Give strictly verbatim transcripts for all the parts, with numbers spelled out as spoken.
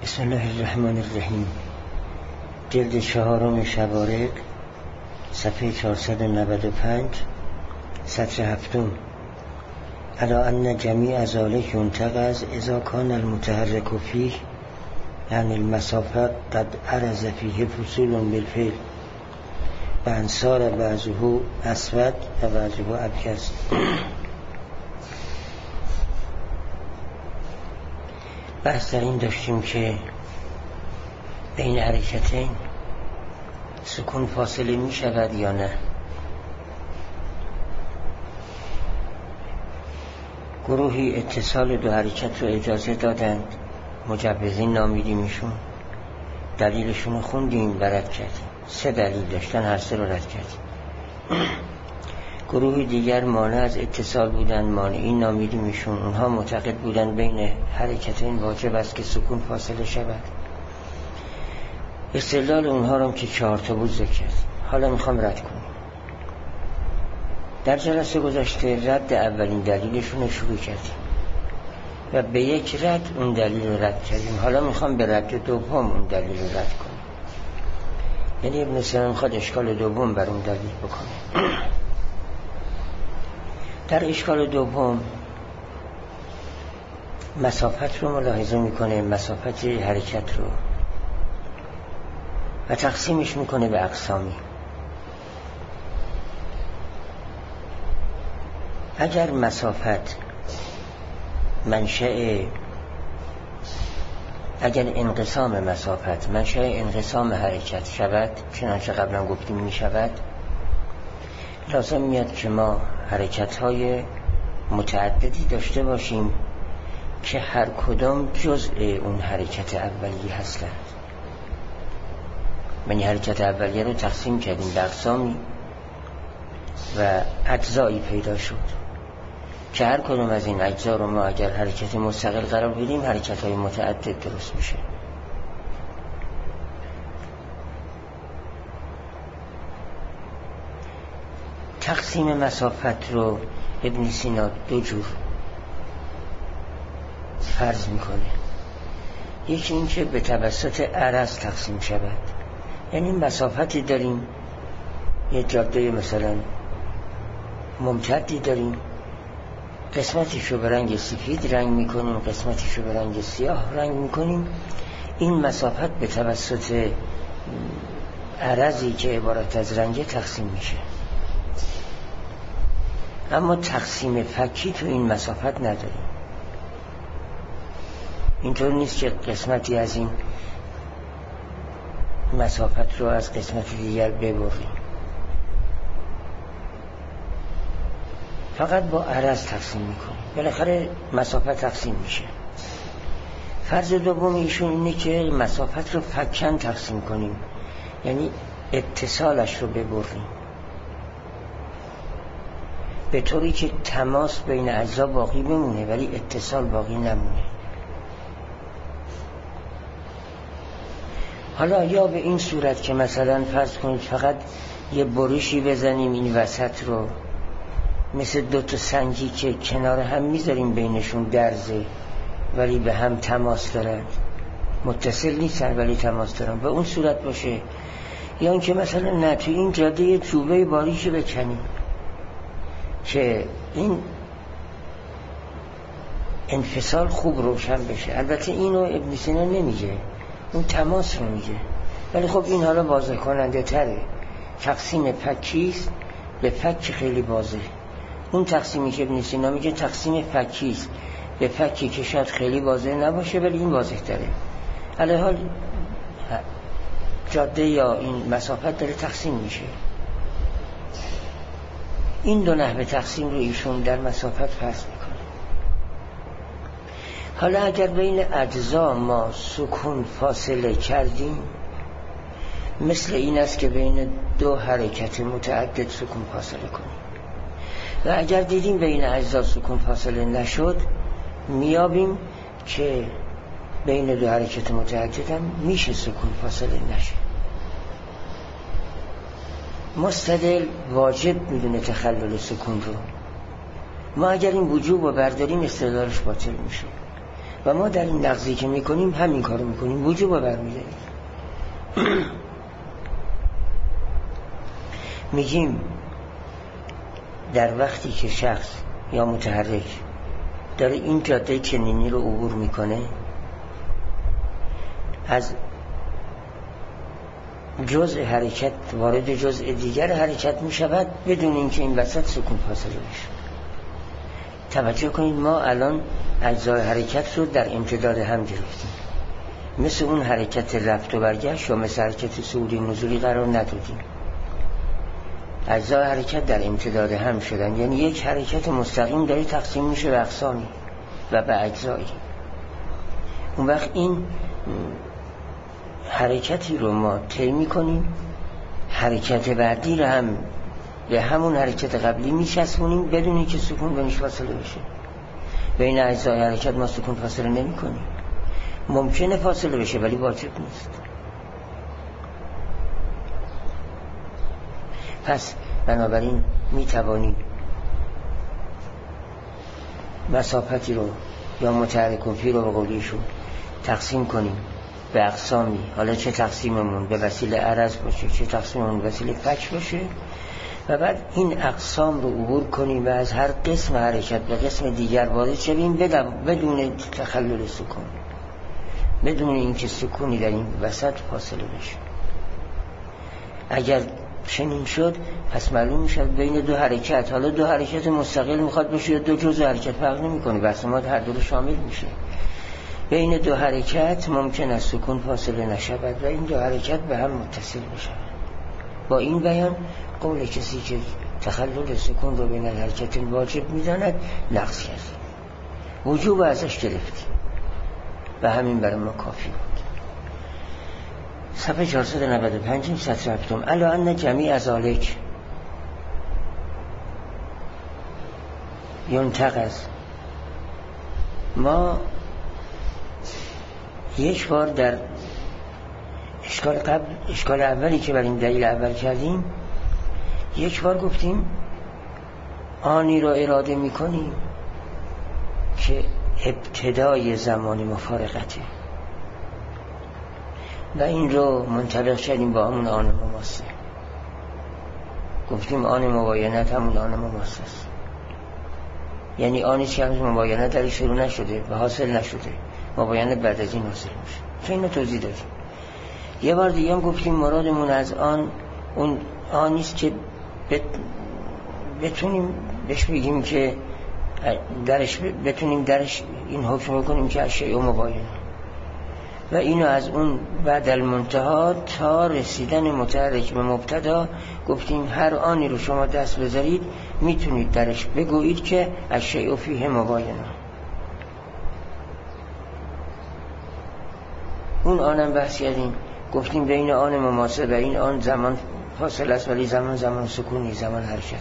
بسم الله الرحمن الرحیم. جلد چهارم شوارق، صفحه چهارصد و نود و پنج، سطر هفتم. الا ان جمیع ذلک ينتقض اذا كان المتحرك فيه یعنی المسافت قد عرض فيه فصول بالفعل و انصار بعضه اسود و بعضه ابیض. بحث در این داشتیم که بین حرکتین سکون فاصله می شود یا نه. گروهی اتصال دو حرکت رو اجازه دادند، مجوزین نامیدیم ایشون. دلیلشون رو خوندیم و رد کردیم. سه دلیل داشتن، هر سه رو رد کردیم. گروهی دیگر مانع از اتصال بودند، مانعین نامیدیم ایشون. اونها معتقد بودند بین حرکتین واجب است که سکون فاصله شود. استدلال اونها رو که چهار تا بود ذکر کردیم. حالا میخوام رد کنیم. در جلسه گذشته رد اولین دلیلشون رو شروع کردیم و به یک رد اون دلیل رو رد کردیم. حالا میخوام به رد دوم اون دلیل رو رد کنیم. یعنی ابن سینا میخواد اشکال دوم بر اون دلیل بکنه. در اشکال دوم مسافت رو ملاحظه میکنه، مسافت حرکت رو، و تقسیمش میکنه به اقسامی. اگر مسافت منشأ اگر انقسام مسافت منشأ انقسام حرکت شود، چنانچه قبلا گفتیم میشود، لازم میاد که ما حرکت‌های متعددی داشته باشیم که هر کدام جزء اون حرکت اولیه هستند. یعنی حرکت اولیه رو تقسیم کردیم به اقسامی و اجزایی پیدا شد که هر کدام از این اجزا رو ما اگر حرکت مستقل قرار بدیم حرکت‌های متعدد درست میشه. تقسیم مسافت رو ابن سینا دو جور فرض میکنه. یکی این که به توسط عرض تقسیم شود، یعنی مسافتی داریم، یه جاده مثلا ممتدی داریم، قسمتیشو به رنگ سفید رنگ میکنیم، قسمتیشو به رنگ سیاه رنگ میکنیم. این مسافت به توسط عرضی که عبارت از رنگ تقسیم میشه. اما تقسیم فکی تو این مسافت نداریم. اینطور نیست که قسمتی از این مسافت رو از قسمت دیگر ببریم. فقط با عرض تقسیم میکنیم. بالاخره مسافت تقسیم میشه. فرض دوم ایشون اینه که مسافت رو فکن تقسیم کنیم، یعنی اتصالش رو ببریم به طوری که تماس بین اجزا باقی بمونه ولی اتصال باقی نمونه. حالا یا به این صورت که مثلا فرض کنید فقط یه برشی بزنیم این وسط رو، مثل دو تا سنگی که کنار هم میذاریم بینشون درزه ولی به هم تماس دارن، متصل نیستن ولی تماس دارن، به اون صورت باشه. یا اینکه مثلا نه توی این جاده یه چوبه باریشو بکنیم که این انفصال خوب روشن بشه. البته اینو ابن سینا نمیگه، اون تماس رو میگه، ولی خب این حالا واضح کننده تره. تقسیم فکیست به فک خیلی واضح. اون تقسیمی که ابن سینا میگه تقسیم فکیست به فکی که شاید خیلی واضح نباشه ولی این واضح تره. علی حال جاده یا این مسافت داره تقسیم میشه. این دو نحوه تقسیم رو ایشون در مسافت فرض میکنه. حالا اگر بین اجزا ما سکون فاصله کردیم، مثل این است که بین دو حرکت متعدد سکون فاصله کنیم، و اگر دیدیم بین اجزا سکون فاصله نشد، میابیم که بین دو حرکت متعدد هم میشه سکون فاصله نشه. مستدل واجب میدونه تخلل سکون رو. ما اگر این وجوب رو برداریم استدلالش باطل میشه. و ما در این نقضی که میکنیم همین کارو میکنیم، وجوب رو برمیداریم. میگیم در وقتی که شخص یا متحرک داره این جاده چنینی رو عبور میکنه، از جزء حرکت وارد جزء دیگر حرکت میشود بدون اینکه این وسط سکون فاصله بشه. توجه کنید ما الان اجزای حرکت رو در امتداد هم گرفتیم، مثل اون حرکت رفت و برگشت یا مثل حرکت صعودی نزولی قرار ندادیم. اجزای حرکت در امتداد هم شدن، یعنی یک حرکت مستقیم داره تقسیم میشه به اقسامی و به اجزایی. اون وقت این حرکتی رو ما طی می‌کنیم، حرکت بعدی رو هم به همون حرکت قبلی میچسبونیم بدون اینکه سکون بینش فاصله بشه. بین اجزای حرکت ما سکون فاصله نمی‌کنیم. ممکنه فاصله بشه ولی واجب نیست. پس بنابراین میتوانیم مسافتی رو یا متحرک و فی رو به قولیشون تقسیم کنیم به اقسامی، حالا چه تقسیممون به وسیله عرض باشه چه تقسیممون به وسیله فک باشه، و بعد این اقسام رو عبور کنیم و از هر قسم حرکت به قسم دیگر وارد شویم بدون تخلل سکون، بدون اینکه سکونی در این وسط فاصله بشه. اگر چنین شد پس معلوم میشه بین دو حرکت، حالا دو حرکت مستقل میخواد باشه یا دو جزء حرکت فرق نمیکنه، بحث ما هر دو رو شامل میشه. بین دو حرکت ممکن است سکون فاصله نشود و این دو حرکت به هم متصل بشن. با این بیان قول کسی که تخلل سکون رو بین حرکت واجب میداند نقض کرد، وجوب ازش گرفت و همین برای ما کافی بود. صفحه چهارصد و نود و پنج سطر هفتم. الا ان جمیع ذالک ینتقض. ما یک بار در اشکال قبل اشکال اولی که بر این دلیل اول کردیم یک بار گفتیم آنی را اراده میکنیم که ابتدای زمان مفارقته و این رو منطبق کردیم با همون آن مماسه. گفتیم آن مباینت همون آن مماسه است، یعنی آنی که همون مباینت در شروع نشده و حاصل نشده، مباینت بعد از این حاصل میشه. چه اینو توضیح دادیم. یه بار دیگه هم گفتیم مرادمون از آن اون آنیست که بتونیم بهش بگیم که درش بتونیم درش این حکم بکنیم که اشیاء مباینه، و اینو از اون بعد المنتها تا رسیدن متحرک به مبتدا گفتیم هر آنی رو شما دست بذارید میتونید درش بگویید که اشیاء فیه مباینه. اون آنم بحث کردیم، گفتیم بین آن مماسه و این آن زمان فاصله است، ولی زمان زمان سکونی، زمان حرکت.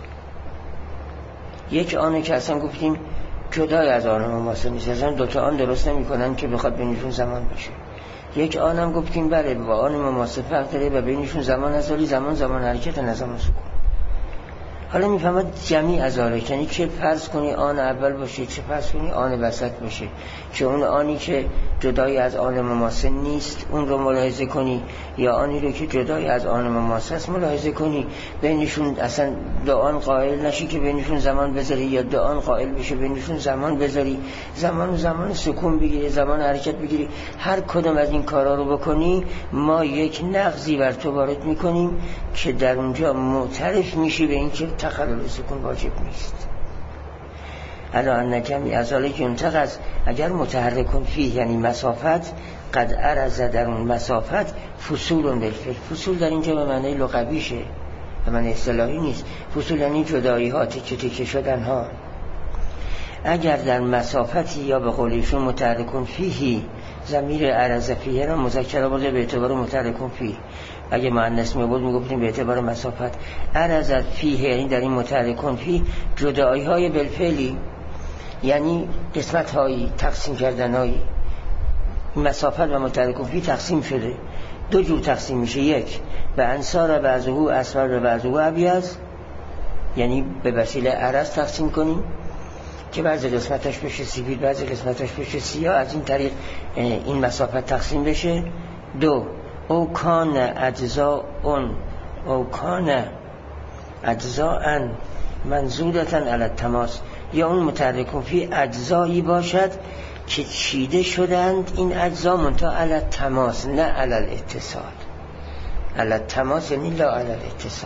یک آنه که اصلا گفتیم جدای از آن مماسه نیست، اصلا دوتا آن درست نمی کنن که بخواد بینشون زمان باشه. یک آنم گفتیم بله با آن مماسه فرق داره و بینشون زمان هست، ولی زمان زمان حرکت نه زمان سکون. حالا میفهمد جمیع از آره، یعنی چه فرض کنی آن اول باشه چه فرض کنی آن وسط باشه، چه اون آنی که جدای از آن مماسه نیست اون رو ملاحظه کنی یا آنی رو که جدای از آن مماسه است ملاحظه کنی، بینشون اصلا دو آن قائل نشی که بینشون زمان بذاری یا دو آن قائل بشه بینشون زمان بذاری، زمان و زمان سکون بگیری، زمان حرکت بگیری. هر کدوم از این کارا رو بکنی ما یک نقضی بر تو وارد میکنیم که در اونجا معترف میشی به این که تخلل سکون واجب نیست. الا ان جمیع از ذالک ینتقض. اگر متحرکون فیه یعنی مسافت قد عرض در اون مسافت فصول بالفعل. فصول در اینجا به معنی لغویشه، به معنی اصطلاحی نیست. فصول یعنی جدایی ها، تکه تکه شدن ها. اگر در مسافتی یا به قولیشون متحرکون فیه ضمیر عرض فیه را مذکر آورده به اعتبار متحرکون فیه، اگه مؤنث می بود میگفتیم به اعتبار مسافت. عرض فیه یعنی در این متحرکون فیه جدایی های بالفعلی، یعنی قسمت هایی تقسیم کردن هایی. مسافت و متحرکون فیه تقسیم شده، دو جور تقسیم میشه. یک به انصار بعضهو اسفر و بعضهو ابیض، یعنی به وسیله عرض تقسیم کنیم. که بعضی قسمتش بشه سیبیل بعضی قسمتش بشه سیاه، از این طریق این مسافت تقسیم بشه. دو، او کان اجزاء اون او کان اجزاء منزولتن علی التماس، یا اون متحرک فی اجزایی باشد که چیده شدند این اجزا منتها علی التماس نه علی الاتصال. علی التماس یعنی لا علی الاتصال.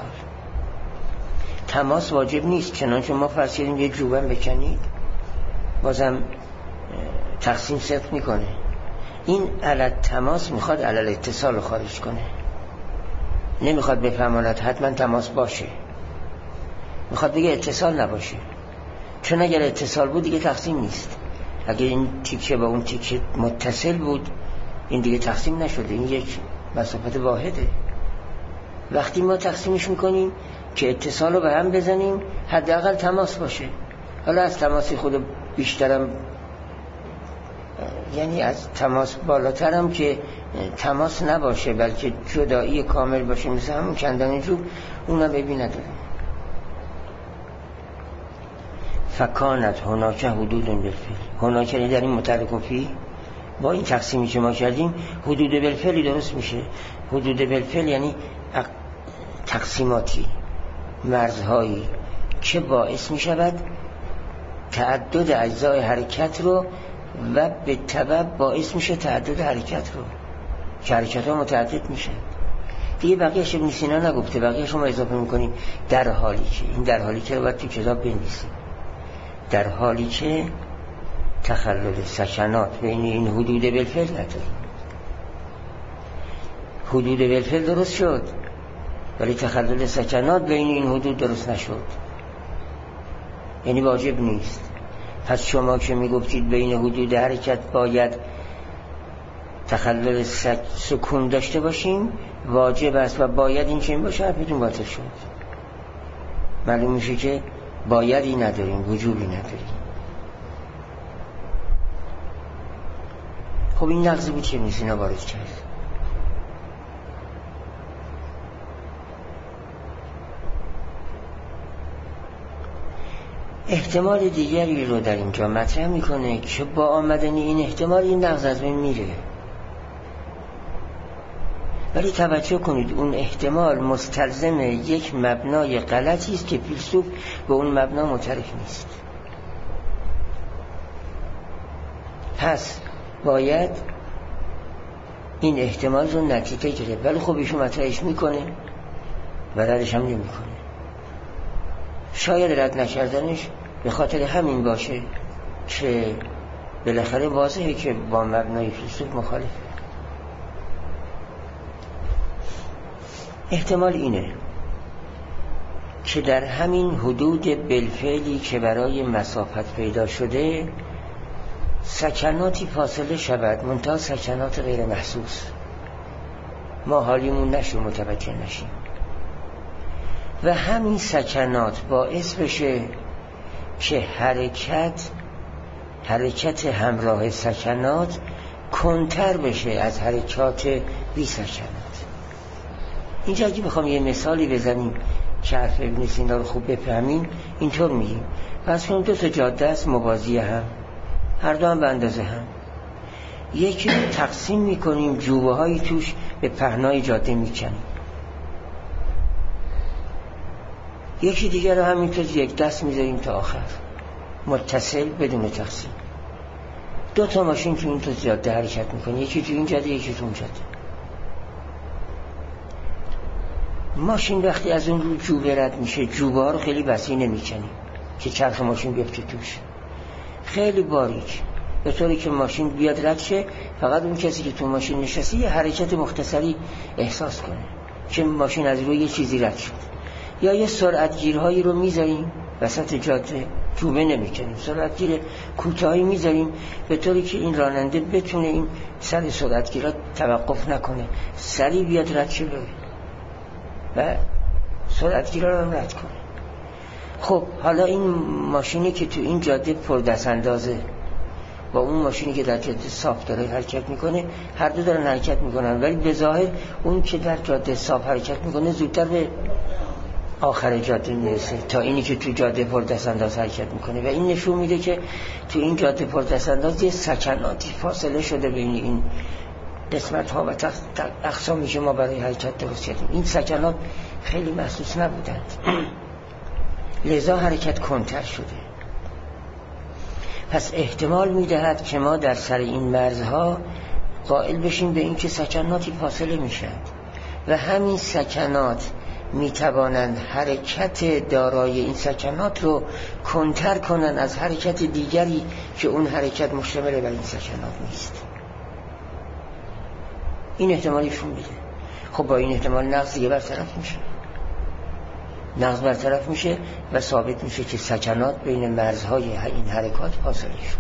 تماس واجب نیست، چنانچه ما فرض کردیم یه جوبن بکنید بازم تقسیم صفر میکنه. این علی التماس میخواد علی الاتصال رو خارج کنه، نمیخواد بفهماند حتما تماس باشه، میخواد بگه اتصال نباشه، چون اگر اتصال بود دیگه تقسیم نیست. اگر این تیکه با اون تیکه متصل بود این دیگه تقسیم نشده، این یک مسافت واحده. وقتی ما تقسیمش میکنیم که اتصال رو به هم بزنیم حداقل تماس باشه. حالا از تماسی خود بیشترم، یعنی از تماس بالاترم که تماس نباشه بلکه جدایی کامل باشه، مثل همون کندن جوب، اونا ببین نداره. فکانت هناک حدود بالفعل، هناک در این متحرک فی با این تقسیمی که ما کردیم حدود بالفعلی درست میشه. حدود بالفعل یعنی تقسیماتی، مرزهایی که باعث میشود تعدد اجزای حرکت رو و به تبع باعث میشه تعدد حرکت رو که حرکت ها متعدد میشه. دیگه بقیهش ابن سینا نگفته، بقیهش ما اضافه میکنیم در حالی که، این در حالی که رو باید تو کتاب بنویسیم، در حالی که تخلل سکنات بین این حدود بالفعل نداریم. حدود بالفعل درست شد ولی تخلل سکنات بین این حدود درست نشد، یعنی واجب نیست. پس شما که میگفتید بین حدود حرکت باید تخلل سکون داشته باشیم، واجب است و باید این چنین باشه، حرفتون باطل شد. معلوم میشه که بایدی نداریم، وجوبی نداریم. خب این نقضی بود که ابن سینا وارد کرد. احتمال دیگری رو در اینجا مطرح میکنه که با آمدن این احتمال این نقض از بین میره، ولی توجه کنید اون احتمال مستلزم یک مبنای غلطی است که فیلسوف به اون مبنا معترف نیست. پس باید این احتمال رو نتیجه گرفت، ولی خب ایشون مطرحش میکنه و ردش هم نمیکنه. شاید رد نکردنش به خاطر همین باشه که بالاخره واضحه که با مبنای فیلسوف مخالفه. احتمال اینه که در همین حدود بالفعلی که برای مسافت پیدا شده سکناتی فاصله شود، منتها سکنات غیر محسوس، ما حالیمون نشه متوجه نشیم، و همین سکنات باعث بشه که حرکت حرکت همراه سکنات کنتر بشه از حرکات بی سکنات. اینجا اگه بخوام یه مثالی بزنیم که حرف ابن سینا رو خوب بفهمیم، اینطور میگیم پس کنیم دو تا جاده است موازی هم، هر دو هم به اندازه هم، یکی تقسیم میکنیم جوبه هایی توش به پهنای جاده میکنیم، یکی دیگر رو همینطور یک دست میذاریم تا آخر متصل بدون تقسیم. دو تا ماشین تو این تو جاده حرکت میکنه، یکی تو این جاده یکی تو اون جاده. ماشین وقتی از اون رو جوبه رد میشه، جوبه ها رو خیلی وسیع نمیکنیم که چرخ ماشین بیفته توش، خیلی باریک، به طوری که ماشین بیاد رد شه فقط اون کسی که تو ماشین نشسته یه حرکت مختصری احساس کنه که ماشین از روی یه چیزی رد شد. یا یه سرعتگیرهایی رو میذاریم وسط جاده، جوبه نمیکنیم، سرعتگیر کوتاهی میذاریم به طوری که این راننده بتونه این سر سرعتگیرها توقف نکنه، سری بیاد رد شه و سرعتگیرها رو رد کنه. خب حالا این ماشینی که تو این جاده پر دست اندازه با اون ماشینی که در جاده صاف داره حرکت میکنه، هر دو دارن حرکت میکنن، ولی به ظاهر اون که در جاده صاف حرکت میکنه زودتر به آخر جاده میرسه تا اینی که تو جاده پر دست انداز حرکت میکنه و این نشون میده که تو این جاده پر دست انداز یه سکناتی فاصله شده بین این قسمت ها و اقسامی که ما برای حرکت درست کردیم. این سکنات خیلی محسوس نبودند لذا حرکت کنتر شده. پس احتمال میدهد که ما در سر این مرزها قائل بشیم به این که سکناتی فاصله میشن و همین سکنات میتوانند حرکت دارای این سکنات رو کنتر کنن از حرکت دیگری که اون حرکت مشتمل بر این سکنات نیست. این احتمالیشون میده. خب با این احتمال نقض دیگه برطرف میشه، نقض برطرف میشه و ثابت میشه که سکنات بین مرزهای این حرکات فاصله شد.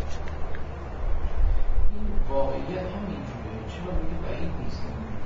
این واقعیت هم اینجوره، چرا میگه بعید نیست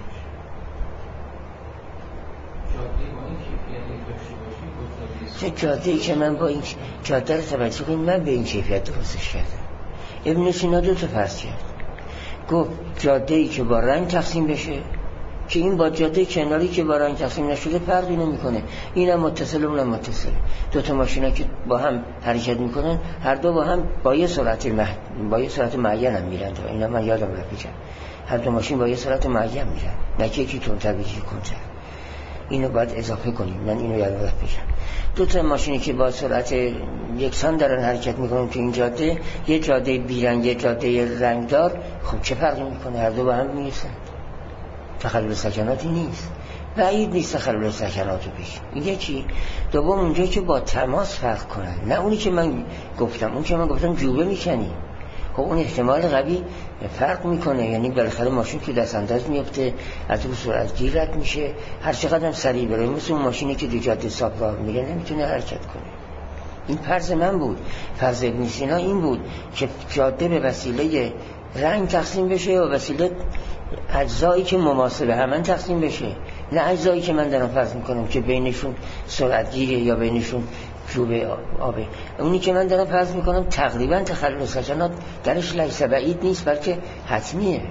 جاده با این کیفیت داشته باشی؟ چه جاده ای که من با این جاده رو توجه کنیم من به این کیفیت درستش کردم. ابن سینا دو تا فرض کرد، گفت جاده ای که با رنگ تقسیم بشه که این با جاده کناری که با رنگ تقسیم نشده فرقی نمیکنه، اینم متصل اونم متصل، دو تا ماشینا که با هم حرکت میکنن هر دو با هم با یه سرعت مح... با یه سرعت معین هم میرن. اینا من یادم رفت، هر دو ماشین با یه سرعت معین میرن، نه که یکی تندتر یکی کندتر. اینو باید اضافه کنیم، من اینو یادم رفت بگم. دو تا ماشینی که با سرعت یکسان دارن حرکت میکنن تو این جاده، یه جاده بیرنگ یه جاده رنگدار، خب چه فرقی میکنه؟ هر دو با هم میرسن، تخلل سکناتی نیست، بعید نیست تخلل سکناتو پیش. این یکی. دوم اونجایی که با تماس فرق کنن، نه اونی که من گفتم، اون که من گفتم جوبه میکنی، خب اون احتمال قوی فرق میکنه، یعنی بالاخره ماشین که دست انداز میفته از رو سرعت گیر رد میشه، هر چقدر هم سریع بره مثل اون ماشینی که دو جاده صاف راه میره نمیتونه حرکت کنه. این فرض من بود. فرض ابن سینا این بود که جاده به وسیله رنگ تقسیم بشه و وسیله اجزایی که مماثل همن تقسیم بشه، نه اجزایی که من دارم فرض میکنم که بینشون سرعت گیره یا بینشون جوبه آبه. اونی که من دارم فرض میکنم تقریبا تخلل سکنات درش لیس بعید نیست بلکه حتمیه،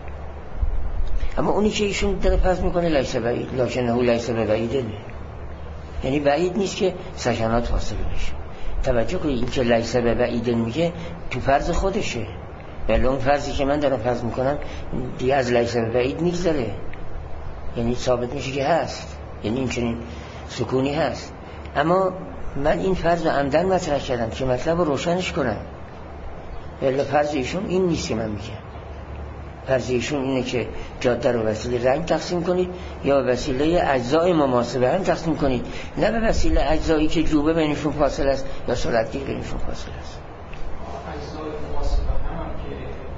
اما اونی که ایشون داره فرض میکنه لیس بعید، لکنه لیس بعیده، یعنی بعید نیست که سکنات فاصله بشه. توجه کنید این که لیس بعیده میگه تو فرض خودشه، ولی اون فرضی که من دارم فرض میکنم دیگه از لیس بعید میگذره، یعنی ثابت میشه که هست، یعنی این چنین سکونی هست. اما من این فرض رو عمدن مطرح کردم که مطلب رو روشنش کنم، ولی فرض ایشون این نیست که من میگم. فرض ایشون اینه که جاده رو وسیله رنگ تقسیم کنید یا وسیله اجزای مماثل هم تقسیم کنید، نه به وسیله اجزایی که جوبه بینشون فاصله است یا سرعتگیر بینشون فاصله است. اجزای مماثل هم هم که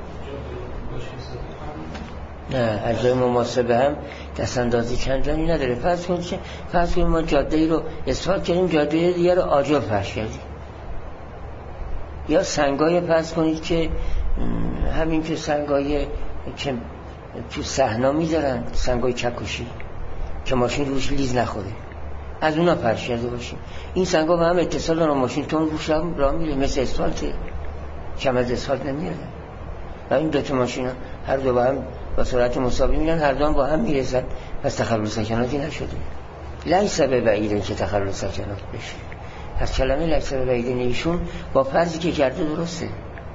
جاده باشه، نه اجزای مماثل هم دست اندازی چندانی نداره. فرض کنید که فرض کنید ما جاده ای رو اسفالت کردیم، جاده دیگه رو آجر فرش کردیم، یا سنگای فرض کنید که همین که سنگای که تو صحنا میذارن، سنگای چکشی که ماشین روش لیز نخوره، از اونا فرش کرده باشیم. این سنگا با هم اتصال دارن، ماشین تون روش راه میره، مثل اسفالت، کم از اسفالت نمیره. و این دو تا ماشینا هر دو با هم با سرعت مساوی میرن، هر دو هم با هم میرسن، پس تخلل سکناتی نشده. لیس بعیده که تخلل سکنات بشه. پس کلمه لیس بعیده ایشون با فرضی که کرده درسته.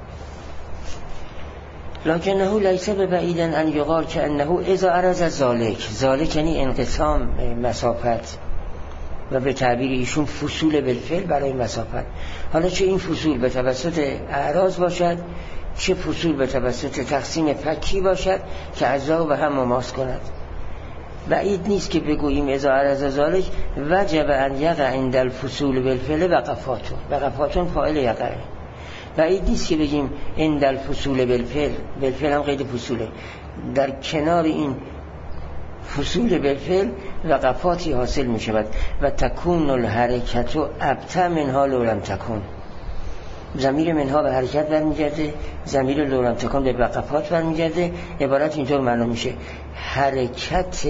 لکنه لیس بعیدا ان یقال که انه اذا عرض ذالک، ذالک یعنی انقسام مسافت و به تعبیر ایشون فصول بالفعل برای مسافت. حالا چه این فصول به توسط اعراض باشد، چه فصول به توسط تقسیم فکی باشد که اجزا به هم مماس کند، بعید نیست که بگوییم اذا عرض ذالک وجب ان یقع عند الفصول بالفعل وقفاتون. وقفاتون فاعل یقع. بعید نیست که بگیم عند الفصول بالفعل، بالفعل هم قید فصوله، در کنار این فصول بالفعل وقفاتی حاصل می شود و تکون الحرکت و ابتع منها لولم تکون. ضمیر منها به حرکت برمیگرده، ضمیر لولم تکون به وقفات برمیگرده. عبارت اینطور معنا میشه حرکت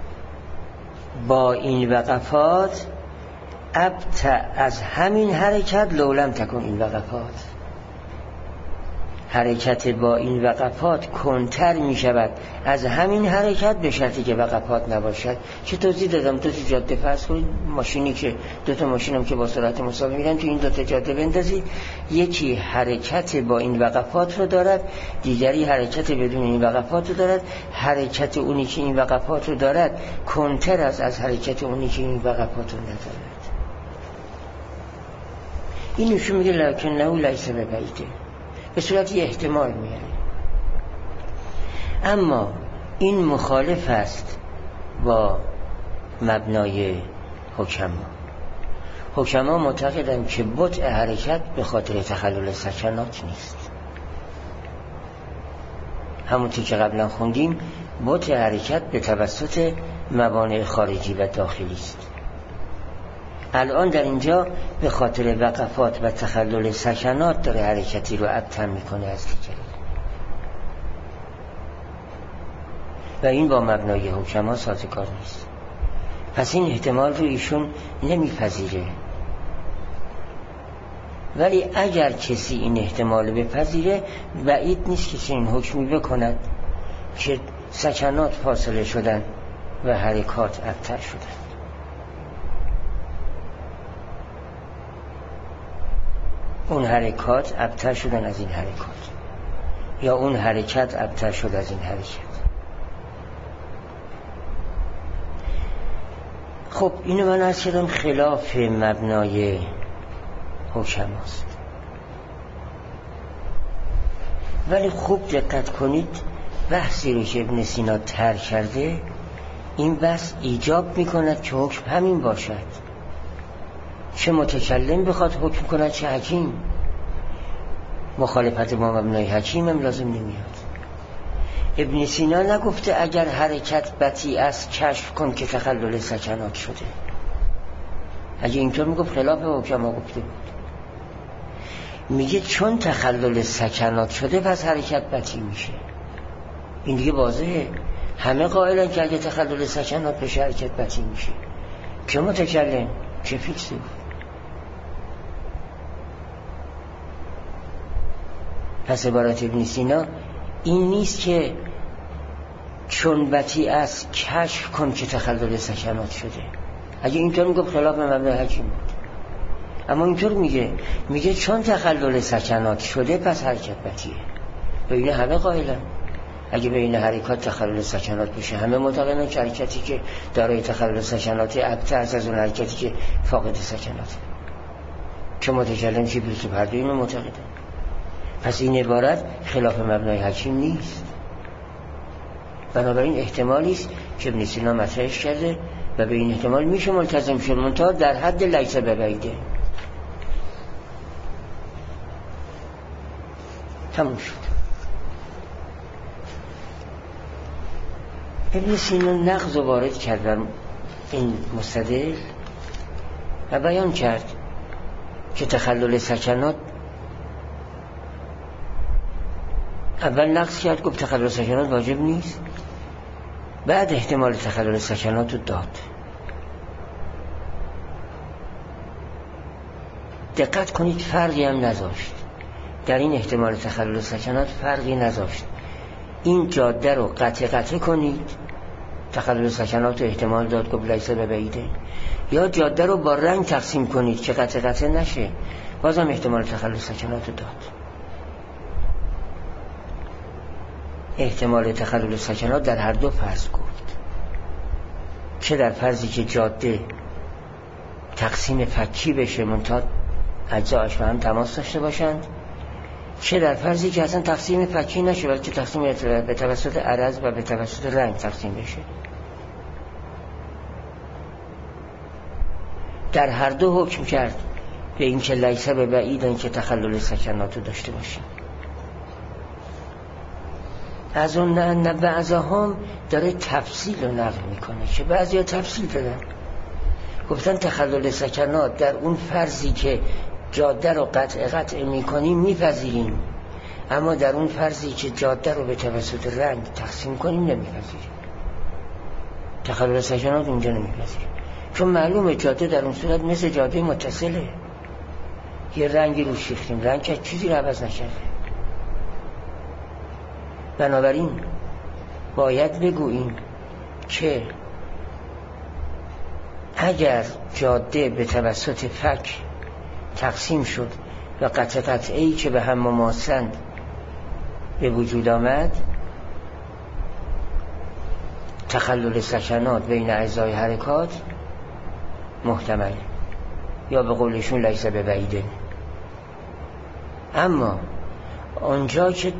با این وقفات ابتع از همین حرکت لولم تکون این وقفات. حرکت با این وقفات کنتر می شود از همین حرکت، به شرطی که وقفات نباشد. چه توضیح دادم؟ دو تا جاده فرض کنید، ماشینی که دو تا ماشین هم که با سرعت مساوی میرن تو این دو تا جاده بندازید، یکی حرکت با این وقفات رو دارد، دیگری حرکت بدون این وقفات رو دارد. حرکت اونی که این وقفات رو دارد کنتر است از حرکت اونی که این وقفات رو ندارد. این نشون میده لکن نه لیس ببعیده، به صورت یه احتمال میاره. اما این مخالف است با مبنای حکما. حکما معتقدند که بطء حرکت به خاطر تخلل سکنات نیست. همونطور که قبلا خوندیم بطء حرکت به توسط موانع خارجی و داخلی است. الان در اینجا به خاطر وقفات و تخلل سکنات داره حرکتی رو ابتر میکنه از دیگری و این با مبنای حکما سازگار نیست. پس این احتمال رو ایشون نمیپذیره. ولی اگر کسی این احتمال بپذیره، بعید نیست کسی این حکمی بکند که سکنات فاصله شدن و حرکات ابتر شدن. اون حرکات ابتر شدن از این حرکات، یا اون حرکت ابتر شد از این حرکت. خب اینو من عرض کردم خلاف مبنای حکماست. ولی خوب دقت کنید، بحثی رو که ابن سینا طرح کرده، این بحث ایجاب میکند که حکم همین باشد. چه متکلم بخواد حکم کند چه حکیم. مخالفت با مبنای حکیم هم لازم نمیاد. ابن سینا نگفته اگر حرکت بطیء است کشف کن که تخلل سکنات شده. اگه اینطور میگفت خلاف حکما گفته بود. میگه چون تخلل سکنات شده پس حرکت بطیء میشه. این دیگه واضحه، همه قائلن که اگه تخلل سکنات بشه حرکت بطیء میشه. چه متکلم چه فیلسوف. پس عبارت ابن سینا این نیست که چون بطیء است کشف کن که تخلل سکنات شده. اگه اینطور میگفت خلاف مبنای حکیم بود. اما اینطور میگه میگه چون تخلل سکنات شده پس حرکت بطیئه. به این همه قائلن. اگه به این حرکات تخلل سکنات بشه، همه معتقدن که حرکتی که دارای تخلل سکنات ابتر از اون حرکتی که فاقد سکنات. چه متکلم چه فیلسوف هر دو اینو معتقدن. پس این عبارت خلاف مبنای حکیم نیست. بنابراین احتمالی است که ابن سینا مطرحش کرده و به این احتمال میشه ملتزم شد، منتها در حد لیس ببعیده. تموم شد. ابن سینا نقض و وارد کرد بر این مستدل و بیان کرد که تخلل سکنات، اول نقض کرد گفت تخلل سکنات واجب نیست، بعد احتمال تخلل سکنات رو داد. دقت کنید فرقی هم نذاشت در این احتمال تخلل سکنات، فرقی نذاشت. این جاده رو قطع قطع کنید، تخلل سکنات رو احتمال داد گفت لیس ببعیده، یا جاده رو با رنگ تقسیم کنید که قطع قطع نشه، بازم احتمال تخلل سکنات رو داد. احتمال تخلل سکنات در هر دو فرض گفت، چه در فرضی که جاده تقسیم فکی بشه منتها اجزاش با هم تماس داشته باشند، چه در فرضی که اصلا تقسیم فکی نشه بلکه تقسیم به توسط عرض و به توسط رنگ تقسیم بشه. در هر دو حکم کرد به این که لیس ببعیدن که تخلل سکنات رو داشته باشیم. از اون نه بعضهم داره تفصیل رو نقل میکنه که بعضی ها تفصیل دادن، گفتن تخلل سکنات در اون فرضی که جاده رو قطع قطع میکنیم میپذیریم، اما در اون فرضی که جاده رو به توسط رنگ تقسیم کنیم نمیپذیریم. تخلل سکنات اونجا نمیپذیریم چون معلومه جاده در اون صورت مثل جاده متصله، یه رنگی رو شیختیم، رنگ که چیزی رو عوض نکرده. بنابراین باید بگوییم که اگر جاده به توسط فک تقسیم شد و قطع قطعی که به هم مماسند به وجود آمد، تخلل سکنات بین اجزای حرکات محتمل، یا به قولشون لیس به بعیده. اما اونجا که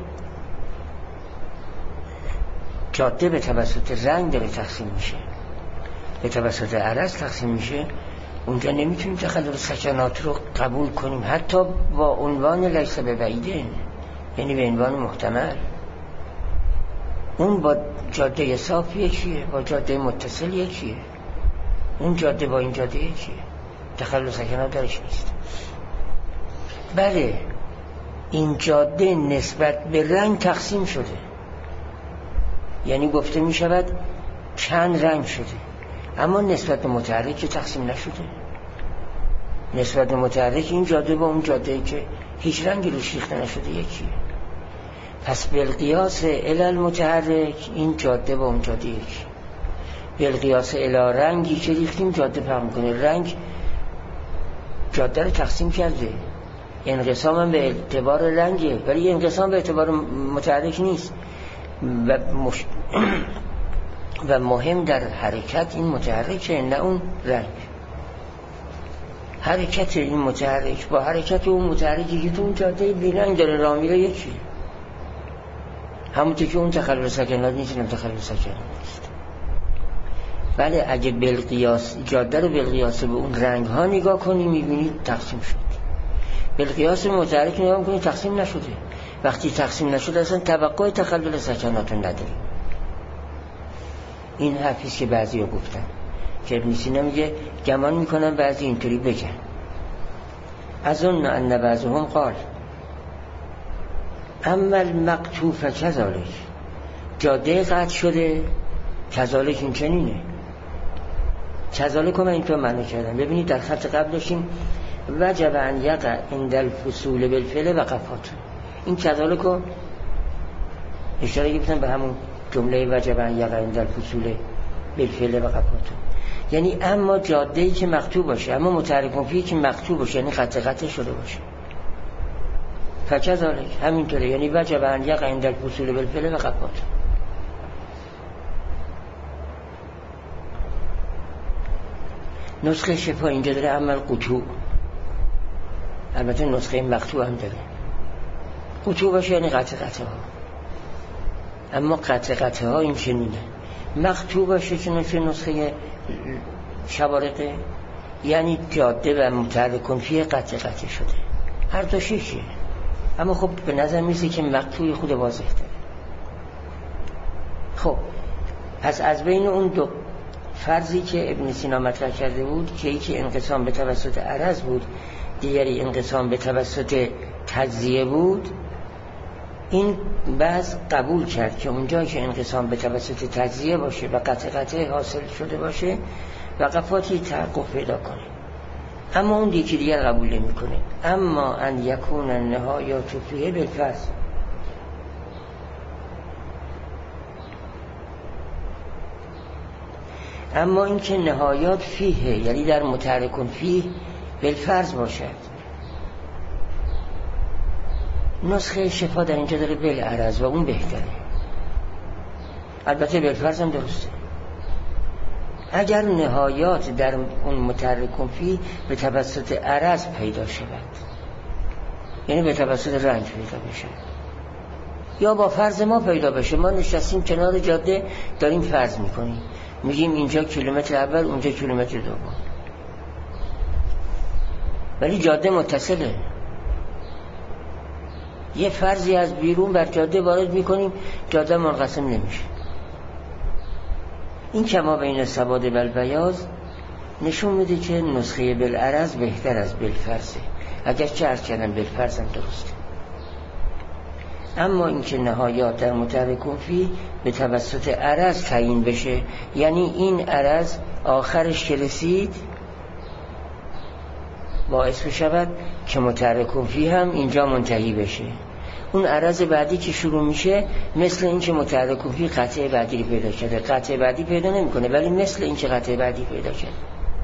جاده به توسط رنگ داره تقسیم میشه، به توسط عرض تقسیم میشه، اونجا نمیتونیم تخلل سکنات رو قبول کنیم، حتی با عنوان لیس به بعیده، یعنی به عنوان محتمل. اون با جاده صاف یکیه، با جاده متصل یکیه، اون جاده با این جاده یکیه، تخلل سکنات درش نیست. بله این جاده نسبت به رنگ تقسیم شده، یعنی گفته می شود چند رنگ شده، اما نسبت به متحرک که تقسیم نشده. نسبت به متحرک این جاده با اون جاده که هیچ رنگی روش ریخته نشده یکیه. پس بالقیاس الی المتحرک این جاده با اون جاده یکی، بالقیاس الی رنگی که ریختیم جاده فرق میکنه. رنگ جاده رو تقسیم کرده، انقسام هم به اعتبار رنگه، ولی انقسام به اعتبار متحرک نیست. و, مش... و مهم در حرکت این متحرکه، نه اون رنگ. حرکت این متحرک با حرکت اون متحرکی که تو اون جاده بی رنگ داره راه میره یکی، همونطور که اون تخلل سکنات نیست، این تخلل سکنات نیست. بله اگه بالقیاس جاده رو بالقیاس به اون رنگ ها نگاه کنی میبینید تقسیم شد، بالقیاس متحرک نگاه کنی تقسیم نشده. وقتی تقسیم نشده اصلا توقع تخلل سکنات رو نداریم. این حرفیست که بعضی ها گفتن که ابن سینا میگه گمان میکنن بعضی اینطوری بگن، اظن ان بعضهم قال اما المقطوف کذالک، جاده قطع شده کذالک این چنینه. کذالک رو من اینطور معنی کردم. ببینید در خط قبل داشتیم وجب ان یقع عند الفصول بالفعل وقفات، این کذالک رو اشاره گفتن به همون جمله وجب ان یقع عند الفصول بالفعل وقفات، یعنی اما جاده‌ای که مقطوع باشه، اما متحرک فیه که مقطوع باشه، یعنی قطع قطع شده باشه. فکذالک همینطوره، یعنی وجب ان یقع عند الفصول بالفعل وقفات. نسخه شفا اینجا داره عمل قطوع، البته نسخه مقطوع هم داره. قطوع باشه یعنی قطع قطع ها، اما قطع قطع ها این چنینه. مقطوع باشه چنانچه نسخه شوارقه، یعنی جاده و متحرک فیه قطع قطع شده. هر دو شیشه، اما خب به نظر میسه که مقطوع خود واضح داره. خب پس از بین اون دو فرضی که ابن سینا مطرح کرده بود که یکی انقسام به توسط عرض بود، دیگری انقسام به توسط تجزیه بود، این بعض قبول کرد که اونجا که انقسام به توسط تجزیه باشه و قطع قطع حاصل شده باشه وقفاتی تحقق پیدا کنه، اما اون دیگه دیگر قبول نمی کنه. اما ان یکون النهایات فیه بالفرض، اما این که نهایات فیه یعنی در متحرک فیه بالفرض باشد. نسخه شفا در اینجا داره بالعرض و اون بهتره، البته بالفرض هم درسته. اگر نهایات در اون متحرک فیه به توسط عرض پیدا شود، یعنی به توسط رنگ پیدا بشه، یا با فرض ما پیدا بشه، ما نشستیم کنار جاده داریم فرض میکنیم، میگیم اینجا کیلومتر اول اونجا کیلومتر دوم، ولی جاده متصله. یه فرضی از بیرون بر جاده وارد میکنیم، جاده منقسم نمیشه. این کما بین سواد و البیاض نشون میده که نسخه بالعرض بهتر از بالفرضه، اگر چه عرض کردن بالفرض هم درسته. اما اینکه نهایات در متحرک فیه به توسط عرض تعیین بشه، یعنی این عرض آخرش که رسید باعث بشود که متحرک فیه هم اینجا منتهی بشه. اون عرض بعدی که شروع میشه مثل این که متحرک فی قطعه بعدی رو پیدا کرده، قطعه بعدی پیدا نمیکنه ولی مثل این که قطعه بعدی پیدا کرده.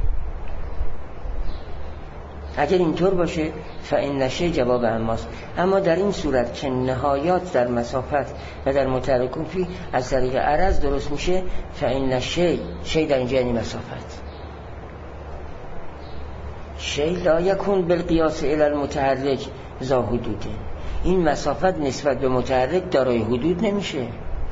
اگر اینطور باشه فإن نشه جواب اماست. اما در این صورت که نهایات در مسافت و در متحرک فی از طریق عرض درست میشه، فإن نشه شی در اینجا یعنی مسافت، شی لا یکون بالقیاس الی المتحرک ذا حدوده، این مسافت نسبت به متحرک دارای حدود نمیشه.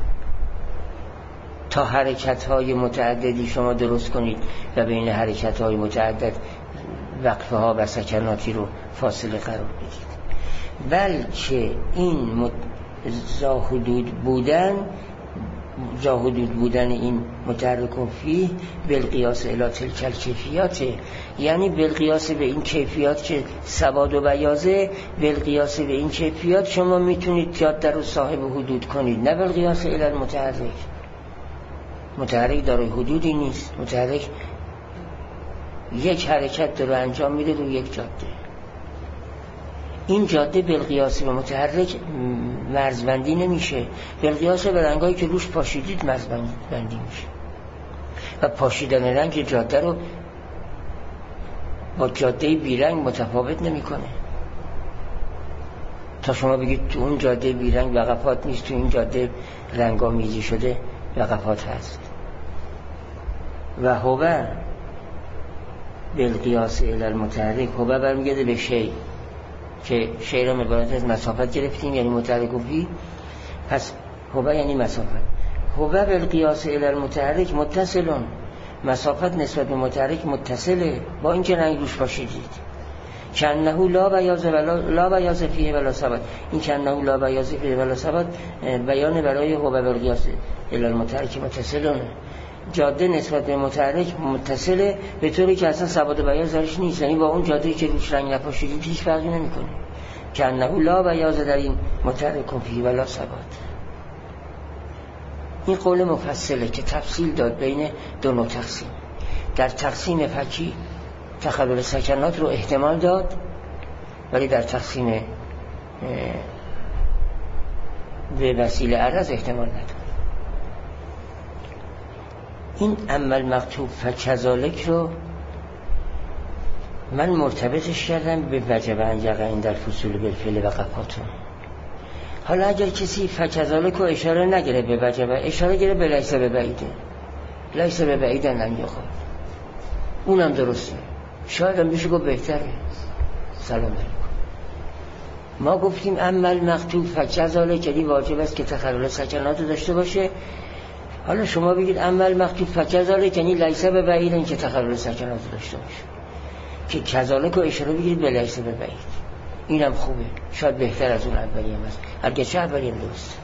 تا حرکت‌های متعددی شما درست کنید و بین حرکت‌های متعدد وقفه ها و سکناتی رو فاصله قرار بدید، بلکه این مت... ذا حدود بودن ذا حدود بودن این متحرک فیه بالقیاس الی تلک الکیفیات، یعنی بالقیاس به این کیفیات که سواد و بیازه، بالقیاس به این کیفیات شما میتونید جاده رو صاحب حدود کنید، نه بالقیاس الی المتحرک. متحرک داره حدودی نیست، متحرک یک حرکت رو انجام میده رو یک جاده. این جاده بالقیاس به متحرک مرزبندی نمیشه، بالقیاس به رنگایی که روش پاشیدید مرزبندی میشه و پاشیدن رنگ جاده رو با جاده بیرنگ متفاوت نمیکنه. تا شما بگید تو اون جاده بیرنگ وقفات نیست، تو این جاده رنگامیزی شده وقفات هست. و هو بالقیاس الی المتحرک، هو برمیگرده به شی که شی را عبارت از مسافت گرفتیم یعنی متحرک فی، پس هو یعنی مسافت. هو بالقیاس الی المتحرک متصلون، مسافت نسبت به متحرک متصله با اینکه رنگ روش پاشیدید. کنه لا بیاض ولا لا بیاض فیه ولا ثبات، این کنه لا بیاض فیه ولا ثبات بیان برای هو بالقیاس الی المتحرک متصلون، جاده نسبت به متحرک متصله به طوری که اصلا ثبات و بیاض درش نیست، یعنی با اون جاده‌ای که روش رنگ نپاشیدید هیچ فرقی نمی‌کنه. کنه لا بیاض در این متحرک فیه ولا ثبات. این قول مفصله که تفصیل داد بین دو نوع تقسیم. در تقسیم فکی تخلل سکنات رو احتمال داد، ولی در تقسیم به وسیله عرض احتمال نداد. این عمل مکتوب فکذالک رو من مرتبطش کردم به وجب انجقین در فصول بالفعل و قفاتون. حالا اگر کسی فکذالک رو اشاره نگره به وجب، اشاره گره به لیس به بعیده، لیس به بعیده نمیخواد، اونم درسته، شاید هم بشه گفت بهتره. سلام علیکم. ما گفتیم عمل مکتوب فکذالک یعنی واجب است که تخلل سکنات داشته باشه. حالا شما بگید عمل مکتوب فکذالک یعنی لیس به بعید این که تخلل سکنات داشته باشه، که کذالک رو اشاره بگیرید به لیس به بعید، اینم خوبه، شاید بهتر از اون اولی هم هست، هرگاه اولی هم درست.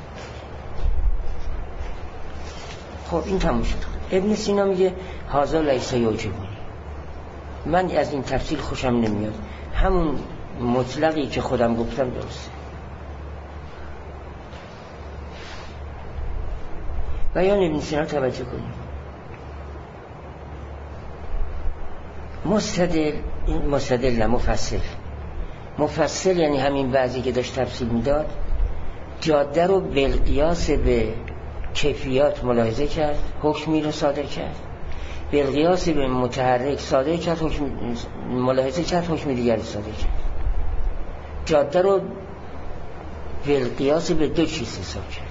خب این تموم شد. ابن سینا میگه هذا لیس یوجبونی، من از این تفصیل خوشم نمیاد، همون مطلقی که خودم گفتم درسته. بیان ابن سینا توجه کنیم. مستدل، این مستدل نه مفصل. مفصل یعنی همین بعضی که داشت تفصیل میداد، جاده رو بالقیاس به کیفیات ملاحظه کرد، حکمی رو صادر کرد، بالقیاس به متحرک صادر کرد، حکم ملاحظه کرد، حکم دیگری صادر کرد. جاده رو بالقیاس به دو چیز حساب کرد.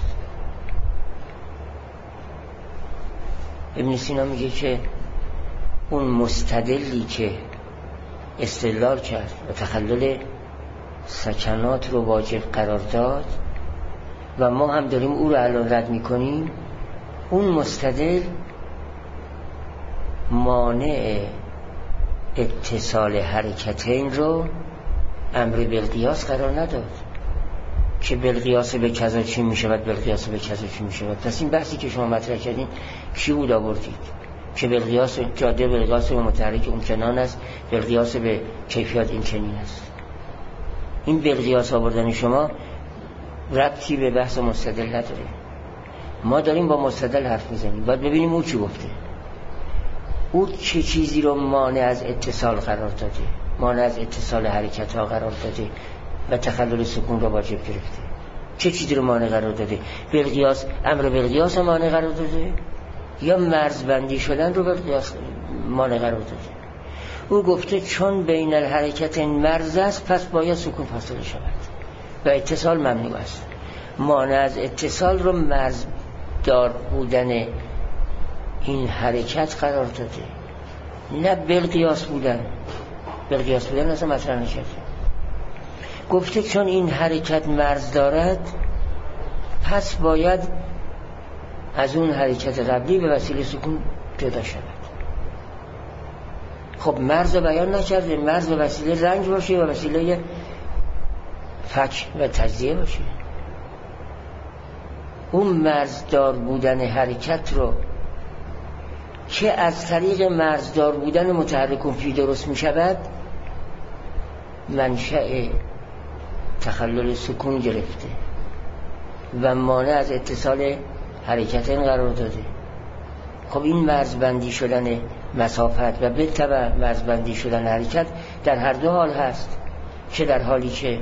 ابن سینا میگه که اون مستدلی که استدلال کرد و تخلل سکنات رو واجب قرار داد و ما هم داریم او رو الان رد میکنیم، اون مستدل مانع اتصال حرکتین رو امر بالقیاس قرار نداد که بالقیاس به کذا چی میشود، بالقیاس به کذا چی میشود. پس این بحثی که شما مطرح کردین کی بود آوردید که بالقیاس جاده بالقیاس به متحرک اون چنان است، بالقیاس به کیفیات این چنین است. این بالقیاس آوردن شما ربطی به بحث مستدل نداره. ما داریم با مستدل حرف میزنیم، باید ببینیم او چی گفته، او چه چیزی رو مانع از اتصال قرار داده، مانع از اتصال حرکت ها قرار داده و تخلل سکون رو واجب گرفته. چه چیزی رو مانع قرار داده؟ بالقیاس، امر بالقیاس مانع قرار داده یا مرزبندی شدن رو بالقیاس مانع قرار داده؟ او گفته چون بین الحرکت مرز است پس باید سکون فاصله شود و اتصال ممنوع است. مانع از اتصال رو مرز دار بودن این حرکت قرار داده، نه بالقیاس بودن. بالقیاس بودن اصلا مطرح نشده. گفته چون این حرکت مرز دارد پس باید از اون حرکت قبلی به وسیله سکون جدا شود. خب مرز رو بیان نکرده، مرز به وسیله رنج باشه و وسیله فک و تجزیه باشه. اون مرزدار بودن حرکت رو که از طریق مرزدار بودن متحرک فی درست می شود منشأ تخلل سکون گرفته و مانع از اتصال حرکت این قرار داده. خب این مرزبندی شدن مسافت و بالتبع مرزبندی شدن حرکت در هر دو حال هست، چه در حالی که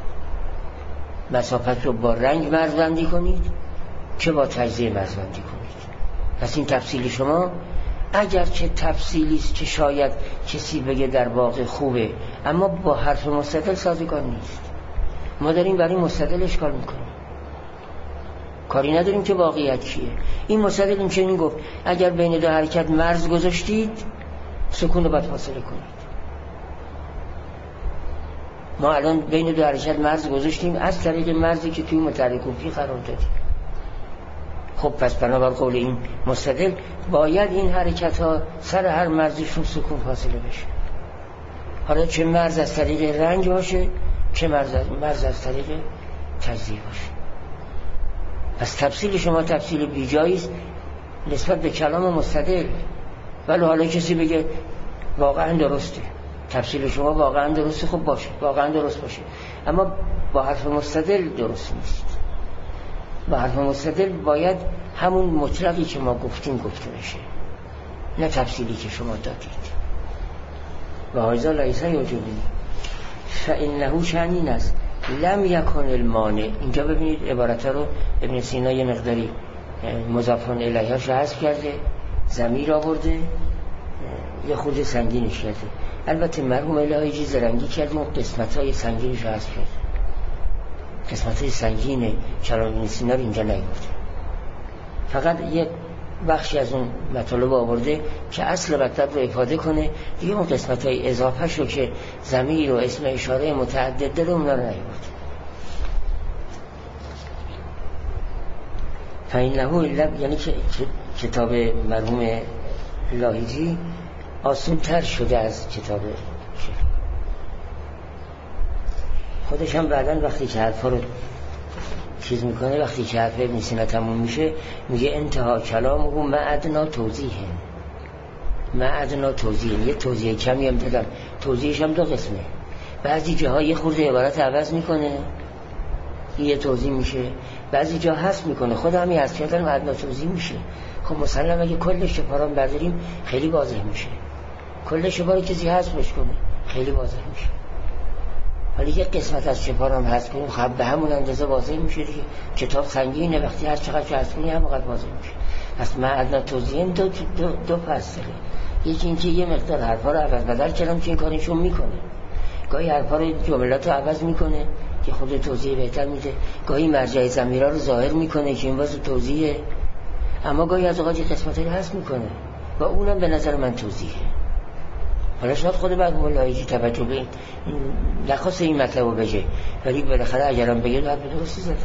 مسافت رو با رنگ مرزبندی کنید چه با تجزیه مرزبندی کنید. پس این تفصیل شما اگر که تفصیلی است که شاید کسی بگه در واقع خوبه اما با حرف مستدل سازگار نیست، ما داریم برای مستدل اشکال میکنیم، کاری نداریم که واقعیت چیه. این مستدل این چنین گفت اگر بین دو حرکت مرز گذاشتید سکون رو باید فاصله کنید. ما الان بین دو حرکت مرز گذاشتیم از طریق مرزی که توی متحرک فی قرار دادیم. خب پس بنابر قول این مستدل باید این حرکت ها سر هر مرزشون سکون فاصله بشه، حالا چه مرز از طریق رنگ باشه چه مرز از, مرز از طریق تجزیه باشه. پس تفصیل شما تفصیل بیجایی است نسبت به کلام مستدل، ولی حالا کسی بگه واقعا درسته، تفصیل شما واقعا درسته، خب باشه واقعا درست باشه، اما با حرف مستدل درست نیست. با حرف مستدل باید همون مطلقی که ما گفتیم گفته بشه، نه تفصیلی که شما دادید. و هایزا لیسا یوجبی فانه شأنین است لم یکن المانع. اینجا ببینید عبارت رو ابن سینا یه مقداری مضافون الیهاش حذف کرده، ضمیر آورده، یه خود سنگینش کرده. البته مرحوم الهی زرنگی کرده اون قسمت های سنگینش رو حذف کرده، قسمت های سنگین کلام ابن سینا رو اینجا نیاورده، فقط یه بخشی از اون مطالب آورده که اصل مطلب رو افاده کنه، دیگه اون قسمت های اضافه شو که ضمیر و اسم اشاره متعدد داره اونا رو نیاورده. فإنه یعنی که کتاب مرحوم لاهیجی آسون تر شده از کتاب شیخ. خودش هم بعدن وقتی که حرفا رو چیز میکنه، وقتی که حرف ابن سینا تموم میشه میگه انتها کلامه معدنا توضیحه، معدنا توضیحه، یه توضیح کمی هم دادم، توضیحش هم دو قسمه، بعضی جاها یه خورده عبارت عوض میکنه یه توضیح میشه، بعضی جا حذف میکنه، خود همین حذف کردن معدنا توضیح میشه. خب مثلا اگه کل شپاران برداریم خیلی واضح میشه، کل شپار کسی حذفش کنه خیلی واضح میشه، ولی یه قسمت از شپارم هست کنیم خب به همون اندازه واضح میشه دیگه. کتاب سنگینه، وقتی هر چقدر که هست کنی همونقدر واضح میشه. پس معدنا توضیح دو, دو, دو فصله، یکی اینکه یه مقدار حرفا رو عوض بدل کردم که این کارشون میکنه، گاهی حرفا رو جملات رو عوض میکنه که خود توضیح بهتر میده، گاهی مرجع ضمیرا رو ظاهر میکنه که این واسه توضیحه، اما گاهی از اوقات قسمتایی رو حذف میکنه و اونم به نظر من توضیحه. حالا شاید خود مرحوم الهی توجه به این نخواست این مطلب رو بگه، ولی بالاخره اگرم بگه باید به درستی زده.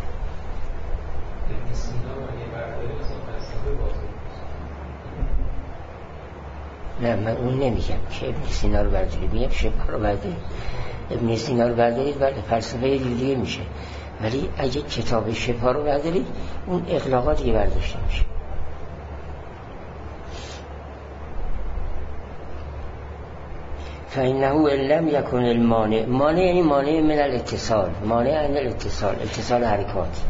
نه من اون نمیگم که ابن سینا رو بردارید، میگم شفا رو بردارید. ابن سینا رو بردارید بعد فلسفه دیگه میشه، ولی اگه کتاب شفا رو بردارید اون اغلاقات دیگه برداشته میشه. فإنه لم يكن المانع، مانع یعنی مانع من الاتصال، مانع من الاتصال، اتصال حرکات.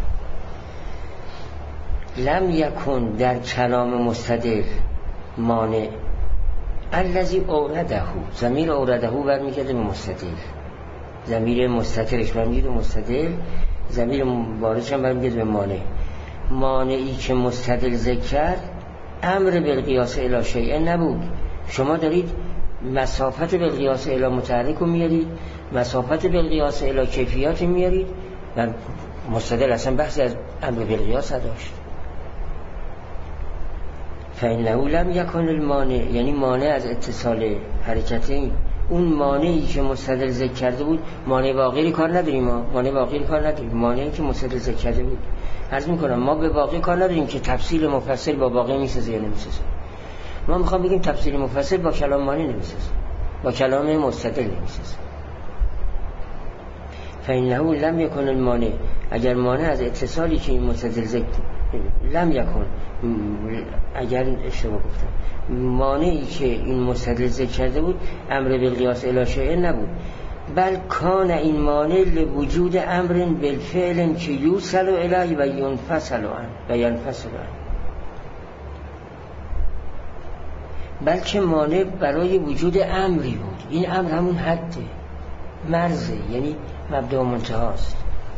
لم یکن در کلام مستدل مانع الذی اورده، ضمیر اورده برمیگرده به مستدل، ضمیر مستترش برمیگرده به مستدل ضمیر بارش هم برمیگرده به مانع. مانعی که مستدل ذکر کرد امر بالقیاس الی شیء نبود. شما دارید مسافت بالقیاس الی متحرک رو میارید، مسافت بالقیاس الی کیفیات میارید و مستدل اصلا بحثی از امر بالقیاس نداشت. فإنه لم یکن المانع، یعنی مانع از اتصال حرکتین، اون مانعی که مستدل ذکر کرده بود، مانع واقعی کار نداریم، ما مانع واقعی کار نداریم، مانعی که مستدل ذکر کرده بود. عرض میکنم ما به واقعی کار نداریم که تفصیل مفصل با واقعی میسازه یا نمیسازه. ما میخوام بگیم تفصیل مفصل با کلام مانع نمیسازه، با کلام مستدل نمیسازه. فإنه لم یکن المانع، اگر مانع از اتصالی که این مستدل ذکر لم یکن، اگر اشتباه گفتم، مانعی که این مستدل ذکر کرده بود امر بالقیاس الی شیء نبود، بل کان این مانع لوجود امر بالفعل که یوصل الیه و ینفصل عنه و ینفصل عنه، بلکه مانع برای وجود امری بود. این امر همون حده، مرزه، یعنی مبدا و منتهاست.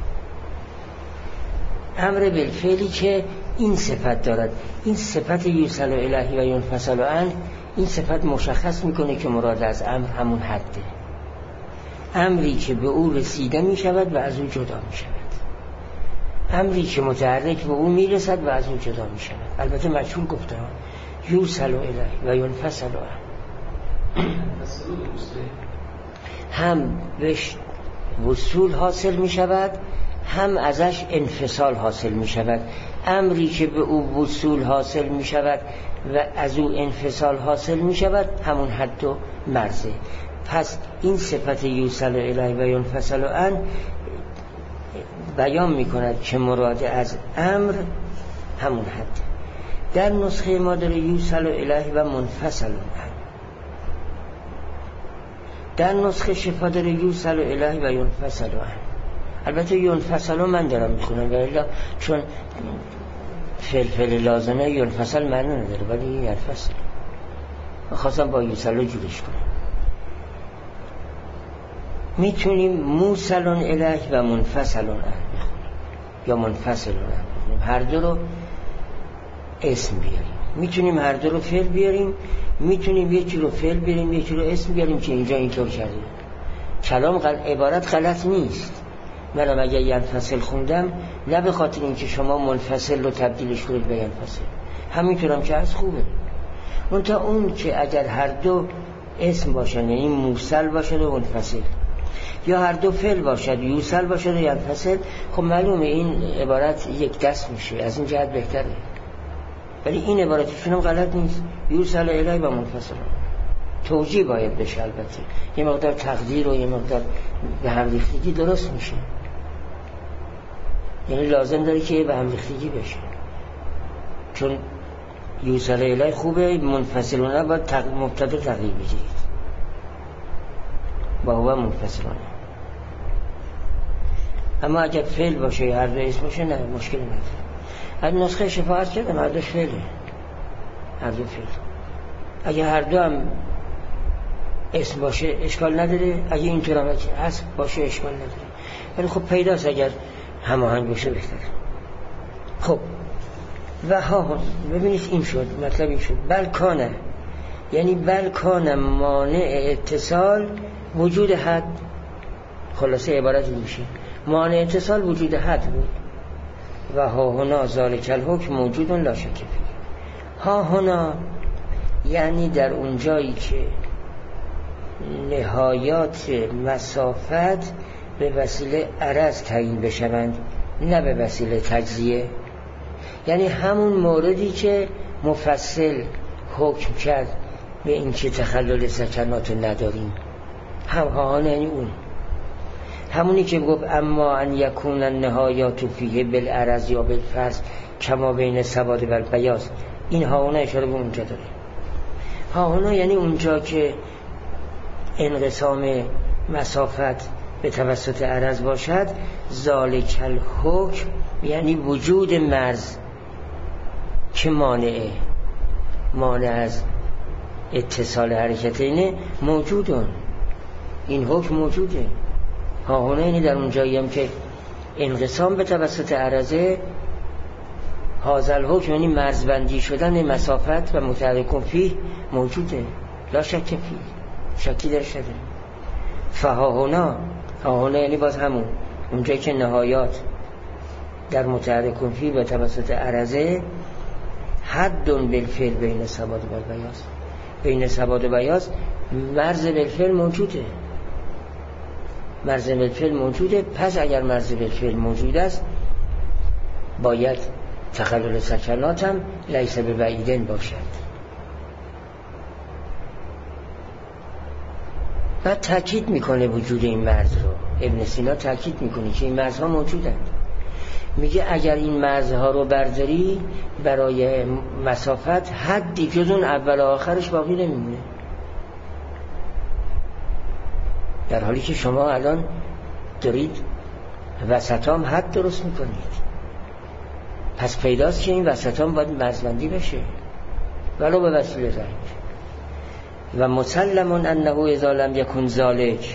امر بالفعلی که این صفت دارد، این صفت یوصل الیه و ینفصل عنه، این صفت مشخص میکنه که مراد از امر همون حده، امری که به او رسیده می شود و از او جدا می شود، امری که متحرک به او می رسد و از او جدا می شود. البته مجهول گفتم، یوصل الیه و ینفصل عنه، هم بهش وصول حاصل می شود هم ازش انفصال حاصل می شود. امری که به او وصول حاصل می شود و از او انفصال حاصل می شود همون حد و مرزه. پس این صفت یوصل الیه و ینفصل عنه بیان می کند که مراد از امر همون حد. در نسخه ما داره یوصل الیه و منفصل عنه، در نسخه شفا داره یوصل الیه و ینفصل عنه. البته ینفصل من دارم میخونم و الا چون فلفل لازمه ینفصل معنی نداره، ولی ینفصل خواستم با یوصل جورش کنم. میتونیم موصل الیه و منفصل عنه بخونیم یا منفصل عنه بخونیم، هر دو رو اسم بیاریم. میتونیم هر دو رو فعل بیاریم، میتونیم یکی رو فعل بیاریم یکی رو اسم بیاریم که اینجا اینطور کردیم. کلام غل... عبارت غلط نیست. منم اگر ینفصل خوندم نه به خاطر اینکه شما منفصل رو تبدیلش کنید به ینفصل، همینطورم که از خوبه. اون تا اون که اگر هر دو اسم باشن، یعنی موصل باشد و منفصل، یا هر دو فعل باشد، یوصل باشد و ینفصل، خب معلومه این عبارت یک دست میشه، از این جهت بهتره. ولی این عبارتشون هم غلط نیست، یوصل الیه و منفصل. توجیه باید بشه، البته یه مقدار تقدیر و یه مقدار به هم ریختگی درست میشه، یعنی لازم داره که به هم ریختگی بشه، چون یوصل الیه خوبه، منفصلونه باید تق... مبتدا تغییر بگیرید با هو منفصلونه. اما اگر فعل باشه یا هر دو اسم باشه نه مشکل نداره. از نسخه شفاعت کردم هر دوش فعله، هر دو فعل. اگه هر دو هم اسم باشه اشکال نداره، اگه اینطور هم هست باشه اشکال نداره، ولی خب پیداست اگر هماهنگ باشه بهتره. خب و ها ببینید این شد، مطلب این شد بل کانه، یعنی بل کانه مانع اتصال وجود حد. خلاصه عبارت میشه مانع اتصال وجود حد بود. و ها هنا ذالک الحکم موجود لا شک فیه. ها هنا یعنی در اون جایی که نهایات مسافت به وسیله عرض تعیین بشوند نه به وسیله تجزیه، یعنی همون موردی که مفصل حکم کرد به این که تخلل سکنات نداریم، هم ها یعنی اون همونی که گفت اما ان یکون النهایات فیه بالعرض یا بالفرض کما بین سواد و بیاض، این ها هنا اشاره به اونجا داره. ها هنا یعنی اونجا که انقسام مسافت به توسط عرض باشد، ذالک الحکم یعنی وجود مرز که مانعه، مانع از اتصال حرکتینه موجودون، این حکم موجوده. ها هنا یعنی در اون جایی هم که انقسام به توسط عرضه حاصل حکم، یعنی مرزبندی شدن مسافت و متحرک فیه موجوده، لا شک فیه، شکی در شده. فهاهنا، هاهنا یعنی باز همون اونجایی که نهایات در متحرک فیه به توسط عرضه حد بالفعل بین سواد و بیاض، بین سواد و بیاض مرز بالفعل موجوده، مرز بالفعل موجوده. پس اگر مرز بالفعل موجود است باید تخلل سکنات هم لیس به بعیدن باشد. بعد تأکید میکنه وجود این مرز رو، ابن سینا تأکید میکنه که این مرزها موجودند. میگه اگر این مرزها رو برداری برای مسافت حدی جز اون اول و آخرش باقی نمیمونه، در حالی که شما الان دارید وسطام حد درست میکنید. پس پیداست که این وسطام باید مرزبندی بشه ولو به وسیله رنگ. و مسلم انه اذا لم یکن ذالک،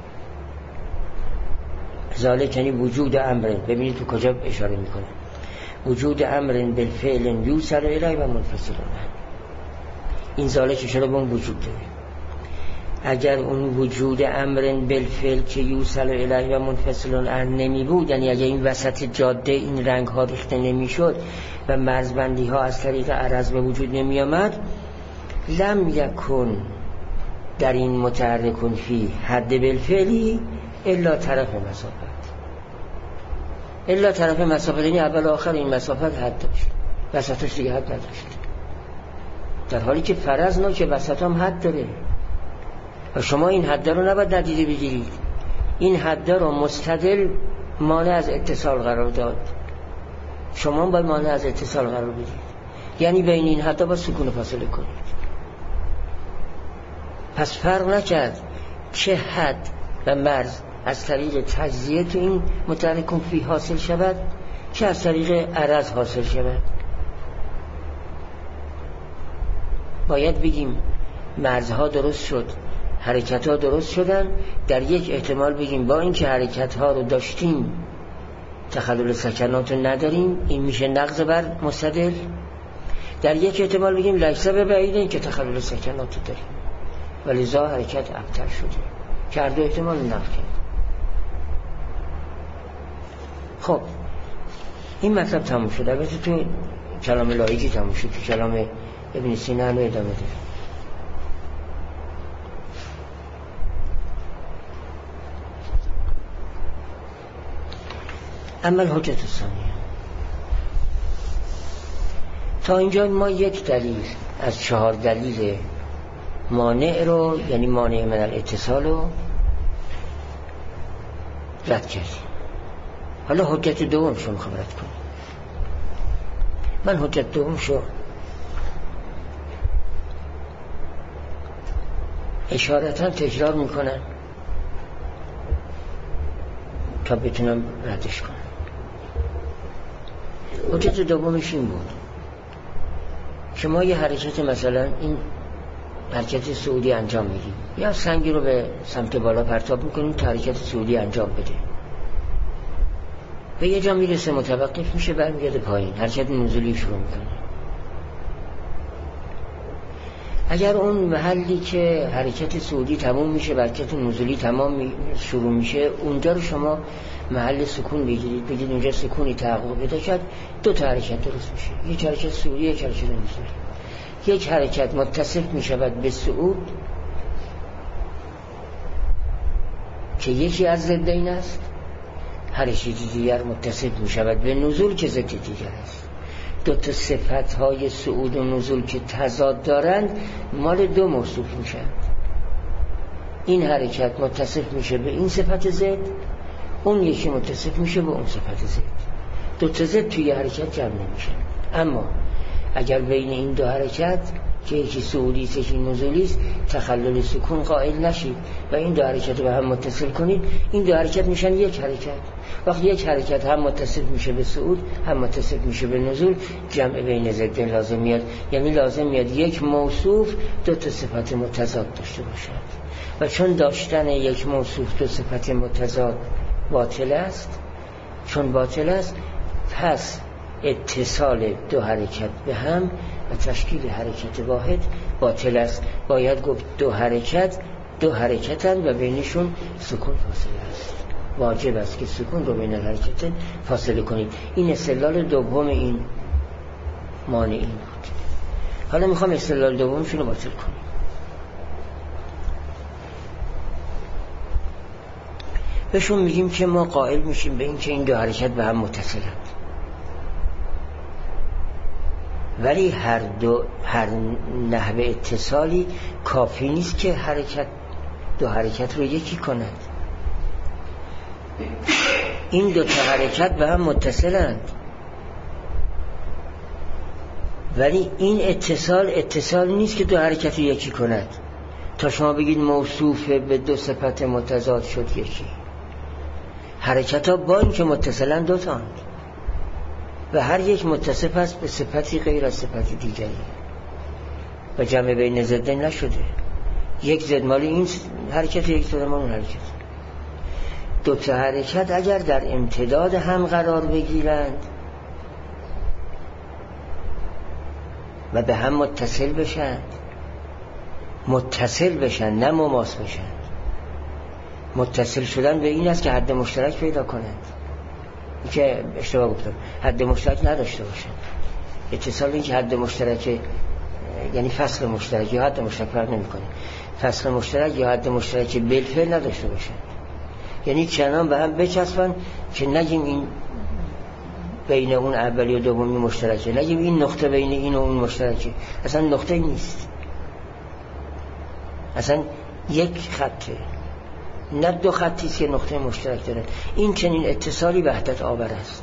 ذالک یعنی وجود امر. ببینید تو کجا اشاره میکنه، وجود امر بالفعل یوصل الیه و منفصل عنه. این ذالک اشاره به اون وجود داره. اگر اون وجود امر بالفعل که یوصل الیه و منفصل عنه نمی بود، یعنی اگر این وسط جاده این رنگ ها ریخته نمی شد و مرزبندی ها از طریق عرض به وجود نمی آمد، لم یکن در این متحرک فی حد بالفعلی الا طرف مسافت، الا طرف مسافت یعنی اول و آخر این مسافت حد داشت، وسطش دیگه حد نداشت. در حالی که فرض نه که وسط هم حد داره و شما این حد رو نباید ندیده بگیرید. این حد رو مستدل مانع از اتصال قرار داد، شما باید مانع از اتصال قرار بدید، یعنی بین این حد با سکون فاصله کنید. پس فرق نکرد چه حد و مرز از طریق تجزیه تو این متحرک فی حاصل شود چه از طریق عرض حاصل شود. باید بگیم مرزها درست شد، حرکت ها درست شدن. در یک احتمال بگیم با اینکه حرکت ها رو داشتیم تخلل سکنات رو نداریم، این میشه نقض بر مستدل. در یک احتمال بگیم لیس به بعیدن که تخلل سکنات رو داریم ولذا حرکت ابتر شده، که هر دو احتمال نقض کرد. خب این مطلب تموم شد. البته تو کلام لایقی تموم شد، تو کلام ابن سینا رو ادامه داریم. اما الحجت الثانیه، تا اینجا ما یک دلیل از چهار دلیل مانع رو، یعنی مانع من الاتصال رو رد کردیم. حالا حجت دوم شو میخوام رد کنم. من حجت دوم شو اشارتا تکرار میکنم تا بتونم ردش کنم. حجت دومش این بود، شما یه حرکت مثلا این حرکت سعودی انجام میدید، یا سنگی رو به سمت بالا پرتاب میکنید تا حرکت سعودی انجام بده، به یه جا میرسه متوقف میشه برمیگرده پایین، حرکت نزولی شروع میکنه. اگر اون محلی که حرکت صعودی تمام میشه و حرکت نزولی تمام شروع میشه، اونجا رو شما محل سکون بگیرید، بگید اونجا سکونی تحقق پیدا کرد، دو تا حرکت درست میشه، یک حرکت صعودی یک حرکت نزولی. یک حرکت متصف میشود به صعود که یکی از ضدین است، حرکت دیگر متصف میشود به نزول که ضد دیگر است. دو تا صفت های صعود و نزول که تضاد دارند مال دو موصوف میشن. این حرکت متصف میشه به این صفت ضد، اون یکی متصف میشه به اون صفت ضد. دو تا ضد توی حرکت جمع نمیشن. اما اگر بین این دو حرکت که یکی صعودی است یکی نزولی است تخلل سکون قائل نشید و این دو حرکت رو به هم متصل کنید، این دو حرکت میشن یک حرکت. وقتی یک حرکت هم متصل میشه به صعود هم متصل میشه به نزول، جمع بین ضدین لازم میاد، یعنی لازم میاد یک موصوف دو تا صفت متضاد داشته باشد و چون داشتن یک موصوف دو صفت متضاد باطل است، چون باطل است پس اتصال دو حرکت به هم و تشکیل حرکت واحد باطل است. باید گفت دو حرکت دو حرکتن و بینشون سکون فاصله است. واجب است که سکون رو بین حرکتن فاصله کنید. این استدلال دوم این مانعین بود. حالا میخوام استدلال دومشون رو باطل کنیم. بهشون میگیم که ما قائل میشیم به این که این دو حرکت به هم متصلند، ولی هر دو هر نحوه اتصالی کافی نیست که حرکت دو حرکت رو یکی کند. این دو تا حرکت به هم متصلند، ولی این اتصال اتصال نیست که دو حرکت رو یکی کند تا شما بگید موصوف به دو صفت متضاد شد یکی. حرکت ها با این که متصلن دو تاند و هر یک متصف است به صفتی غیر از صفت دیگری و جمع بین ضدین نشده. یک ضد مال این حرکت، یک ضد مال اون حرکت. دو تا حرکت اگر در امتداد هم قرار بگیرند و به هم متصل بشن، متصل بشن نه مماس بشن. متصل شدن به این است که حد مشترک پیدا کنند. این که اشتباه گفتم، حد مشترک نداشته باشن. اتصال این که حد مشترک یعنی فصل مشترک یا حد مشترک فرق نمی‌کنه. فصل مشترک یا حد مشترک بالفعل نداشته باشن، یعنی چنان به هم بچسبن که نگیم این بین اون اولی و دومی مشترکه، نگیم این نقطه بین این و اون مشترکه. اصلا نقطه نیست، اصلا یک خطه، نه دو خطی است که نقطه مشترک داره. این چنین اتصالی وحدت آور است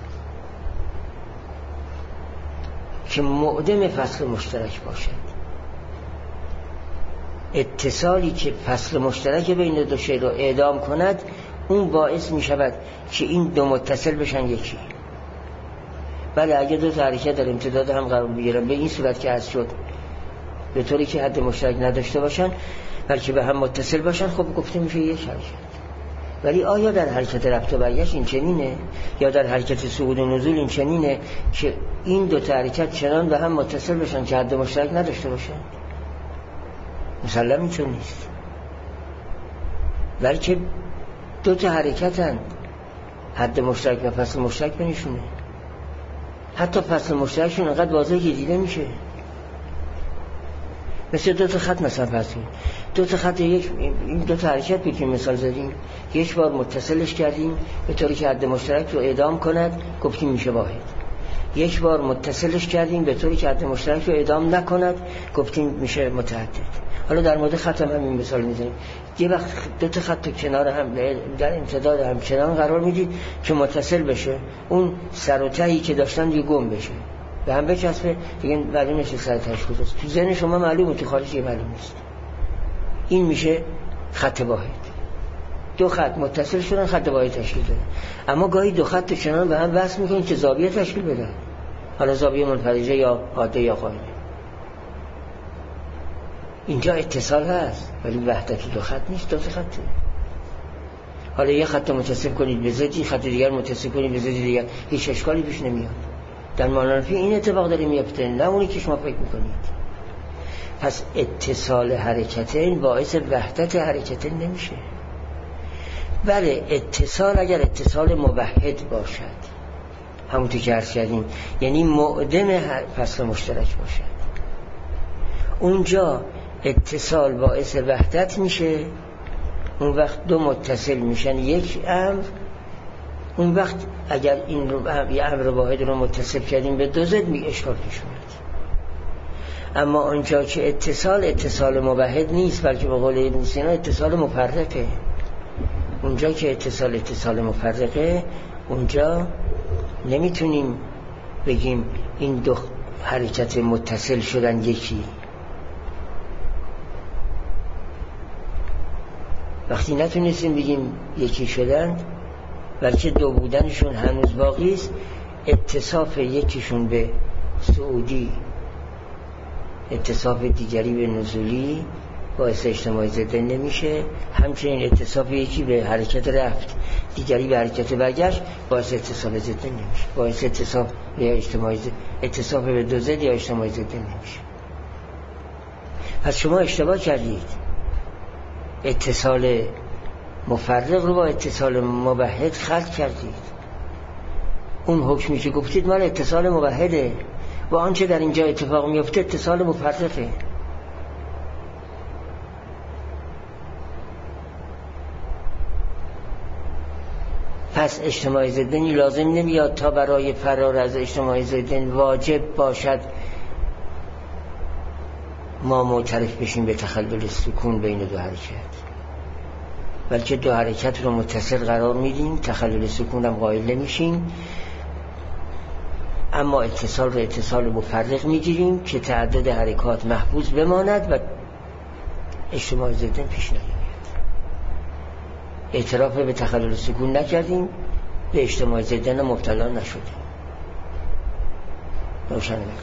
که معدم فصل مشترک باشد. اتصالی که فصل مشترک بین دو شی رو اعدام کند، اون باعث می شود که این دو متصل بشن یکی. بله اگه دو تا حرکت در امتداد هم قرار بگیرن به این صورت که از شد به طوری که حد مشترک نداشته باشن بلکه به هم متصل باشن، خب گفته میشه یک حرکت. ولی آیا در حرکت رفت و برگشت این چنینه یا در حرکت صعود و نزول این چنینه که این دو تا حرکت چنان به هم متصل بشن که حد مشترک نداشته باشن؟ مسلم اینطور نیست، بلکه دو تا حرکتن، حد مشترک و فصل مشترک بینشونه. حتی فصل مشترکشون انقدر واضحه که دیده میشه. مثل دو تا خط مثلا فرض کنید، دو تا خط یک این دو تا حرکت بود که مثال زدیم، یک بار متصلش کردیم به طوری که حد مشترک رو اعدام کند، گفتیم میشه واحد. یک بار متصلش کردیم به طوری که حد مشترک رو اعدام نکند، گفتیم میشه متعدد. حالا در مورد خط هم همین مثال میزنیم. یه وقت دو تا خط کنار هم در امتداد هم چنان قرار میدید که متصل بشه، اون سر و تهی که داشتن دیگه گم بشه، به هم بچسبه دیگه، معلوم نشه سر تهش کجاست. تو ذهن شما معلومه، تو خارج یه معلوم نیست. این میشه خط واحد. دو خط متصل شدن خط واحد تشکیل دادن. اما گاهی دو خط چنان به هم وصل میکنن که زاویه تشکیل بدن، حالا زاویه منفرجه یا حاده یا قائمه. اینجا اتصال هست ولی وحدت دو خط نیست، دو خطه. حالا یه خط متصل کنید به ضدی، خط دیگر متصل کنید به ضدی دیگر، هیچ اشکالی پیش نمیاد. در مانورفی این اتفاق داره میفته، نه اونی که شما فکر میکنید. پس اتصال حرکتین باعث وحدت حرکتین نمیشه. بله اتصال اگر اتصال موحد باشد، همونطور که عرض کردیم، یعنی معدم فصل مشترک باشد، اونجا اتصال باعث وحدت میشه. اون وقت دو متصل میشن یک امر. اون وقت اگر این رو یه امر واحد رو متصل کردیم به دو ضد می اشکال پیش میاد. اما اونجا که اتصال اتصال موحد نیست، بلکه به قول ابن سینا اتصال مفرقه. اونجا که اتصال اتصال مفرقه، اونجا نمیتونیم بگیم این دو حرکت متصل شدن یکی. وقتی نتونستیم بگیم یکی شدن بلکه دو بودنشون هنوز باقی است، اتصاف یکیشون به صعودی، اتصاف دیگری به نزولی، باعث اجتماعی ضد نمیشه. همچنین اتصاف یکی به حرکت رفت دیگری به حرکت برگشت باعث اتصال ضد نمیشه. باعث اتصاف یا اجتماعی ضد، اتصاف به دو ضد یا اجتماعی ضد نمیشه. پس شما اشتباه کردید. اتصال مفرق رو با اتصال موحد خلط کردید. اون حکمی که گفتید مال اتصال موحده و آنچه در اینجا اتفاق میفته اتصال مفرقه. پس اجتماعی ضدنی لازم نمیاد تا برای فرار از اجتماعی ضدن واجب باشد ما معترف بشیم به تخلل سکون بین دو حرکت، بلکه دو حرکت رو متصل قرار میدیم، تخلل سکون هم قائل نمیشیم، اما اتصال رو اتصال مفرق میگیریم که تعدد حرکات محفوظ بماند و اجتماعی ضدن پیش نیاید. اعتراف به تخلل سکون نکردیم، به اجتماعی ضدن مبتلا نشدیم. روشن بگم.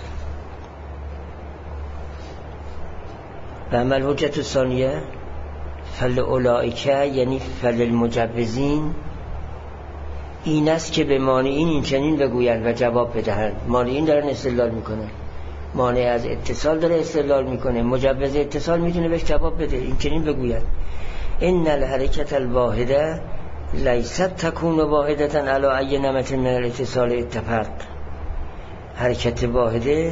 و عمل حجت الثانیه فل اولائکه یعنی فل المجوزین این است که به مانعین این چنین بگویند و جواب بدهند. مانعین دارن استدلال میکنه، مانع از اتصال داره استدلال میکنه، مجوز اتصال میتونه بهش جواب بده. این چنین بگویند ان الحرکت الواحده لیست تکون واحدتا علی ای نمط من الاتصال اتفاق. حرکت واحده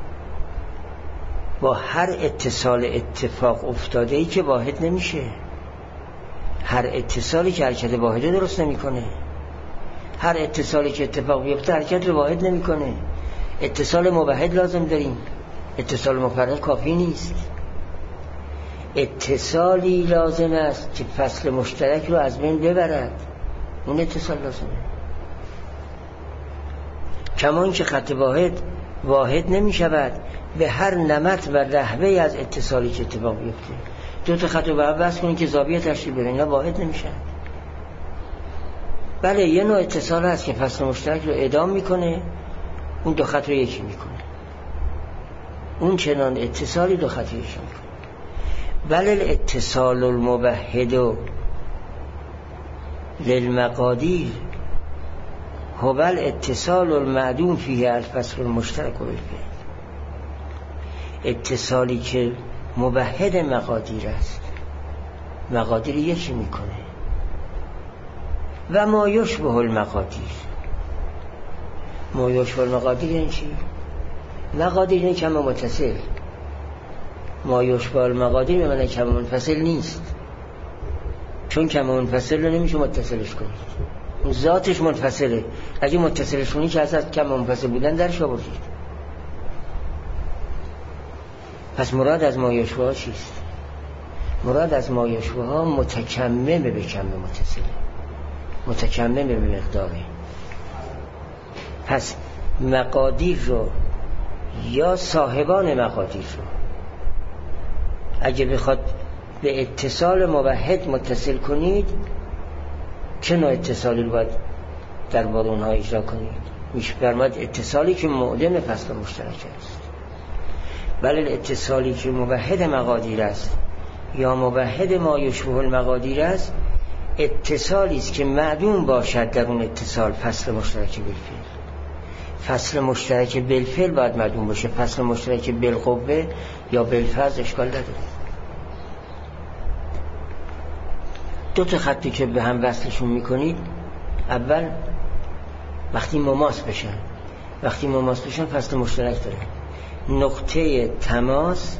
با هر اتصال اتفاق افتاده ای که واحد نمیشه. هر اتصالی که حرکت واحده درست نمیکنه، هر اتصالی که اتفاق بیفته حرکت رو واحد نمیکنه. اتصال موحد لازم داریم، اتصال مفرق کافی نیست. اتصالی لازم است که فصل مشترک رو از بین ببرد، اون اتصال لازمه. کمان که خط واحد واحد نمی شود به هر نمط و رهبه از اتصالی که اتفاق بیفته. دو تا خط رو به هم وصل کنید که زاویه تشکیل بدن، اینا واحد نمیشن. بله یه نوع اتصال هست که فصل مشترک رو اعدام میکنه، اون دو خط رو یکی میکنه. اون چنان اتصالی دو خط رو یکی میکنه. بله الاتصال الموحد للمقادیر هو الاتصال المعدوم فیه الفصل المشترک بالفعل. اتصالی که موحد مقادیر است، مقادیر یکی میکنه. و ما یشبه المقادیر، ما یشبه المقادیر این چی؟ مقادیر این کم متصل، ما یشبه المقادیر به معنی کم منفصل نیست، چون کم منفصل رو نمیشه متصلش کنید، اون ذاتش منفصله. اگه متصلش کنی که از کم منفصل بودن درش آوردید. پس مراد از ما یشبه ها چیست؟ مراد از ما یشبه ها متکممه به کم متصله، متکممه به مقداره. پس مقادیر رو یا صاحبان مقادیر رو اگه بخواد به اتصال موحد متصل کنید، چه نوع اتصالی رو باید در بار اونها اجرا کنید؟ میشه فرمود اتصالی که معدم فصل مشترک است. بله اتصالی که موحد مقادیر است یا موحد ما یشبه المقادیر است، اتصالی است که معدوم باشد در اون اتصال فصل مشترک بالفعل. فصل مشترک بالفعل باید معدوم باشه، فصل مشترک بالقوه یا بالفرض اشکال نداره. دو تا خطی که به هم وصلشون میکنید، اول وقتی مماس بشن، وقتی مماس بشن فصل مشترک داره. نقطه تماس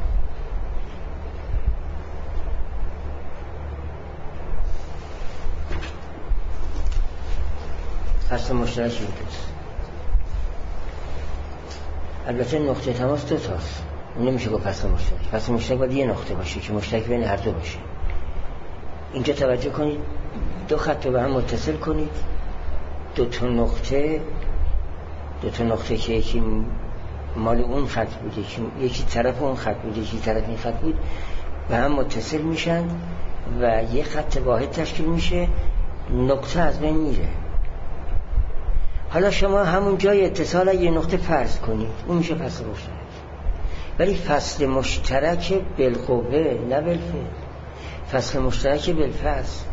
فصل مشترک اینجاست. البته نقطه تماس دو تاست، اون نمیشه گفت فصل مشترک. فصل مشترک باید یه نقطه باشه که مشترک بین هر دو باشه. اینجا توجه کنید، دو خط رو به هم متصل کنید، دو تا نقطه دو تا نقطه که یکی مال اون خط بود، یکی, یکی طرف اون خط بود، یکی طرف این خط بود، به هم متصل میشن و یه خط واحد تشکیل میشه، نقطه از بین میره. حالا شما همون جای اتصال یه نقطه فرض کنید، اون میشه فصل مشترک. ولی فصل مشترک بالقوه نه بالفعل، فصل مشترک بالفصل.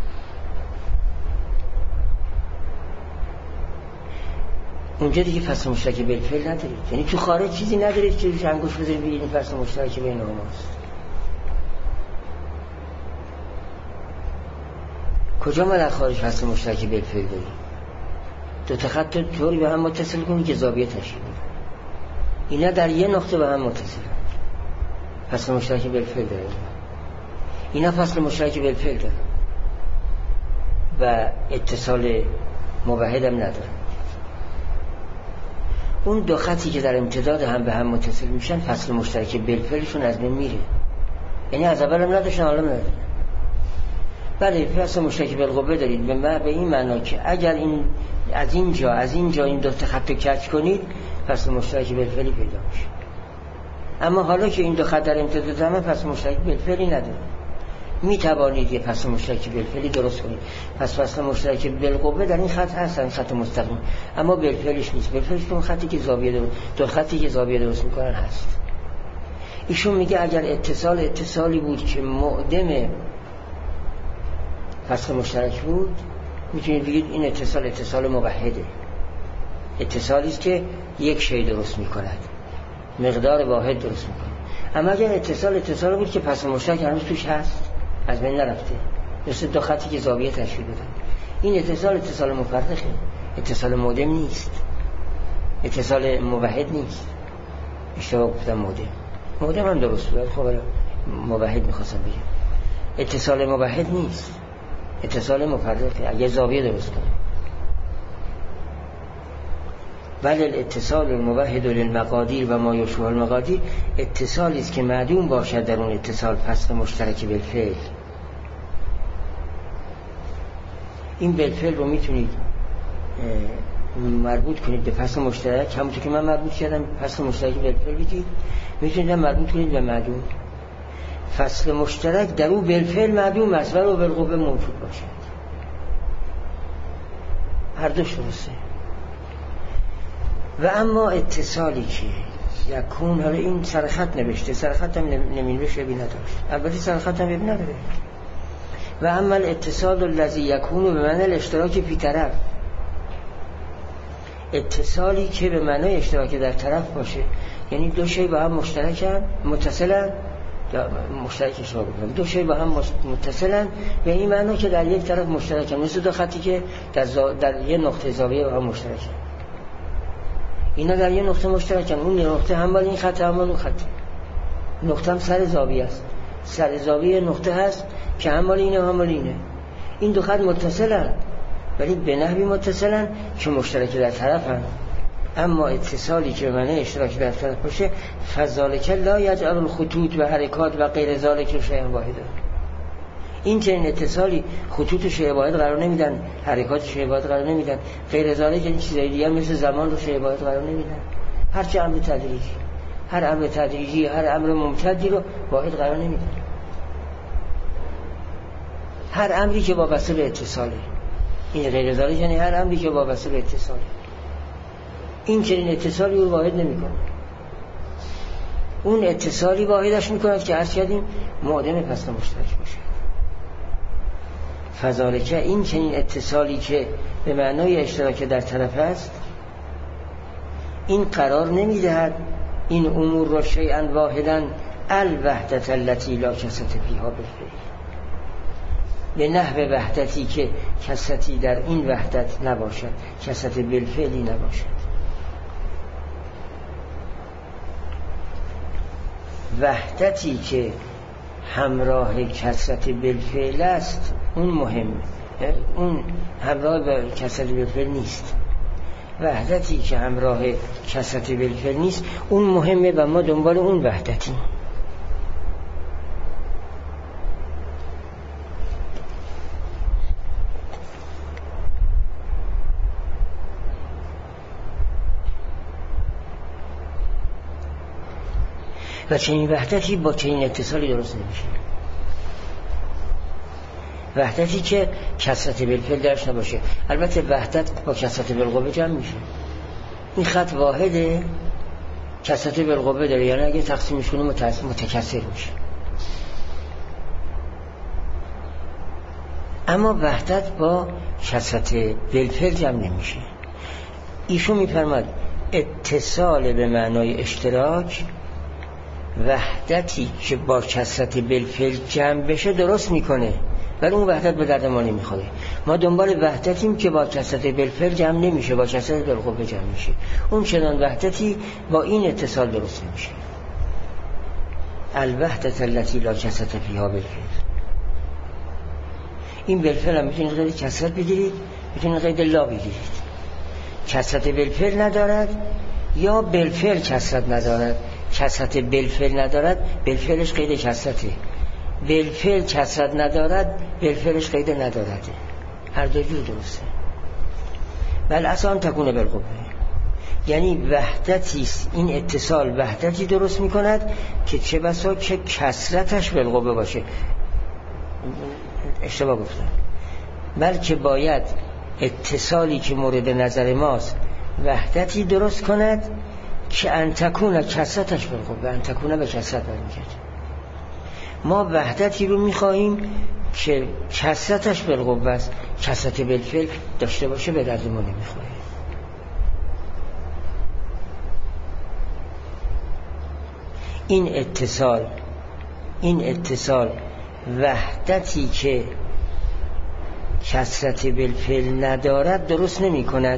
اونجا دیگه فصل مشترک بالفعل ندارید، یعنی تو خارج چیزی ندارید که روش انگوش بذارید ببینید فصل مشترک بین اوناست. کجا ما در خارج فصل مشترک بالفعل داریم؟ دو تا خط طوری به هم متصل کنید که زاویه تشکیل میده، اینا در یه نقطه به هم متصلن، فصل مشترک بالفعل داره. اینا فصل مشترک بالفعل داره و اتصال موحد هم نداره. اون دو خطی که در امتداد هم به هم متصل میشن فصل مشترک بالفعلشون از بین میره، یعنی از اول هم نداشتن حالا نداره. بله فصل مشترک بالقوه دارید به به این معنا که اگر این از اینجا از اینجا این دو تا خط رو کج کنید فصل مشترک بالفعلی پیدا میشه. اما حالا که این دو خط در امتداد هم فصل مشترک بالفعلی نداره، می توانید یه فصل مشترک بالفعلی درست کنید. پس فصل مشترک بالقوه در این خط هستن، خط مستقیم، اما بالفعلش نیست. بالفعلش اون خطی که زاویه دو دو خطی که زاویه درست میکنن هست. ایشون میگه اگر اتصال اتصالی بود که معدم فصل مشترک بود، میتونید بگید این اتصال اتصال موحده، اتصالی است که یک شی درست میکند، مقدار واحد درست میکند. اما اگر اتصال اتصال بود که فصل مشترک هنوز توش هست، از بین نرفته، مثل دو خطی که زاویه تشکیل بدن، این اتصال اتصال مفرقه، اتصال معدم نیست، اتصال موحد نیست. اشتباه گفتم معدم، معدم هم درست بود، خب موحد میخواستم بگم. اتصال موحد نیست، اتصال مفرقه، اگه زاویه درست کنه. ولی الاتصال الموحد للمقادیر و ما یشبه المقادیر اتصالی است که معدوم باشد در اون اتصال فصل مشترک بالفعل. این بالفعل رو میتونید مربوط کنید به فصل مشترک، همونطور که من مربوط کردم فصل مشترک بالفعل بگید، میتونید مربوط کنید به معدوم. فصل مشترک در او بالفعل معدوم است و بالقوه موجود باشد. هر دوش درسته. و اما اتصالی که یکون، حالا این سرخط نوشته، سرخط هم نمینوشه بی نداشت، البته سرخط هم بی نداره. و اما اتصال الذی یکون به معنی الاشتراک فی طرف، اتصالی که به معنی اشتراک در طرف باشه، یعنی دو شی با هم مشترکن، متصلن، مشترک اشتراک کنن، دو شی با هم متصلن به این معنی که در یک طرف مشترکن، مثل دو خطی که در, زا... در یک نقطه زاویه با هم مشترکن. اینا در یه نقطه مشترکن، اون نقطه هم بالا این خط هم بالا اون خط، نقطه هم سر زاویه است، سر زاویه نقطه هست که هم بالا اینه هم بالا اینه. این دو خط متصلن ولی به نحوی متصلن که مشترک در طرف هم. اما اتصالی که به معنی اشتراک در طرف باشه، فذالک لا یجعل الخطوط و حرکات و غیر ذالک شیء واحد. این چنین اتصالی خطوط شیء واحد قرار نمیدن، حرکات شیء واحد قرار نمیدن، غیر ذالک این چیزای دیگه مثل زمان رو شیء واحد قرار نمیدن. هر چه امر تدریجی، هر امر تدریجی، هر امر ممتدی رو واحد قرار نمیدن. هر امری که وابسته به اتصاله، این غیر ذالک یعنی هر امری که وابسته به اتصاله، این چنین اتصالی رو واحد نمیکنه. اون اتصالی واحدش میکند که عرض کردیم معدم فصل مشترک باشه. فذالک این چنین اتصالی که به معنای اشتراک در طرف است، این قرار نمیدهد این امور را شیئا واحدا الوحدت التي لا کسرة فیها بالفعل، به نحو وحدتی که کسرتی در این وحدت نباشد، کسرت بالفعلی نباشد. وحدتی که همراه کسرت بالفعل است اون مهمه، اون همراه با کسرت بالفعل نیست. وحدتی که همراه کسرت بالفعل نیست اون مهمه و ما دنبال اون وحدتی. و چنین وحدتی با چنین اتصالی درست نمیشه. وحدتی که کسرت بالفعل درش نباشه. البته وحدت با کسرت بالقوه جمع میشه. این خط واحده کثرت بالقوه داره، یعنی اگه تقسیمش کنه متکثر میشه. اما وحدت با کثرت بالفعل جمع نمیشه. ایشون میفرماد اتصال به معنای اشتراک، وحدتی که با کثرت بالفعل جمع بشه درست میکنه، ولی اون وحدت به درد ما نمیخوره. ما دنبال وحدتیم که با کثرت بالفعل جمع نمیشه، با کثرت بالقوه جمع میشه. اون چنان وحدتی با این اتصال درست نمیشه. الوحدت التي لا کثرت فیها بالفعل. این بالفعل هم میتونید قید کثرت بگیرید، میتونید قید لا بگیرید. کثرت بالفعل ندارد یا بالفعل کثرت ندارد. کثرت بالفعل ندارد، بالفعلش قید کثرته. بالفعل کثرت ندارد، بالفعلش قید ندارد. هر دو جور درسته. بل اصلا تکونه بالقوه، یعنی وحدتی است. این اتصال وحدتی درست میکند که چه بسا که کثرتش بالقوه باشه. اشتباه گفتم، بلکه باید اتصالی که مورد نظر ماست وحدتی درست کند که انتکونه کثرتش بالقوه، انتکونه به کثرت برمیگرده. ما وحدتی رو میخواهیم که کثرتش بالقوه است، کثرت بالفعل داشته باشه به درد ما نمیخوره. این اتصال این اتصال وحدتی که کثرت بالفعل ندارد درست نمی کند.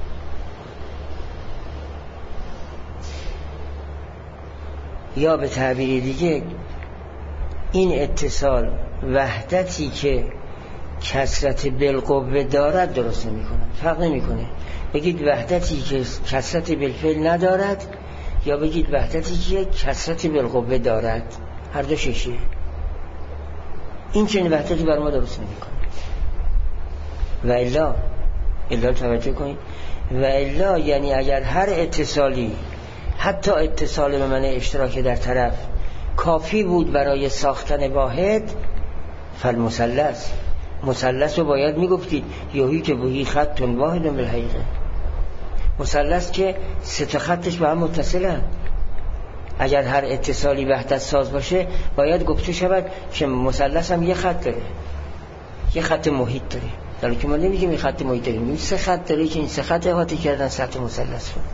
یا به تعبیر دیگه این اتصال وحدتی که کثرت بالقوه دارد درست نمی کند. فرق نمی کنه بگید وحدتی که کثرت بالفعل ندارد یا بگید وحدتی که کثرت بالقوه دارد، هر دو شیشه. این چنین وحدتی بر ما درست نمی کنه. و الا الا توجه کنید، و الا یعنی اگر هر اتصالی، حتی اتصال به معنی اشتراک در طرف، کافی بود برای ساختن واحد، فالمثلث، مثلث رو باید میگفتید یوهی که بوهی خطون واحدون بالحقیقه. مثلث که سه تا خطش به هم متصلن. اگر هر اتصالی وحدت ساز باشه باید گفته شود که مثلث هم یه خط داره، یه خط محیط داره. در حالی که ما نمیگیم این خط محیط داریم، این سه خط داره که این سه خط احاطه کردن سطح مثلث رو.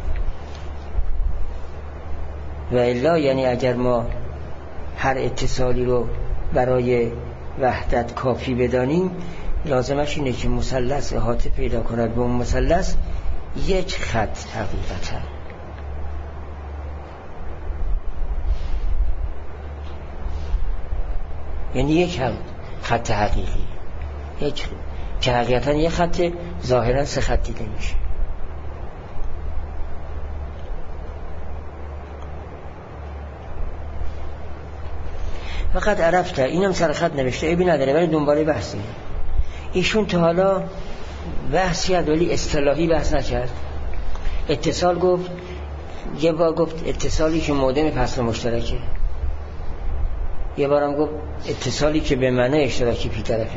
و الا یعنی اگر ما هر اتصالی رو برای وحدت کافی بدانیم، لازمش اینه که مثلث احاطه پیدا کند به اون مثلث یک خط حقیقتا. یعنی یک خط حقیقی، یک که حقیقتا یک خط ظاهرا سه خط دیده میشه. فقط عرفته، اینم سر خط نوشته، عیبی نداره ولی دنباله بحثی. ایشون تا حالا بحثی از ولی اصطلاحی بحث نکرد. اتصال گفت، یه بار گفت اتصالی که مودم فصل مشترکه، یه بارم گفت اتصالی که به معنی اشتراکی پی طرفه.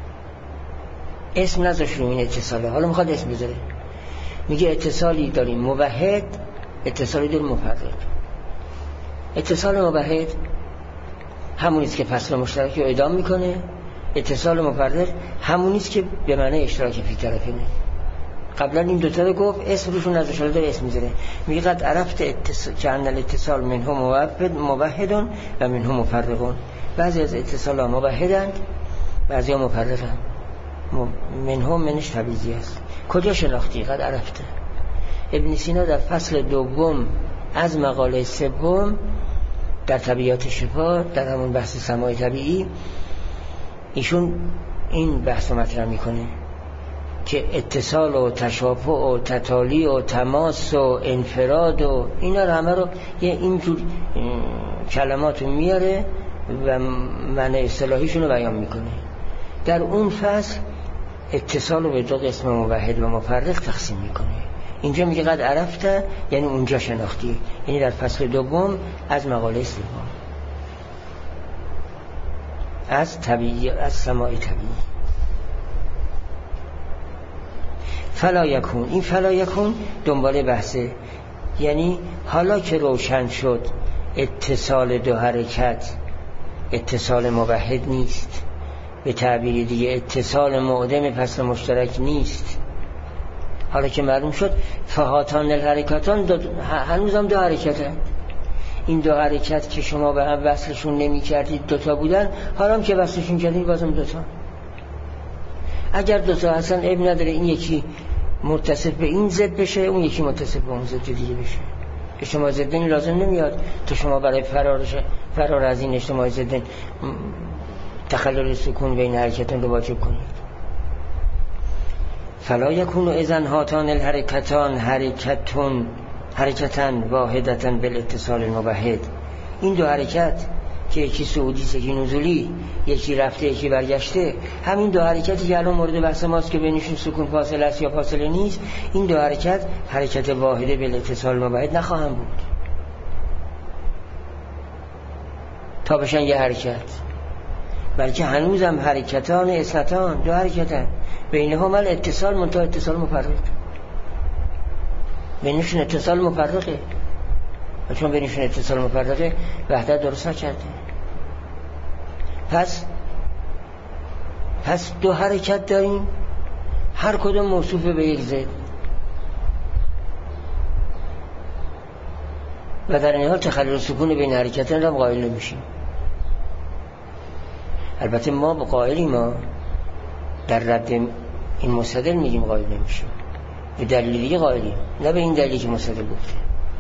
اسم نذاش رو این اتصاله، حالا میخواد اسم بذاره. میگه اتصالی داریم موحد، اتصالی داریم مفرق. اتصال موحد همونیست که فصل مشترکی رو ادام میکنه، اتصال مفرق همونیست که به معنی اشتراکی پی طرفه. قبلا این دوتا رو گفت، اسم روشون نذاش، حالا داره اسم میذاره. میگه قد عرفت اتصال که ان الاتصال منهم موحدون و منهم مفرقون. بعضی از اتصال ها موحدند، بعضی ها مفرقند. منهم منش تبعیضی است. کجا شناختی؟ قد عرفته. ابن سینا در فصل دوم از مقاله سوم در طبیعات شفا، در همون بحث سماع طبیعی، ایشون این بحث رو مطرح میکنه که اتصال و تشافع و تتالی و تماس و انفراد و اینا رو همه رو یه اینجور کلمات رو میاره و معنی اصطلاحیشون رو بیان میکنه. در اون فصل اتصال رو به دو قسم موحد و مفرق تقسیم میکنه. اینجا میگه قد عرفته، یعنی اونجا شناختی، یعنی در فصل دوم از مقاله سوم، از طبیعی، از سماع طبیعی. فلا یکون، این فلا یکون دنباله بحثه یعنی حالا که روشن شد اتصال دو حرکت اتصال موحد نیست، به تعبیر دیگه اتصال معدم پس مشترک نیست. حالا که معلوم شد فهاتان الحرکتان هنوز هم دو حرکت هست. این دو حرکت که شما به هم وصلشون نمی کردید دوتا بودن، حالا هم که وصلشون کردید بازم دوتا. اگر دوتا هستن عیب نداره، این یکی متصف به این ضد بشه، اون یکی متصف به اون ضد دیگه بشه. اجتماع ضدین لازم نمیاد تو شما برای فرارش فرار از این اجتماع ضدین تخلل سکون بین حرکتون رو واجب کنید. فلا یکون اذن هاتان الحرکتان حرکتون حرکتن واحدتن بالاتصال الموحد. این دو حرکت که یکی صعودی یکی نزولی، یکی رفته یکی برگشته، همین دو حرکتی که الان مورد بحث ماست که بینشون سکون فاصله است یا فاصله نیست، این دو حرکت حرکت واحده بالاتصال الموحد نخواهم بود تا بشن یه حرکت، بلکه هنوزم حرکتان اثنتان، دو حرکتن بینهما الاتصال منتها اتصال مفرق، بینشون اتصال مفرقه و چون بینشون اتصال مفرقه وحدت درست نکرده. پس پس دو حرکت داریم، هر کدوم موصوف به یک ضد و در این حال تخلل سکون بین حرکتان را قائل نمیشیم. البته ما به قائلی ما در رد این مستدل میگیم قائل نمیشیم، به دلیل دیگه قائلیم، نه به این دلیلی که مستدل گفته.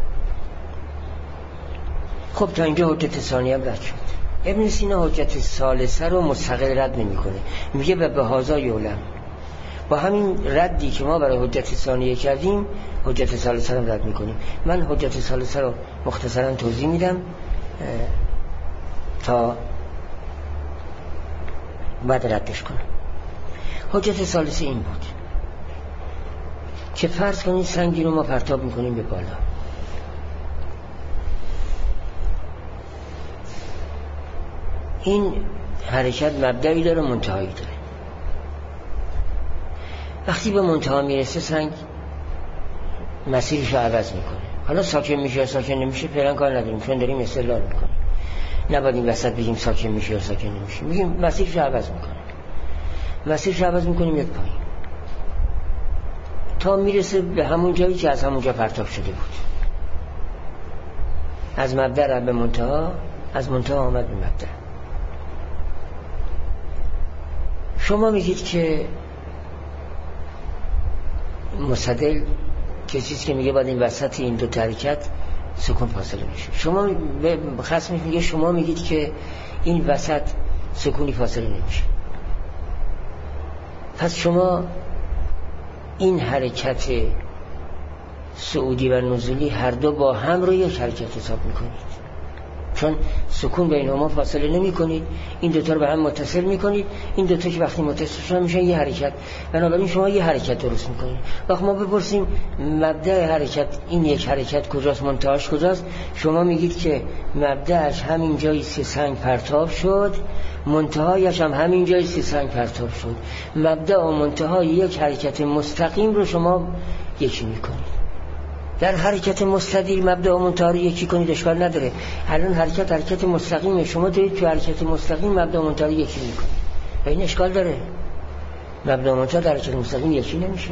خب تا اینجا حجت ثانیه هم رد شد. ابن سینا حجت ثالثه رو مستقل رد نمی کنه، میگه به بهازا یولم، با همین ردی که ما برای حجت ثانیه کردیم حجت ثالثه رو رد میکنیم. من حجت ثالثه رو مختصرا توضیح میدم تا بعد ردش کنم. حجت ثالثه این بود که فرض کنید سنگی رو ما پرتاب میکنیم به بالا، این حرکت مبدئی داره منتهایی داره. وقتی به منتها میرسه سنگ مسیرش رو عوض میکنه. حالا ساکن میشه یا ساکن نمیشه فعلا کار نداریم، چون داریم استدلال میکنیم، نباید این وسط بگیم ساکن میشه یا ساکن نمیشه، میگیم مسیرش رو عوض میکنه. مسیرش رو عوض میکنیم یک پایین تا میرسه به همون جایی که از همون جا پرتاب شده بود. از مبدأ به منتها، از منتها آمد به مبدأ. شما میگید که مستدل کسیست که میگه باید این وسط این دو حرکت سکون فاصله میشه. شما به خصمش میگه شما میگید که این وسط سکونی فاصله نمیشه. پس شما این حرکت صعودی و نزولی هر دو با هم رو یک حرکت حساب میکنید، چون سکون بینهما فاصله نمی کنید، این دوتا رو به هم متصل میکنید، این دوتا که وقتی متصل شدن میشن یه حرکت، بنابراین شما یه حرکت درست میکنید. وقتی ما بپرسیم مبدأ حرکت این یک حرکت کجاست، منتهاش کجاست، شما میگید که مبدأش همین جایی که سنگ پرتاب شد، منتهایش هم همین جایی که سنگ پرتاب شد. مبدأ و منتهای یک حرکت مستقیم رو شما یکی میکنید. در حرکت مستدیر مبدأ و منتها رو یکی کنید اشکال نداره. الان حرکت حرکت مستقیمه، شما دارید تو حرکت مستقیم مبدأ و منتها رو یکی میکنید و این اشکال داره. مبدأ و منتها در حرکت مستقیم یکی نمیشه.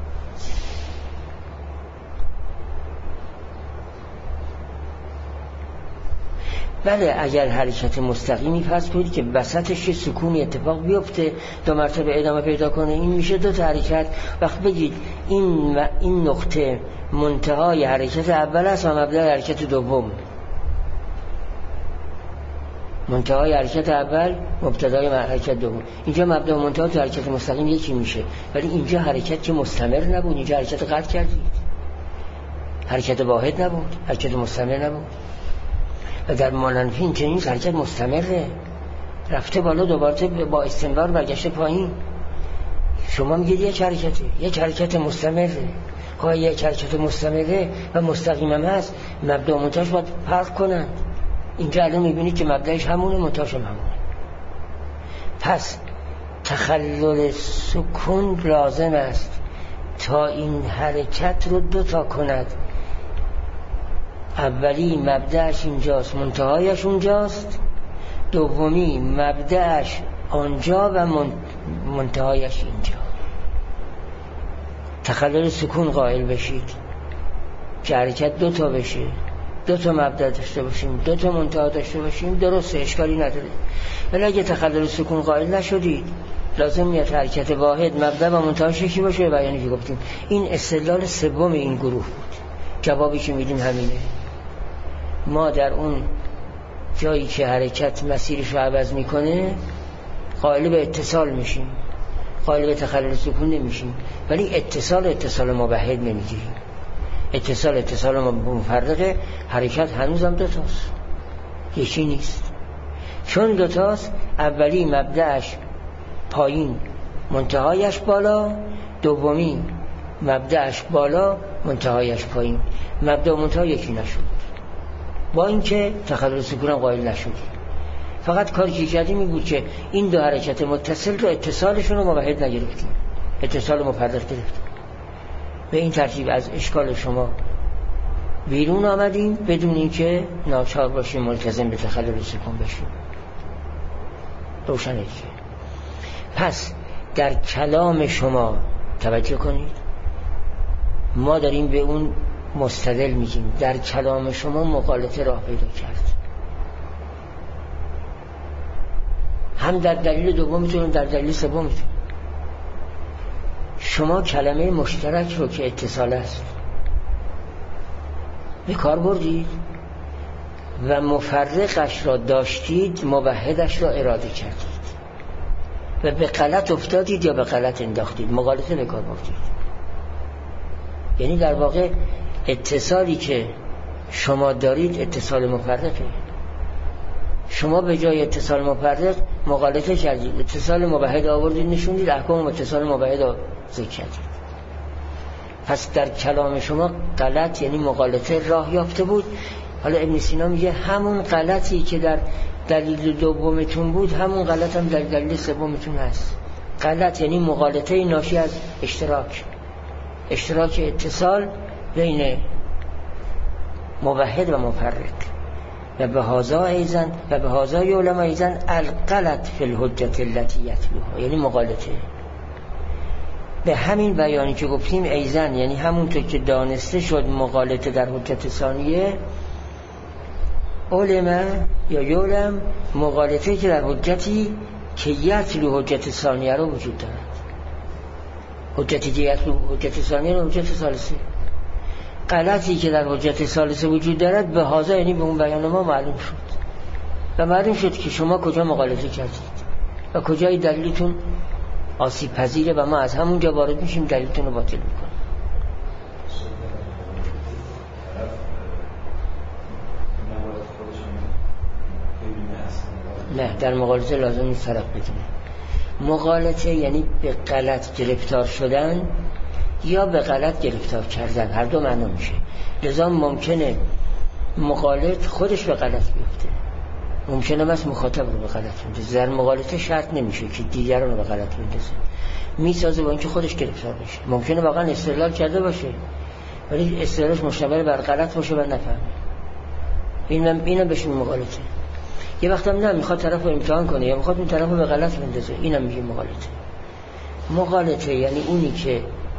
بله اگر حرکت مستقیمی فرض کنید که وسطش سکونی اتفاق بیفته دو مرتبه ادامه پیدا کنه، این میشه دو تا حرکت. وقت بگید این این نقطه منتهای حرکت اول است و مبدأ حرکت دوم، منتهای حرکت اول مبتدای حرکت دوم، اینجا مبدأ و منتها تو حرکت مستقیم یکی میشه. ولی اینجا حرکت که مستمر نبود، اینجا حرکت قطع کردید، حرکت واحد نبود، حرکت مستمر نبود. و در ماننفی این چنین حرکت مستمره، رفته بالا دوباره با استمرار برگشته پایین. شما میگید یک حرکته، یک حرکت مستمره. خواهی یک حرکت مستمره و مستقیم هم هست، مبدأ و منتهاش باید فرق کنند. اینجا الان میبینید که مبدأش همونه، منتهاش هم همونه. پس تخلل سکون لازم است تا این حرکت رو دو تا کند، اولی مبدأش اینجاست منتهایش اونجاست، دومی مبدأش آنجا و منتهایش اینجا. تخلل سکون قائل بشید که حرکت دو تا بشه، دو تا مبدأ داشته باشیم، دو تا منتها داشته باشیم، درسته، اشکالی نداره. ولی اگه تخلل سکون قائل نشدید لازم میاد حرکت واحد مبدأ و منتهاش یکی باشه. بیانی که گفتیم این استدلال سوم این گروه بود. جوابی که میدیم همینه. ما در اون جایی که حرکت مسیرش رو عوض میکنه قائل به اتصال میشیم، قائل به تخلل سکون نمیشیم، ولی اتصال اتصال مبهد نمیگیریم. اتصال اتصال مفرقه، حرکت هنوزم دوتاست، یکی نیست. چون دوتاست، اولی مبدأش پایین منتهایش بالا، دومی مبدأش بالا منتهایش پایین. مبدأ و منتها یکی نشد، با اینکه تخلل سکون هم قائل نشدیم. فقط کاری که کردیم این بود که این دو حرکت متصل رو اتصالشون رو مبهد نگرفتیم، اتصال مفرق گرفتیم. به این ترتیب از اشکال شما بیرون آمدیم بدون اینکه ناچار باشیم ملتزم به تخلل سکون بشیم. روشنه دیگه. پس در کلام شما توجه کنید، ما داریم به اون مستدل میگیم در کلام شما مغالطه راه پیدا کرد، هم در دلیل دومتون در دلیل سومتون. شما کلمه مشترک رو که اتصال است به کار بردید و مفرقش را داشتید، مبهدش را اراده کردید و به غلط افتادید یا به غلط انداختید، مغالطه به کار بردید. یعنی در واقع اتصالی که شما دارید اتصال مفرقه، شما به جای اتصال مفرق مغالطه کردید، اتصال مبهد آوردید نشوندید، احکام اتصال مبهد را ذکر کردید. پس در کلام شما غلط یعنی مغالطه راه یافته بود. حالا ابن سینا میگه همون غلطی که در دلیل دومتون بود همون غلط هم در دلیل سومتون هست. غلط یعنی مغالطه ناشی از اشتراک، اشتراک اتصال بین مبهد و مفرق. و به هازا ایزن و به هازای علماء ایزن الغلط فی الحجت التي یتلوها، یعنی مغالطه. به همین بیانی که گفتیم ایزن یعنی همونطور که دانسته شد مغالطه در حجت ثانیه، علماء یا یولم مغالطه که در حجتی که یتلو حجت ثانیه رو وجود دارد. حجتی که یتلو حجت ثانیه رو حجت ثالثه. غلطی که در حجت ثالثه وجود دارد به هازا یعنی به اون بیان ما معلوم شد و معلوم شد که شما کجا مغالطه کردید و کجای دلیلتون آسیب پذیره و ما از همونجا وارد میشیم دلیلتون رو باطل میکنیم. نه، در مغالطه لازم نیست طرف بدونه. مغالطه یعنی به غلط گرفتار شدن یا به غلط گرفتار کردن، هر دو معنا میشه. لذا ممکنه مغالط خودش به غلط بیفته، ممکنه بس مخاطب رو به غلط بندازه. در مغالطه شرط نمیشه که دیگران رو به غلط بندازه، میسازه با اینکه خودش گرفتار بشه. ممکنه واقعا استدلال کرده باشه ولی استدلالش مشتمل بر غلط باشه و نفهمه. اینم اینم بهش مغالطه. یه وقت هم نه میخواد طرف رو امتحان کنه یا میخواد اون طرف رو به غلط بندازه، اینم میگه مغالطه. مغالطه یعنی اونی که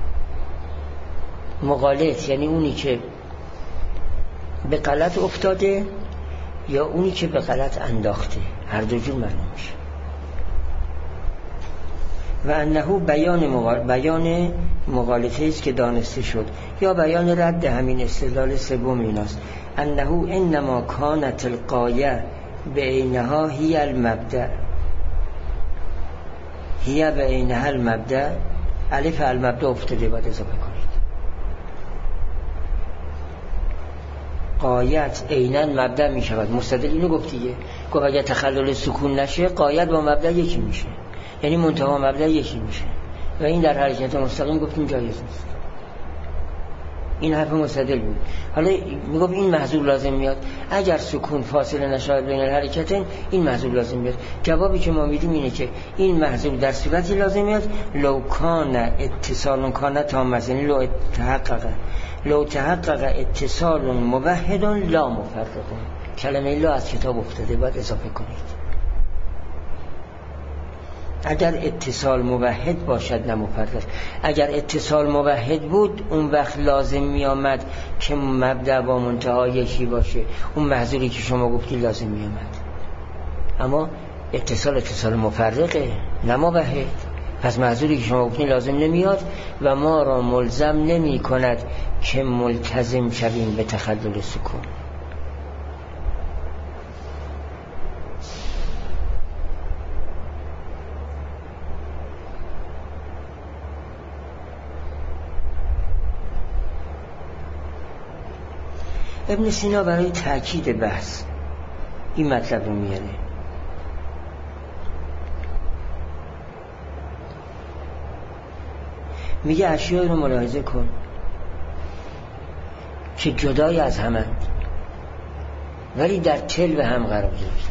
مغالط یعنی اونی که به غلط افتاده یا اونی که به غلط انداخته، هر دو جور معلوم میشه. و انه بیان مغال... بیان مغالطه است که دانسته شد یا بیان رد همین استدلال سوم ایناست. انه انما کانت القایه بینها هی المبدأ، هی بینها المبدأ، الف المبدأ افتاده باید اضافه کنید. قایت عیناً مبدأ می شود. مستدل اینو گفت دیگه، گفت اگر تخلل سکون نشه قایت با مبدأ یکی میشه، یعنی منتها مبدأ یکی میشه و این در حرکت مستقیم گفتیم جایز نیست. این حرف مستدل بود. حالا میگفت این محذور لازم میاد اگر سکون فاصله نشه بین الحرکتین، این محذور لازم میاد. جوابی که ما میدیم اینه که این محذور در صورتی لازم میاد لو کان اتصال کان تام، یعنی لو تحقق لو تحقق اتصال موحد لا مفرق. کلمه لا از کتاب افتاده، باید اضافه کنید. اگر اتصال موحد باشد نه مفرق. اگر اتصال موحد بود اون وقت لازم می آمد که مبدأ با منتها یکی باشه، اون محذوری که شما گفتی لازم می آمد. اما اتصال اتصال مفرقه نه موحد، پس محذوری که شما گفتین لازم نمیاد و ما را ملزم نمی کند که ملتزم شویم به تخلل سکون. ابن سینا برای تأکید بحث این مطلب رو میاره. میگه اشیاء رو ملاحظه کن که جدای از همند ولی در تل به هم قرار گرفتن.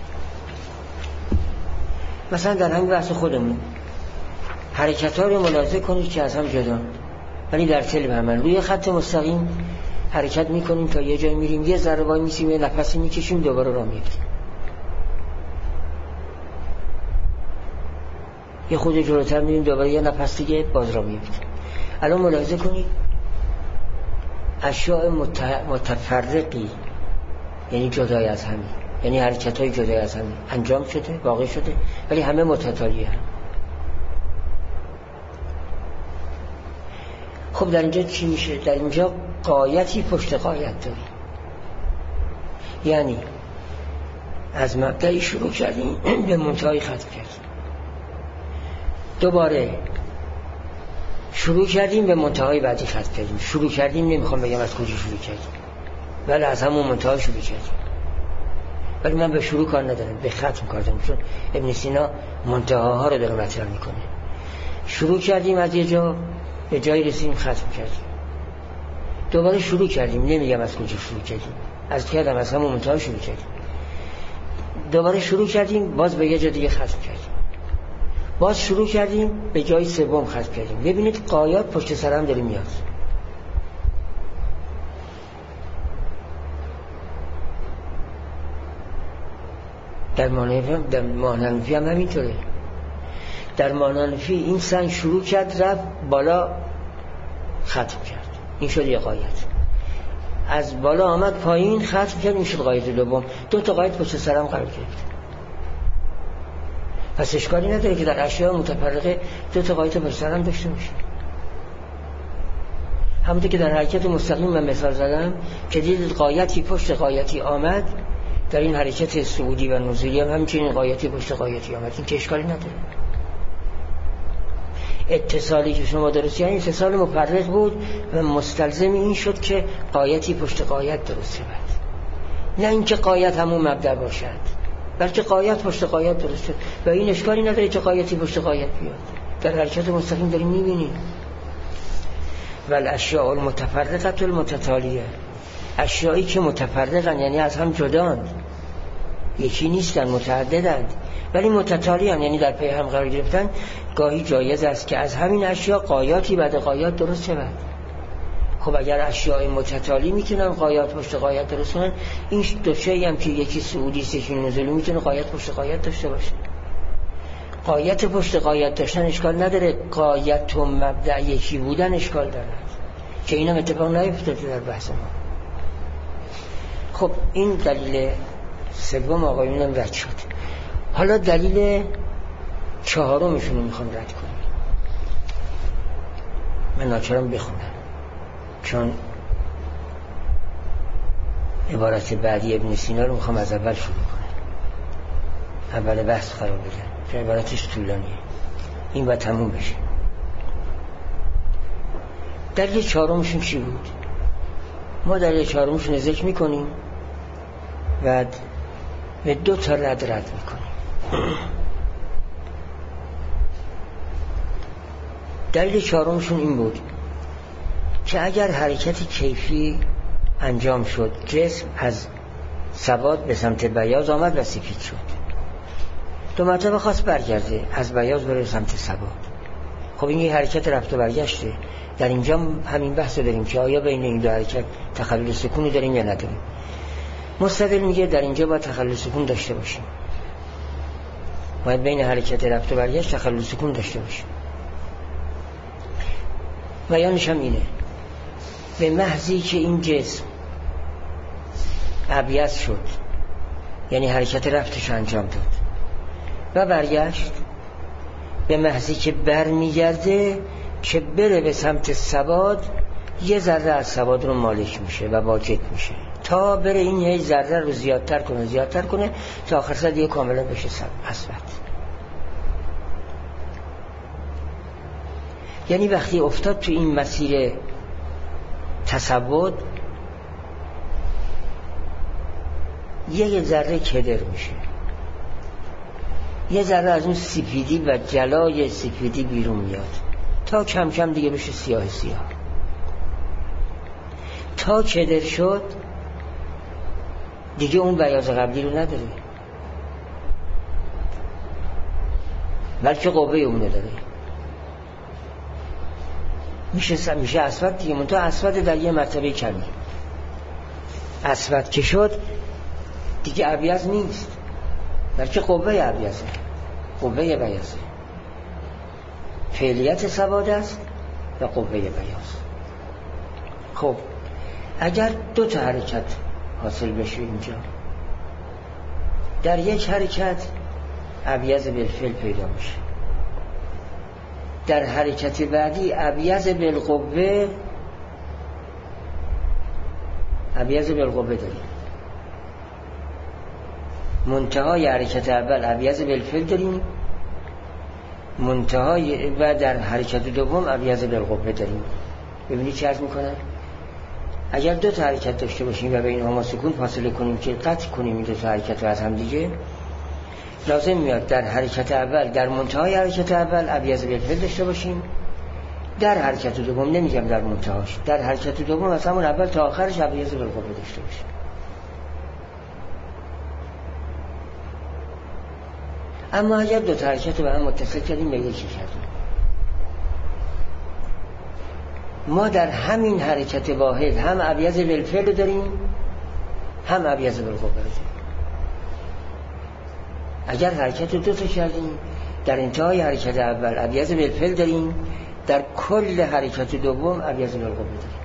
مثلا در همین بحث خودمون حرکت ها رو ملاحظه کنید که از هم جدا ولی در تل به هم. روی خط مستقیم حرکت میکنیم تا یه جای میریم، یه ذره وای میسیم، یه نفسی میکشیم، دوباره راه میفتیم، یه خود جلوتر میریم، دوباره یه نفس دیگه باز راه میفتیم. الان ملاحظه کنید اشیاء متفرقی یعنی جدای از همین، یعنی حرکت های جدای از همین انجام شده، واقع شده، ولی همه متتالی هم. خب در اینجا چی میشه؟ در اینجا غایتی پشت غایت داریم. یعنی از مبدأی شروع کردیم به منتهایی ختم کردیم، دوباره شروع کردیم به منتهای بعدی ختم کردیم. شروع کردیم نمیخوام بگم از کجا شروع کردیم، ولی از همون منتها شروع کردیم، ولی من به شروع کار ندارم، به ختم کار دارم، چون ابن سینا منتهاها رو داره مطرح میکنه. شروع کردیم از یه جا به جایی رسیدیم ختم کردیم، دوباره شروع کردیم، نمیگم از کجا شروع کردیم، از کردم از همون منتها شروع کردیم، دوباره شروع کردیم باز به یه جا دیگه ختم کردیم، باز شروع کردیم به جای سوم ختم کردیم. ببینید غایات پشت سر هم داره میاد. در مانفی در مانفی هم همینطوره. در مانفی این سنگ شروع کرد رفت بالا ختم کرد، این شد یه غایت. از بالا آمد پایین ختم کرد، این شد غایت دوم. دو تا غایت پشت سر هم قرار گرفت. پس اشکالی نداره که در اشیاء متفرقه دو تا غایت پشت سر هم داشته باشه. همونطور که در حرکت مستقیم من مثال زدم که دیدید غایتی پشت غایتی آمد، در این حرکت صعودی و نزولی هم همچنین غایتی پشت غایتی آمد. این که اشکالی نداره. اتصالی که شما درست یعنی اتصال مفرق بود و مستلزم این شد که غایتی پشت غایت درست شد، نه اینکه غایت همون مبدأ باشد، بلکه غایت پشت غایت درست شد و این اشکالی نداره که غایتی پشت غایت بیاد. در حرکت مستقیم داریم میبینیم. ول اشیاء المتفرقه المتتالیه، اشیایی که متفرقن یعنی از هم جداند، یکی نیستن، متعددند ولی متتالی هم یعنی در پی هم قرار گرفتن. گاهی جایز است که از همین اشیاء غایاتی بعد غایات درست شود. خب اگر اشیاء متتالی میتونن غایات پشت غایات درست کنن، این دو شی هم که یکی صعودی است یکی نزولی میتونه غایات پشت غایات داشته باشه. غایت پشت غایت داشتن اشکال نداره، غایت و مبدأ یکی بودن اشکال داره که اینا اتفاق نیفتاده در بحث ما. خب این دلیل سوم آقایونم رد شد. حالا دلیل چهارمشون رو میخوام رد کنم. من ناچارم بخونم چون عبارت بعدی ابن سینا رو میخوام از اول شروع کنم، اول بحث قرار بدم چون عبارتش طولانیه، این باید تموم بشه. دلیل چهارمشون چی بود؟ ما دلیل چهارمشون ذکر میکنیم و به دو تا رد رد میکنیم. دلیل چهارمشون این بود که اگر حرکت کیفی انجام شد، جسم از سواد به سمت بیاض آمد و سفید شد، دو مرتبه خواست برگرده از بیاض بره سمت سواد. خب این یه حرکت رفت و برگشته، در اینجا همین بحث رو داریم که آیا بین این دو حرکت تخلل سکون داریم یا نداریم. مستدل میگه در اینجا باید تخلل سکون داشته باشیم، باید بین حرکت رفت و برگشت تخلل سکون داشته باشیم. بیانش هم اینه، به محضی که این جسم ابیض شد، یعنی حرکت رفتش انجام داد و برگشت، به محضی که بر میگرده که بره به سمت سواد، یه ذره از سواد رو مالک میشه و واجد میشه تا بره این یه ذره رو زیادتر کنه زیادتر کنه تا آخر سر دیگه کاملا بشه اسود. یعنی وقتی افتاد تو این مسیر تصود، یه ذره کدر میشه، یه ذره از اون سفیدی و جلای سفیدی بیرون میاد تا کم کم دیگه بشه سیاه سیاه. تا کدر شد دیگه اون بیاض قبلی رو نداره، بلکه قوه اونو داره، میشه میشه اسود دیگه. منتها اسود در یه مرتبه کمی. اسود که شد دیگه ابیض نیست، بلکه قوه ابیضه، قوه بیاضه، فعلیت سواد است و قوه بیاض. خب اگر دو تا حرکت حاصل بشه اینجا، در یک حرکت ابیض بالفعل پیدا میشه، در حرکت بعدی ابیض بالقوه ابیض بالقوه داریم. منتهای حرکت اول ابیض بالفعل داریم، منتهای و در حرکت دوم ابیض بالقوه داریم. ببینید چه عرض میکنم؟ اگر دو تا حرکت داشته باشیم و بین هما سکون فاصله کنیم که قطع کنیم این دو تا حرکت رو از هم دیگه، لازم میاد در حرکت اول، در منتهای حرکت اول ابیض بالفعل داشته باشیم، در حرکت دوم، نمیگم در منتهاش، در حرکت دوم از همون اول تا آخرش ابیض بالقوه داشته باشیم. اما اگر دو تا حرکت رو به هم متصل کردیم، به یکی کردیم، ما در همین حرکت واحد هم ابیض بالفعل رو داریم، هم ابیض بالقوه رو داریم. اگر حرکت دو تا کردیم، در انتهای حرکت اول ابیض بالفعل داریم، در کل حرکت دوم ابیض بالقوه داریم.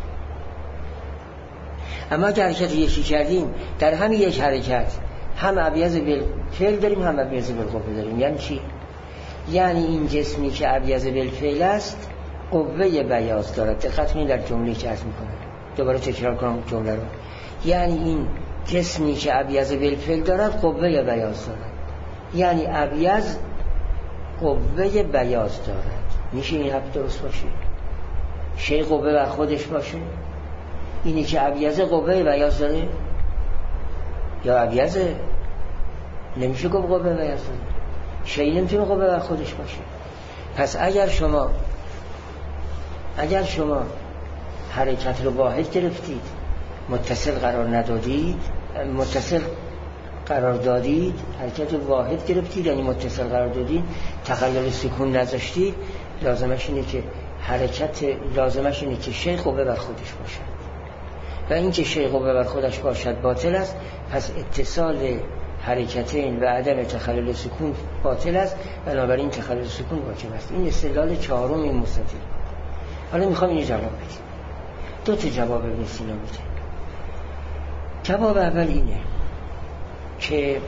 اما اگر حرکت یکی کردیم، در همین یک حرکت هم ابیض بالفعل داریم، هم ابیض بالقوه داریم. یعنی چی؟ یعنی این جسمی که ابیض بالفعل است قوه بیاض دارد. دقت کنید در جمله که عرض میکنم، دوباره تکرار کنم جمله رو. یعنی این جسمی که ابیض بالفعل دارد قوه بیاض دارد، یعنی ابیض قوه بیاض دارد. میشه این حرف درست باشه؟ شی قوه بر خودش باشه؟ اینی که ابیض قوه بیاض داره یا ابیض؟ نمیشه گفت قوه بیاض داره، شی نمیتونه قوه بر خودش باشه. پس اگر شما اگر شما حرکت رو واحد گرفتید، متصل قرار ندادید، متصل قرار دادید، حرکت رو واحد گرفتید یعنی متصل قرار دادید، تخلل سکون نذاشتید، لازمش اینه که حرکت لازمش اینه که شی قوه بر خودش باشد و این که شی قوه بر خودش باشد باطل است. پس اتصال حرکتین و عدم تخلل سکون باطل است، بنابراین تخلل سکون واجب است. این استدلال چهارم این مستدل. حالا میخوام اینو جواب بدیم. دو تا جواب ابن سینا میده. جواب اول اینه که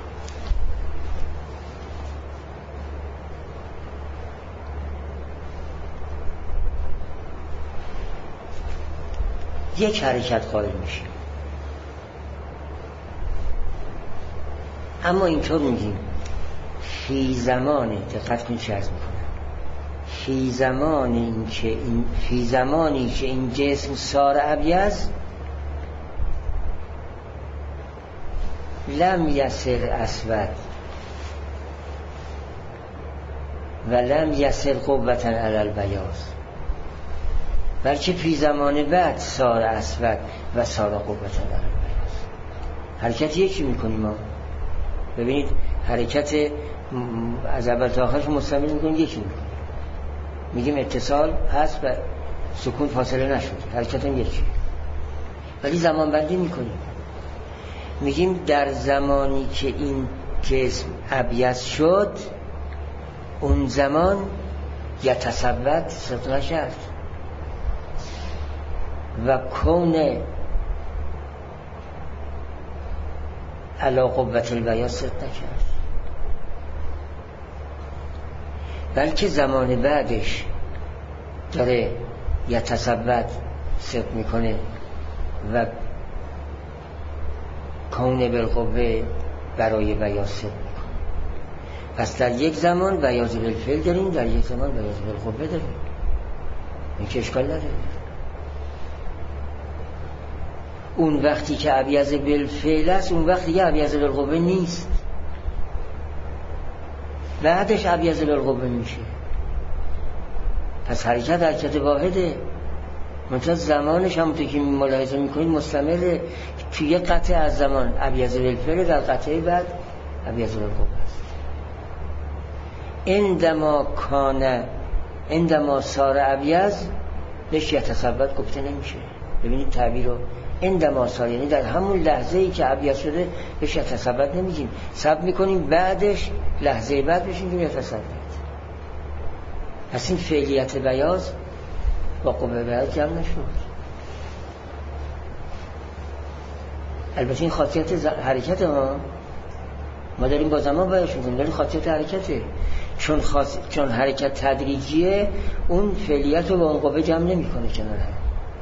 یک حرکت قائل میشه، اما اینطور میگیم فی زمانی، دقت کنید چه عرض میکنم، فی زمانی که این فی زمانی که این جسم سار ابیض لم یسر اسود و لم یسر قوتا علی البیاض، بلکه فی زمان بعد سار اسود و سار قوتا علی البیاض. حرکت یکی میکنیم ما، ببینید حرکت از اول تا آخرش مستمر میکنیم، یکی میکنیم. میگیم اتصال هست و سکون فاصله نشد، حرکت هم یکی، ولی زمان بندی میکنیم. میگیم در زمانی که این جسم ابیض شد اون زمان یتصبد صدق نشد و کون علی قوت البیاض صدق نکرد، بلکه زمان بعدش داره یتصبد صدق میکنه و کون بالقوه برای بیاض صدق میکنه. پس در یک زمان بیاض بالفعل داریم، در یک زمان بیاض بالقوه داریم، این که اشکال نداره. اون وقتی که ابیض بالفعل است اون وقتی که ابیض بالقوه نیست، بعدش ابیض بالقوه میشه. پس حرکت حرکت واحده، منتها زمانش همونطور که ملاحظه میکنید مستمره. توی یک قطعه از زمان ابیض بالفعل، در قطعه بعد ابیض بالقوه است. عندما کان عندما صار ابیض بهش یتصبد گفته نمیشه. ببینید تعبیر رو، عندما صار یعنی در همون لحظه ای که ابیض شده بهش یتصبد نمیگیم، صبر میکنیم بعدش لحظه بعد بهش میگیم یتصبد. پس این فعلیت بیاض با قوه بیاض جمع نشد. البته این خاصیت حرکت ها ما داریم با زمان بیاض میکنیم، داریم خاصیت حرکته. چون خاص... چون حرکت تدریجیه اون فعلیت رو با اون قوه جمع نمیکنه کنار هم،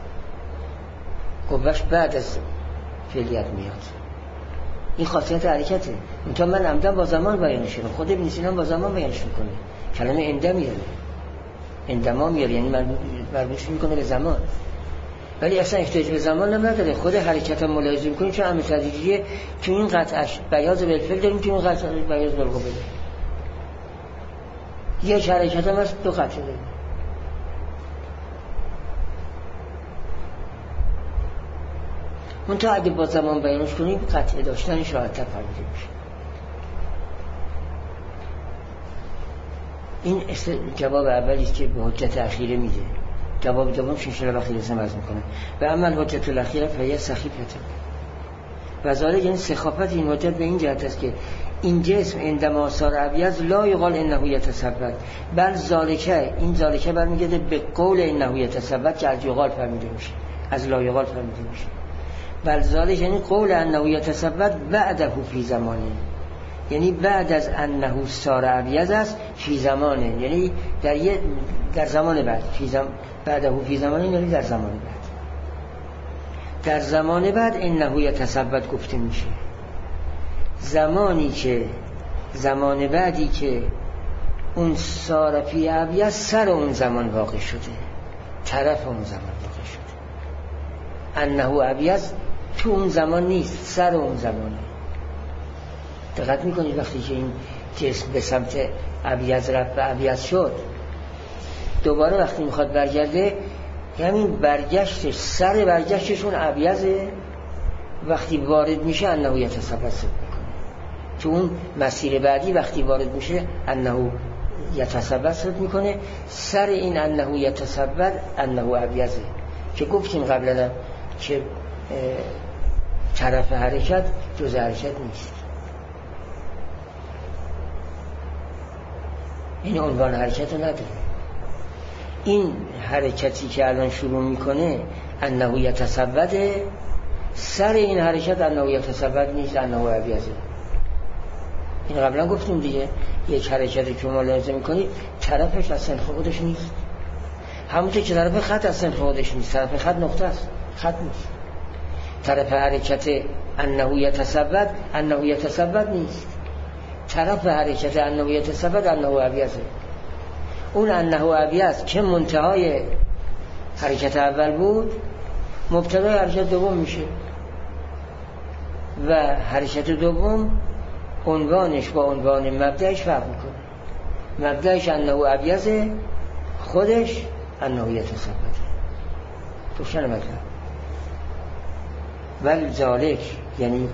قوهش بعد از فعلیت میاد. این خاصیت حرکته. منتها من عمدن با زمان بیانش کنم، خود ابن سینا با زمان بیانش میکنه، کلمه انده میاره، اندما میاره، یعنی مربوط میکنه به زمان، ولی اصلا احتیاج به زمان نداره. خود حرکت هم ملاحظه میکنیم چون عمل تدریجیه. تو این قطعش بیاض بالفعل داریم، تو این قطعش بیاض بالقوه داریم. یک حرکت هم هست، دو قطعه داریم. منتها اگه با زمان بیانش کنیم قطعه داشتنش راحت‌تر فهمیده میشه. این جواب اولیست که به حجت اخیره میده. جواب دوم شیشه رو وقتی رسم از میکنه و اما حجت الاخیره فیه سخیفته و ذالک یعنی سخافت این حجت به این جهت است که این جسم عندما صار ابیض لا یقال انه یتصبد، بل ذالکه، این ذالکه برمیگرده به قول انه یتصبد که از یقال فهمیده میشه، از لا یقال فهمیده میشه. بل ذالک یعنی قول انه یتصبد بعده فی زمانه، یعنی بعد از انه صار ابیض است فی زمانه، یعنی در یه در زمان بعد، فی زم بعده فی زمانه یعنی در زمان بعد. در زمان بعد انه یتصبد گفته میشه. زمانی که زمان بعدی که اون صار فی ابیض سر اون زمان واقع شده، طرف اون زمان واقع شده. انه ابیض تو اون زمان نیست، سر اون زمانه. دقت میکنید وقتی که این جسم به سمت ابیض رفت و ابیض شد، دوباره وقتی میخواد برگرده همین برگشتش، سر برگشتشون ابیضه، وقتی وارد میشه انه یتصبد میکنه. تو اون مسیر بعدی وقتی وارد میشه انه یتصبد میکنه، سر این انه یتصبد انه ابیضه که گفتیم قبلا که طرف حرکت جز حرکت نیست. این عنوان حرکت رو نداره. این حرکتی که الان شروع میکنه انه یتصبده، سر این حرکت انه یتصبد نیست، انه ابیضه. این قبلا گفتیم دیگه، یک حرکتی که ملاحظه میکنید طرفش از سنخ خودش نیست، همونطور که طرف خط از سنخ خودش نیست، طرف خط نقطه است، خط نیست. طرف حرکت انه یتصبد انه یتصبد نیست، طرف حرکت انه یتصبد انه ابیضه. اون انه ابیض که منتهای حرکت اول بود مبتدای حرکت دوم میشه و حرکت دوم عنوانش با عنوان مبدأش فرق میکنه. مبدأش انه ابیضه، خودش انه یتصبد. روشن مطلب. ولی ذالک یعنی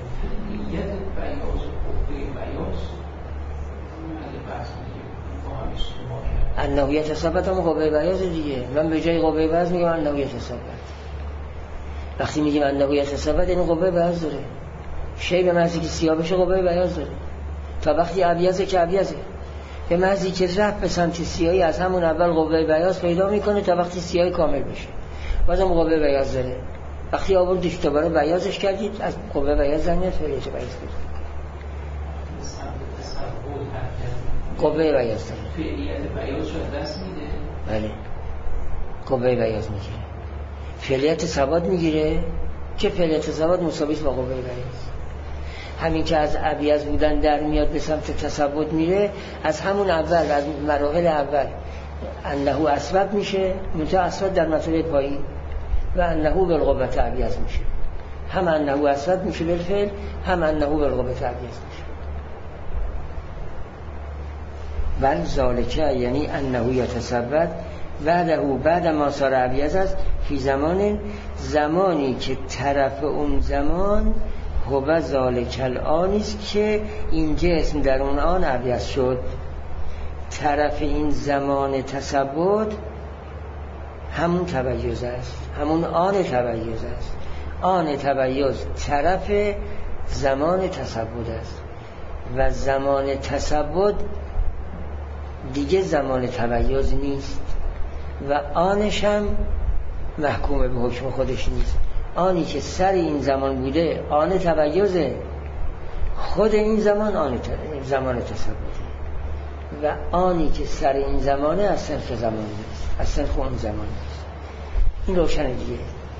انه یتثبت هم قوه بیاض دیگه. من به جای قوه بیاض میگم انه یتثبت. وقتی میگیم انه یتثبت این قوه بیاض داره. شی به محضی که سیاه بشه قوه بیاض داره. تا وقتی ابیضه که ابیضه. به محضی که رفت به سمت سیاهی از همون اول قوه بیاض پیدا میکنه تا وقتی سیاهی کامل بشه. بازم قوه بیاض داره. وقتی آوردیش دوباره بیاضش کردید از قوه بیاض زنیت فعلیت بیاض کرد. قوه بیاض داره. فعلیت بیاض شد دست میده. بله. قوه بیاض میگیره. فعلیت ثبات میگیره که فعلیت ثبات مساوی با قوه بیاض. همین که از ابیض بودن در میاد به سمت تثبت میره، از همون اول، از مراحل اول انه اسود میشه، منتها اسود در مرتبه پایین و انه بالقوت ابیض میشه. هم انه اسود میشه بالفعل، هم انه بالقوت ابیض میشه. بل ذالکه یعنی انه یتثبت بعده بعد ما صار ابیض است فی زمان، زمانی که طرف اون زمان هو ذالک الان است که این جسم در اون آن ابیض شد. طرف این زمان تثبت همون تبیض است، همون آن تبیض است. آن تبیض طرف زمان تثبت است و زمان تثبت دیگه زمان تبیض نیست و آنش هم محکوم به حکم خودش نیست. آنی که سر این زمان بوده آن تبیضه، خود این زمان آن زمان تثبته و آنی که سر این زمانه از صرف زمان نیست، از صرف اون زمان نیست. این روشنه دیگه.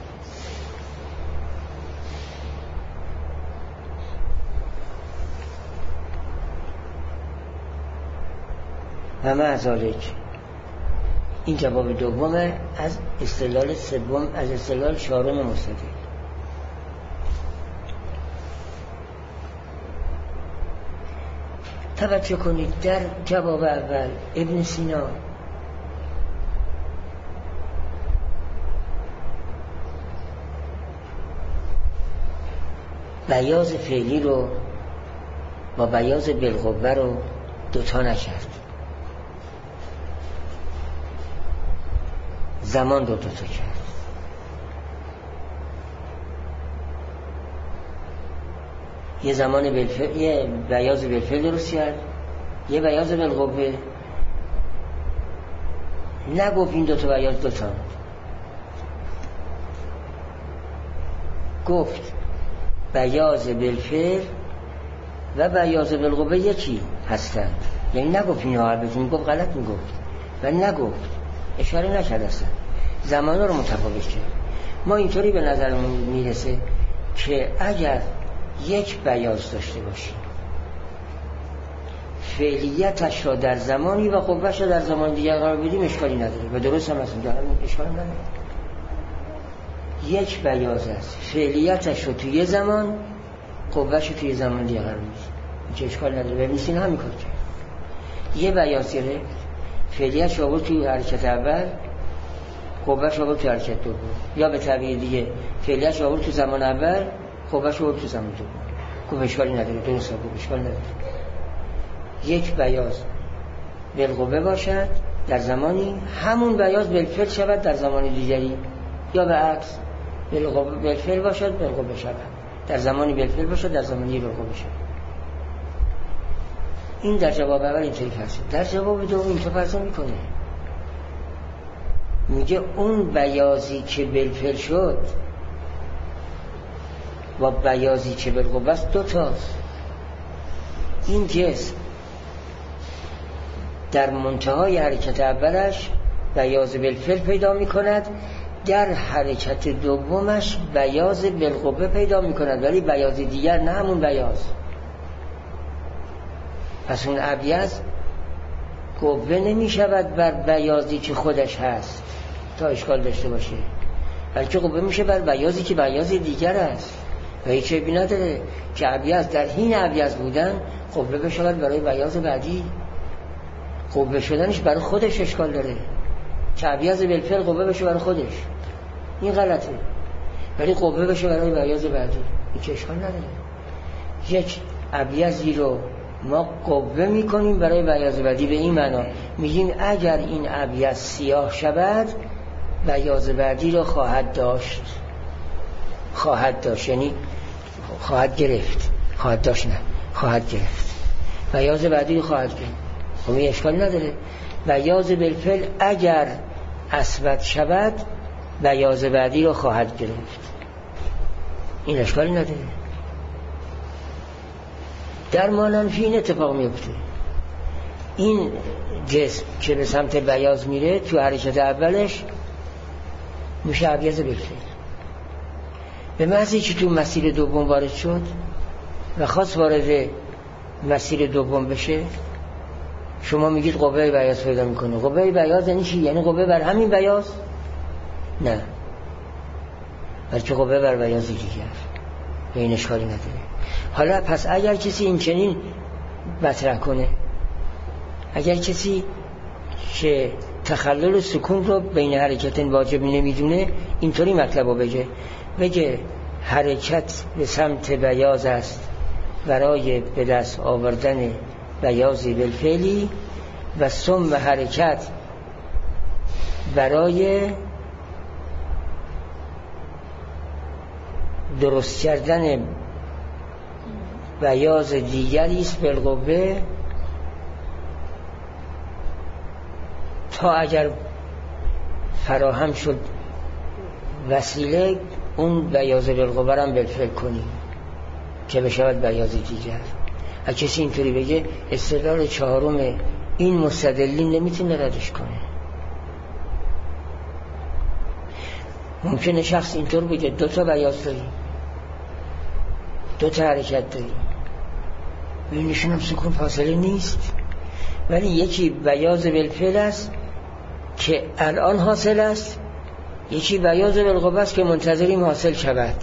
و معذالک این جواب دومه از استدلال سوم، از استدلال چهارم مستدل. توجه کنید در جواب اول ابن سینا بیاض فعلی رو با بیاض بالقوه رو دوتا نکرد، زمان رو دوتا کرد. یه زمان بالفعل، یه بیاض بالفعل درست کرد، یه بیاض بالقوه. نگفت این دوتا بیاض دوتا، گفت بیاض بالفعل و بیاض بالقوه یکی هستند. یعنی نگفت اینها البته میگفت غلط میگفت و نگفت، اشاره نکرد اصلا، زمان رو متفاوت کرد. ما اینطوری به نظرمون میرسه که اگر یک بیاض داشته باشیم فعلیتش را در زمانی و قوهش را در زمان دیگر قرار بدیم اشکالی نداره و درست هم هستیم، دارم اشکال نداره. یک بیاض است فعلیتش رو توی زمان، قوهش رو توی زمان دیگر قرار بدیم، این اشکال نداره. و میسین همین کار کرد. یه بیاض گرفت، فعلیتش رو آورد توی حرکت اول، قوهش رو آورد توی حرکت دوم، یا به تعبیر دیگه فعلیتش رو آورد توی زمان اول، قوهش رو آورد توی زمان دوم. گفت اشکالی نداره، درست گفت اشکال نداره. یک بیاض بالقوه باشد در زمانی، همون بیاض بالفعل شود در زمان دیگری، یا به عکس بالفعل باشد بالقوه شود در زمانی، بالفعل باشد در زمانی بالقوه شود. این در جواب اول اینطوری فرض شد. در جواب دوم اینطور فرض میکنه، میگه اون بیاضی که بالفعل شد و بیاضی که بالقوه است دو تاست. این جسم در منتهای حرکت اولش بیاض بالفعل پیدا میکند، در حرکت دومش بیاض بالقوه پیدا میکند، ولی بیاض دیگر نه همون بیاض. پس اون ابیض قوه نمیشود بر بیاضی که خودش هست تا اشکال داشته باشه، بلکه قوه میشه بر بیاضی که بیاض دیگر است و هیچ عیبی نداره که ابیض در حین ابیض بودن قوه بشود برای بیاض بعدی. قوه شدنش برای خودش اشکال داره که ابیض بالفعل قوه بشه برای خودش، این غلطه، ولی قوه بشه برای بیاض بعدی این که اشکال نداره. یک ابیضی رو ما قوه میکنیم برای بیاض بعدی. به این معنا میگیم اگر این ابیض سیاه شود بیاض بعدی رو خواهد داشت. خواهد داشت یعنی خواهد گرفت، خواهد داشت نه خواهد گرفت، بیاض بعدی رو خواهد گرفت. خب این اشکال نداره. بیاض بالفعل اگر اسود شود بیاض بعدی رو خواهد گرفت، این اشکالی نداره. در ما منفی این اتفاق میفته. این جسم که به سمت بیاض میره تو حرکت اولش میشه ابیض بالفعل. به محضی که تو مسیر دوم وارد شد و خواست وارد مسیر دوم بشه، شما میگید قوه بیاض پیدا میکنه. قوه بیاض یعنی چی؟ یعنی قوه بر همین بیاض؟ نه، بلکه قوه بر بیاض دیگر. به این اشکالی نداره. حالا پس اگر کسی این چنین مطرح کنه، اگر کسی که تخلل سکون رو بین حرکت واجب نمیدونه، اینطوری مطلب رو بگه بگه حرکت به سمت بیاض است برای به دست آوردن بیاضی بالفعلی و ثم حرکت برای درست کردن بیاض دیگری است بالقوه، تا اگر فراهم شد وسیله اون بیاض بالقوه هم بالفعل کنیم که بشود بیاض دیگر. اگه کسی اینطوری بگه استدلال چهارم این مستدلین نمیتونه ردش کنه. ممکنه شخص اینطور بگه دو تا بیاض داریم، دو تا حرکت داریم، بینشون هم سکون فاصله نیست، ولی یکی بیاض بالفعل است که الان حاصل است، یکی بیاض بالقوه است که منتظریم حاصل شود.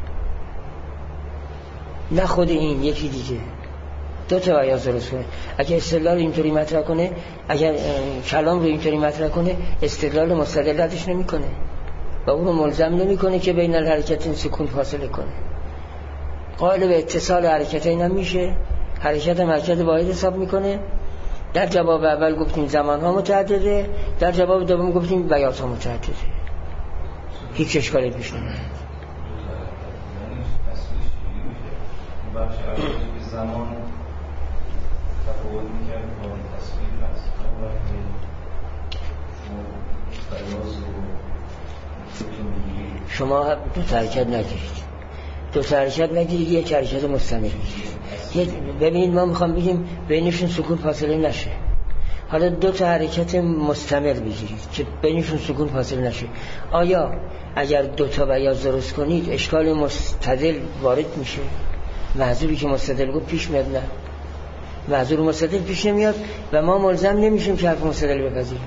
نه خود این، یکی دیگه دو تا بیاض درست کنه. اگه استدلال اینطوری مطرح کنه، اگر کلام رو اینطوری مطرح کنه، استدلال مستدل ردش نمی کنه و اون رو ملزم نمی کنه که بین الحرکتین سکون فاصله کنه. قائل به اتصال حرکتین هم میشه، حرکت هم حرکت واحد حساب میکنه. در جواب اول گفتیم زمان ها متعدده، در جواب دوم گفتیم بیاض ها متعدده. هیچ اشکالی پیش نمیاد. زمان تفاوت می‌کرد با تصویر هست و بیاض و شما دو تا حرکت نگیرید، دو تا حرکت نگیرید، یک حرکت مستمر بگیرید. ببینید ما میخوام بگیم بینشون سکون فاصله نشه. حالا دو تا حرکت مستمر بگیرید که بینشون سکون فاصله نشه. آیا اگر دو تا بیاض درست کنید اشکال مستدل وارد میشه؟ محظوری که مستدل گفت پیش میاد؟ نه، محظور مستدل پیش نمیاد و ما ملزم نمیشیم که حرف مستدل بپذیریم.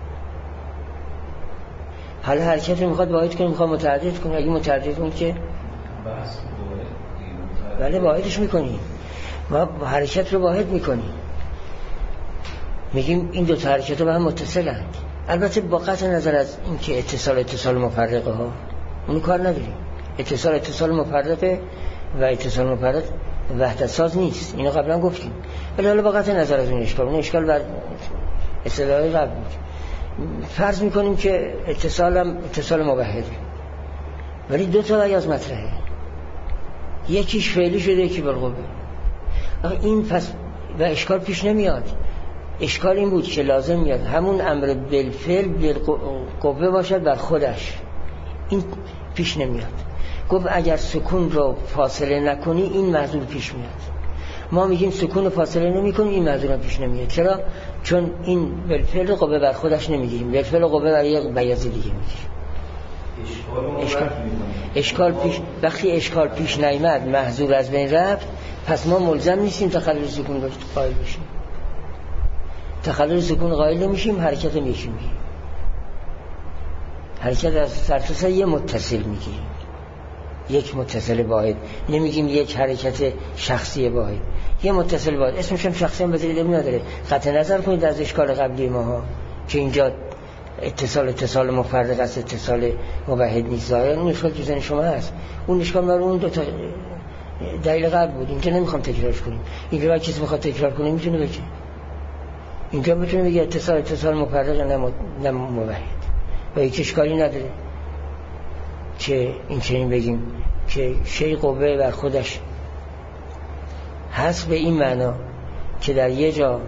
حالا حرکت رو میخواد واحد کنه، میخواد متعدد کنه. اگه متعدد کنه که بله واحدش میکنیم، ما حرکت رو واحد میکنیم، میگیم این دو تا حرکت رو به هم متصلند. البته با قطع نظر از این که اتصال اتصال مفرقه ها اونو کار نداریم. اتصال اتصال مفرقه و اتصال مفرق وحدت ساز نیست، اینو قبلا گفتیم. ولی حالا با قطع نظر از اون اشکال، اون اشکال بر استدلال قبل بود. فرض میکنیم که اتصال هم اتصال موحده، ولی دو تا بیاض مطرحه، یکیش فعلی شده یکی بالقوه. این پس و اشکال پیش نمیاد. اشکال این بود که لازم میاد همون امر بالفعل بالقوه باشد بر خودش. این پیش نمیاد. گفت اگر سکون رو فاصله نکنی این محظور پیش میاد. ما میگیم سکون رو فاصله نمی کنی، این محظور هم پیش نمیاد. چرا؟ چون این بالفعل قوه بر خودش نمیگیریم، بالفعل قوه بر یک بیاض دیگه میگیریم. اشکال اشکال پیش وقتی اشکال پیش نیامد، محظور از بین رفت، پس ما ملزم نیستیم تخلل سکون رو قائل بشیم. تخلل سکون قائل نمیشیم، حرکت میشیم. حرکت از سرتاسر یه متصل میگیریم، یک متصل واحد. نمیگیم یک حرکت شخصی واحد، یه متصل واحد. اسمش هم شخصی هم بذارید نداره. قطع نظر کنید از اشکال قبلی ماها که اینجا اتصال اتصال مفرق است، اتصال موحد نیست. ظاهرا اون اشکال تو ذهن شما هست. اون اشکال مال اون دو تا دلیل قبل بود. اینجا نمیخوام تکرارش کنیم. اینجا باید کسی بخواد تکرار کنه میتونه بگه، اینجا میتونه بگه اتصال اتصال مفرق نه موحد و هیچ اشکالی نداره که این چنین بگیم که شی قوه بر خودش هست به این معنا که در یه جا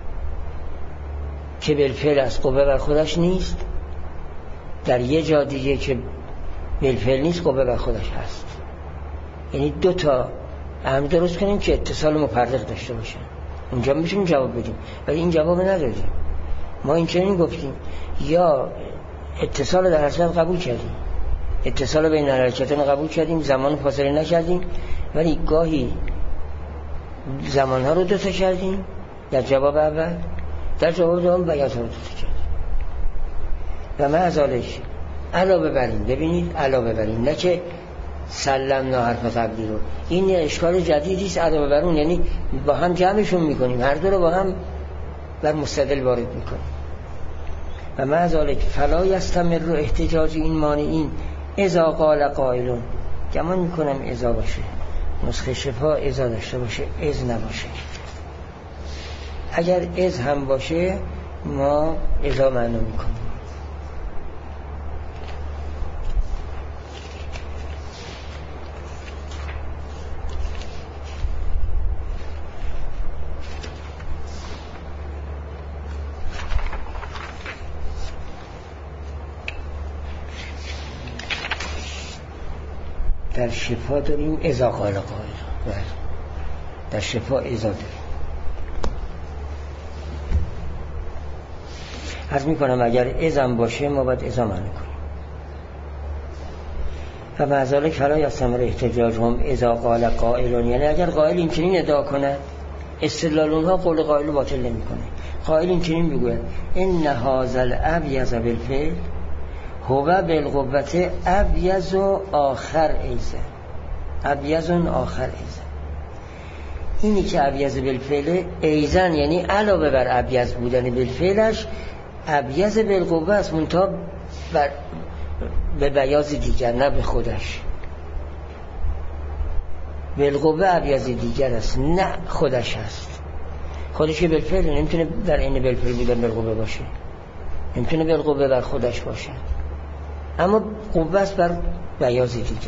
که بالفعل از قوه بر خودش نیست، در یه جا دیگه که بالفعل نیست قوه بر خودش هست. یعنی دو تا هم درست کنیم که اتصال مفرق داشته باشن. اونجا میتونیم جواب بدیم ولی این جواب ندادیم. ما این چنین گفتیم یا اتصال در حرکت قبول کردیم، اتصال بین حرکتان قبول کردیم، زمان فاصله نکردیم، ولی گاهی زمانها رو دو تا کردیم در جواب اول، در جواب دوم بیات رو دو تا کردیم و معذالک علاوه بر این. ببینید علاوه بر این، نه که سلمنا حرف قبلی رو، این اشکال جدیدی است. علاوه بر اون یعنی با هم جمعشون میکنیم، هر دو رو با هم بر مستدل وارد میکنیم. و معذالک فلا یستمر احتجاج این مانعین اذا قال قائلون. گمان میکنم اذا باشه، نسخه شفا اذا داشته باشه، از نباشه. اگر از هم باشه ما اذا معنا میکنیم. در شفا داریم اذا قال قائل، در شفا اذا داریم. عرض میکنم اگر ازم باشه ما باید ازا معنی کنیم. و معذالک فلا یستمر احتجاج هم اذا قال قائلون، یعنی اگر قائل این چنین ادعا کنه استدلال اونها قول قائل باطل نمی کنه. قائل این چنین بگوید ان هذا الابیض بالفعل هو بالقوة ابیض آخر ایزه، ابیض آخر ایزه. اینی که ابیض بالفعل ایزن یعنی علاوه بر ابیض بودن بالفعلش ابیض بالقوه است، منتها بر به بیاض دیگر نه به خودش. بالقوه ابیض دیگر است نه خودش است. خودش بالفعل نمیتونه در این بالفعل بودن بالقوه باشه، نمیتونه بالقوه بر خودش باشه، اما قوه است بر بیاض دیگر.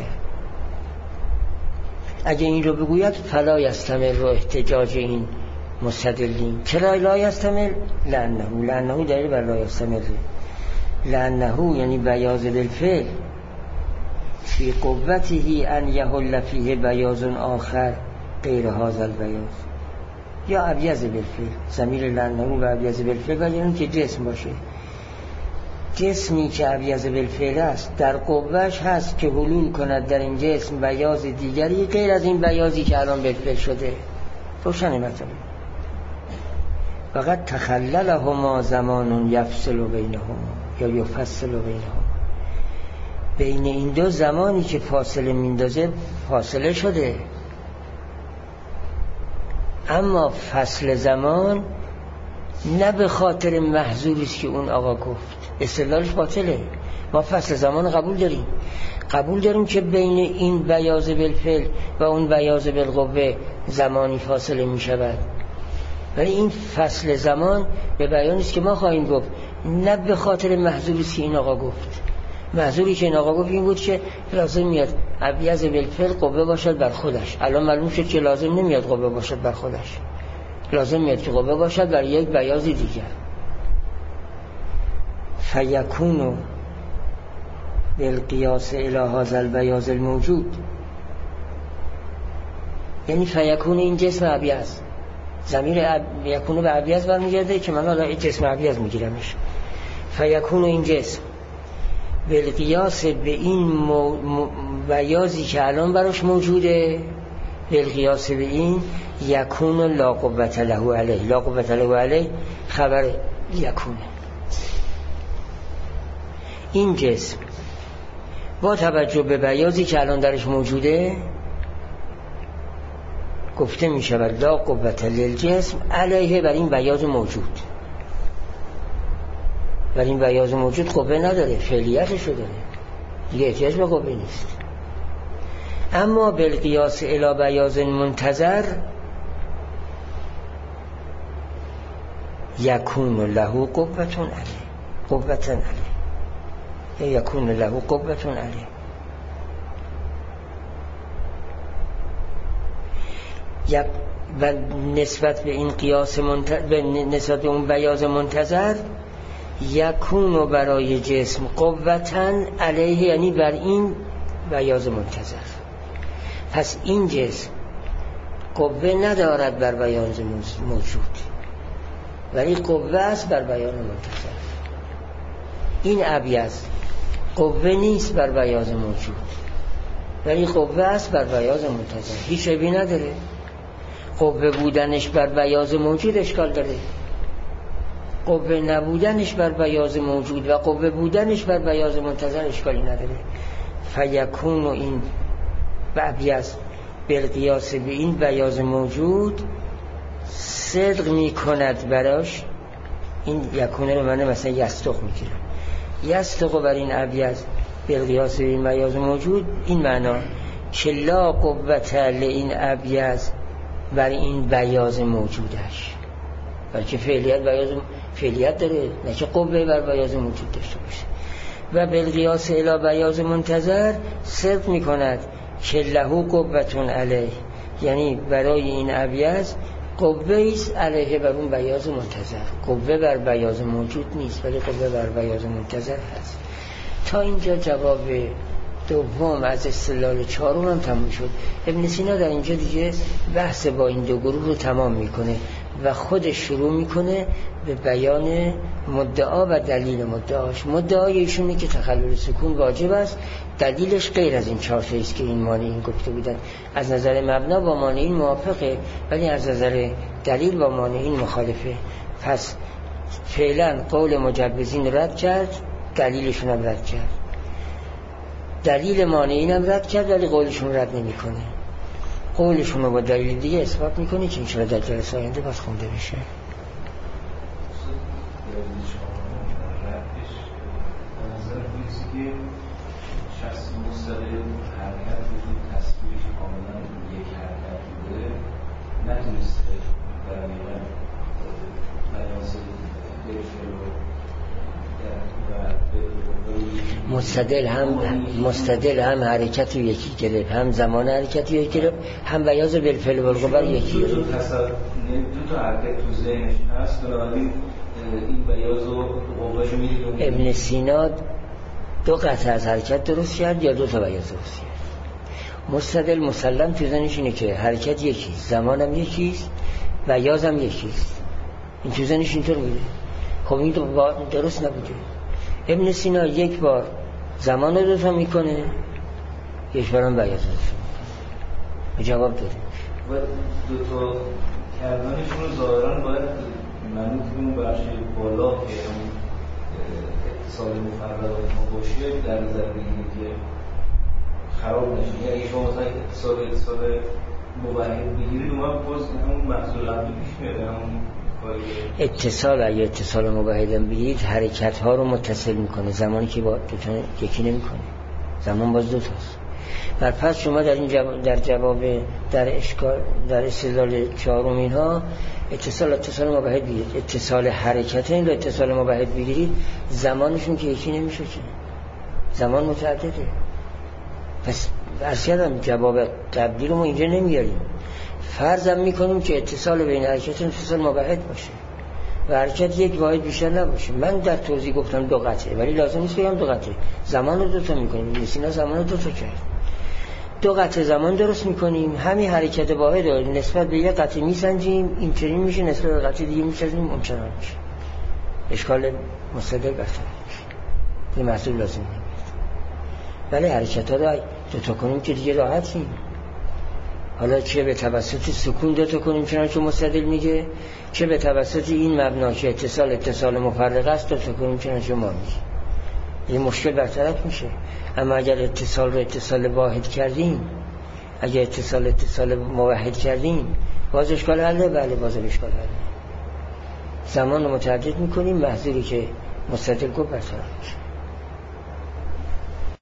اگه این رو بگوید فلا یستمر رو احتجاج این مستدلین. چرا لا یستمر؟ لانه لانه دلیل بر لا یستمر، لانه یعنی بیاض بالفعل فی قوته ان یحل فیه بیاض آخر غیر هذا البیاض، یا ابیض بالفعل. ضمیر لانه و ابیض بالفعل بگیریم که جسم باشه، جسمی که ابیض بالفعل است در قوهش هست که حلول کند در این جسم بیاض دیگری غیر از این بیاضی که الان بالفعل شده. روشن مطلب. فقط تخللهما زمان یفصل بینهما یا یفصل بینهما، بین این دو زمانی که فاصله میندازه فاصله شده، اما فصل زمان نه به خاطر محظوری است که اون آقا گفت، استدلالش باطله. ما فصل زمان قبول داریم، قبول داریم که بین این بیاض بالفعل و اون بیاض بالقوه زمانی فاصله می شود، ولی این فصل زمان به بیانی است که ما خواهیم گفت، نه به خاطر محظوری است که این آقا گفت. محظوری که این آقا گفت این بود که لازم میاد ابیض بالفعل قوه باشد بر خودش. الان معلوم شد که لازم نمیاد قوه باشد بر خودش، لازم میاد که قوه باشد بر یک بیاض دیگر. فیکونو بالقیاس الی هذا البیاض الموجود، یعنی فیکون این جسم ابیض، ضمیر یکونو به ابیض برمیگرده که من حالا جسم ابیض میگیرمش. فیکون این جسم بالقیاس به این بیاضی که الان براش موجوده، بالقیاس به این یکون لا قوة له علیه، لا قوة له علیه خبر یکونه. این جسم با توجه به بیاضی که الان درش موجوده گفته می شود لا قوة للجسم علیه بر این بیاض موجود. بر این بیاض موجود قوه نداره، فعلیتشو داره، دیگه احتیاج به قوه نیست. اما بالقیاس الی بیاض منتظر یکون له قوة علیه، قوة علیه یا یکون له قوة علیه. یک و نسبت به این قیاس منتظر، به نسبت به اون بیاض منتظر، یکون برای جسم قوة علیه یعنی بر این بیاض منتظر. پس این جسم قوه ندارد بر بیاض موجود، ولی قوه است بر بیاض منتظر. این ابیض قوه نیست بر بیاض موجود، ولی قوه است بر بیاض منتظر. هیچ عیبی نداره. قوه بودنش بر بیاض موجود اشکال داره، قوه نبودنش بر بیاض موجود و قوه بودنش بر بیاض منتظر اشکالی نداره. فیکون و این ابیض بالقیاس به این بیاض موجود صدق می کند براش. این یکونه رو من مثلا یستق میگیرم، یستق بر این ابیض بالقیاس به این بیاض موجود، این معنا که لا قوت لین ابیض بر این بیاض موجودش، بلکه فعلیت بیاض فعلیت داره، نه که قوه بر بیاض موجود داشته باشه. و بالقیاس الی بیاض منتظر صدق می کند که له قوة علیه، یعنی برای این ابیض قوه است علیه بر اون بیاض منتظر. قوه بر بیاض موجود نیست، ولی قوه بر بیاض منتظر هست. تا اینجا جواب دوم از استدلال چهارم هم تموم شد. ابن سینا در اینجا دیگه بحث با این دو گروه رو تمام میکنه و خودش شروع میکنه به بیان مدعا و دلیل مدعاش. مدعای ایشونه که تخلل سکون واجب است، دلیلش غیر از این چهار تاییست که این مانعین گفته بودن. از نظر مبنا با مانعین موافقه، ولی از نظر دلیل با مانعین مخالفه. پس فعلا قول مجوزین رد کرد، دلیلشون هم رد کرد، دلیل مانعین هم رد کرد، ولی قولشون رد نمی کنه. قولشون رو با دلیل دیگه اثبات میکنه که انشاءالله در جلسه آینده باز خونده بشه. شخص مستقل حرکت وجود تصویرش کاملا یک حرکت بوده، نتونسته برای بیاض بالفعل و مستدل هم مستدل هم حرکت یکی گرفت، هم زمان حرکت یکی گرفت، هم بیاض بالفعل و القوه یکی گرفت. دو تا حرکت تو ذهنش هست، بنابراین این بیاض و قوه‌شو می‌دید. ابن سینا دو قطعه از حرکت درست کرد یا دو تا بیاض درست کرد. مستدل مسلم تو ذهنش اینه که حرکت یکیست، زمان هم یکیست، بیاض هم یکیست. این تو ذهنش اینطور بوده. خب این درست نبوده. ابن سینا یک بار زمان رو دوتا میکنه، یک بار هم بیاض رو دوتا میکنه. جواب داره. و دو تا کردنشون رو ظاهران باید منوط به اون بخش بالا که همون اتصال مفردات ما باشه در نظر بگیریم که خراب نشه. یعنی شما مثلا اتصال اتصال موحد بگیرید اومد باز همون محصول قبلی پیش میاد، همون اتصال اگه اتصال موحدم بگید حرکت ها رو متصل میکنه، زمانی که با دوتا یکی نمیکنه، زمان باز دوتاست. بر پس شما در این جواب در جواب در اشکال در استدلال چهارم اینها اتصال اتصال موحد بگیرید، اتصال حرکت این رو اتصال موحد بگیرید، زمانشون که یکی نمیشه، که زمان متعدده. پس ارشدم جواب قبلی رو ما اینجا نمیاریم، فرضم میکنیم که اتصال بین حرکت اتصال موحد باشه و حرکت یک واحد بیشتر نباشه. من در توضیح گفتم دو قطعه، ولی لازم نیست بگم دو قطعه. زمان رو دوتا میکنیم، ابن سینا زمان رو دوتا کرد، دو قطعه زمان درست میکنیم، همین حرکت واحد رو نسبت به یک قطعه میسنجیم، این چنین میشه، نسبت به قطعه دیگه میسنجیم، اون چنان میشه. اشکال مستدل برطرف میشه، این محصول لازم نمیاد. ولی حرکت ها رو دوتا کنیم که دیگه راحتیم. حالا چه به توسط سکون دوتا کنیم چنان که مستدل میگه، چه به توسط این مبنا که اتصال اتصال مفرق است دوتا کنیم چنان که ما میگه، این مشکل برطرف میشه. اما اگر اتصال رو اتصال واحد کردیم، اگر اتصال اتصال موحد کردیم، باز اشکال حله؟ بله باز اشکال حله. زمان رو متعدد میکنیم، محضوری که مستدل گفت برطرف میشه.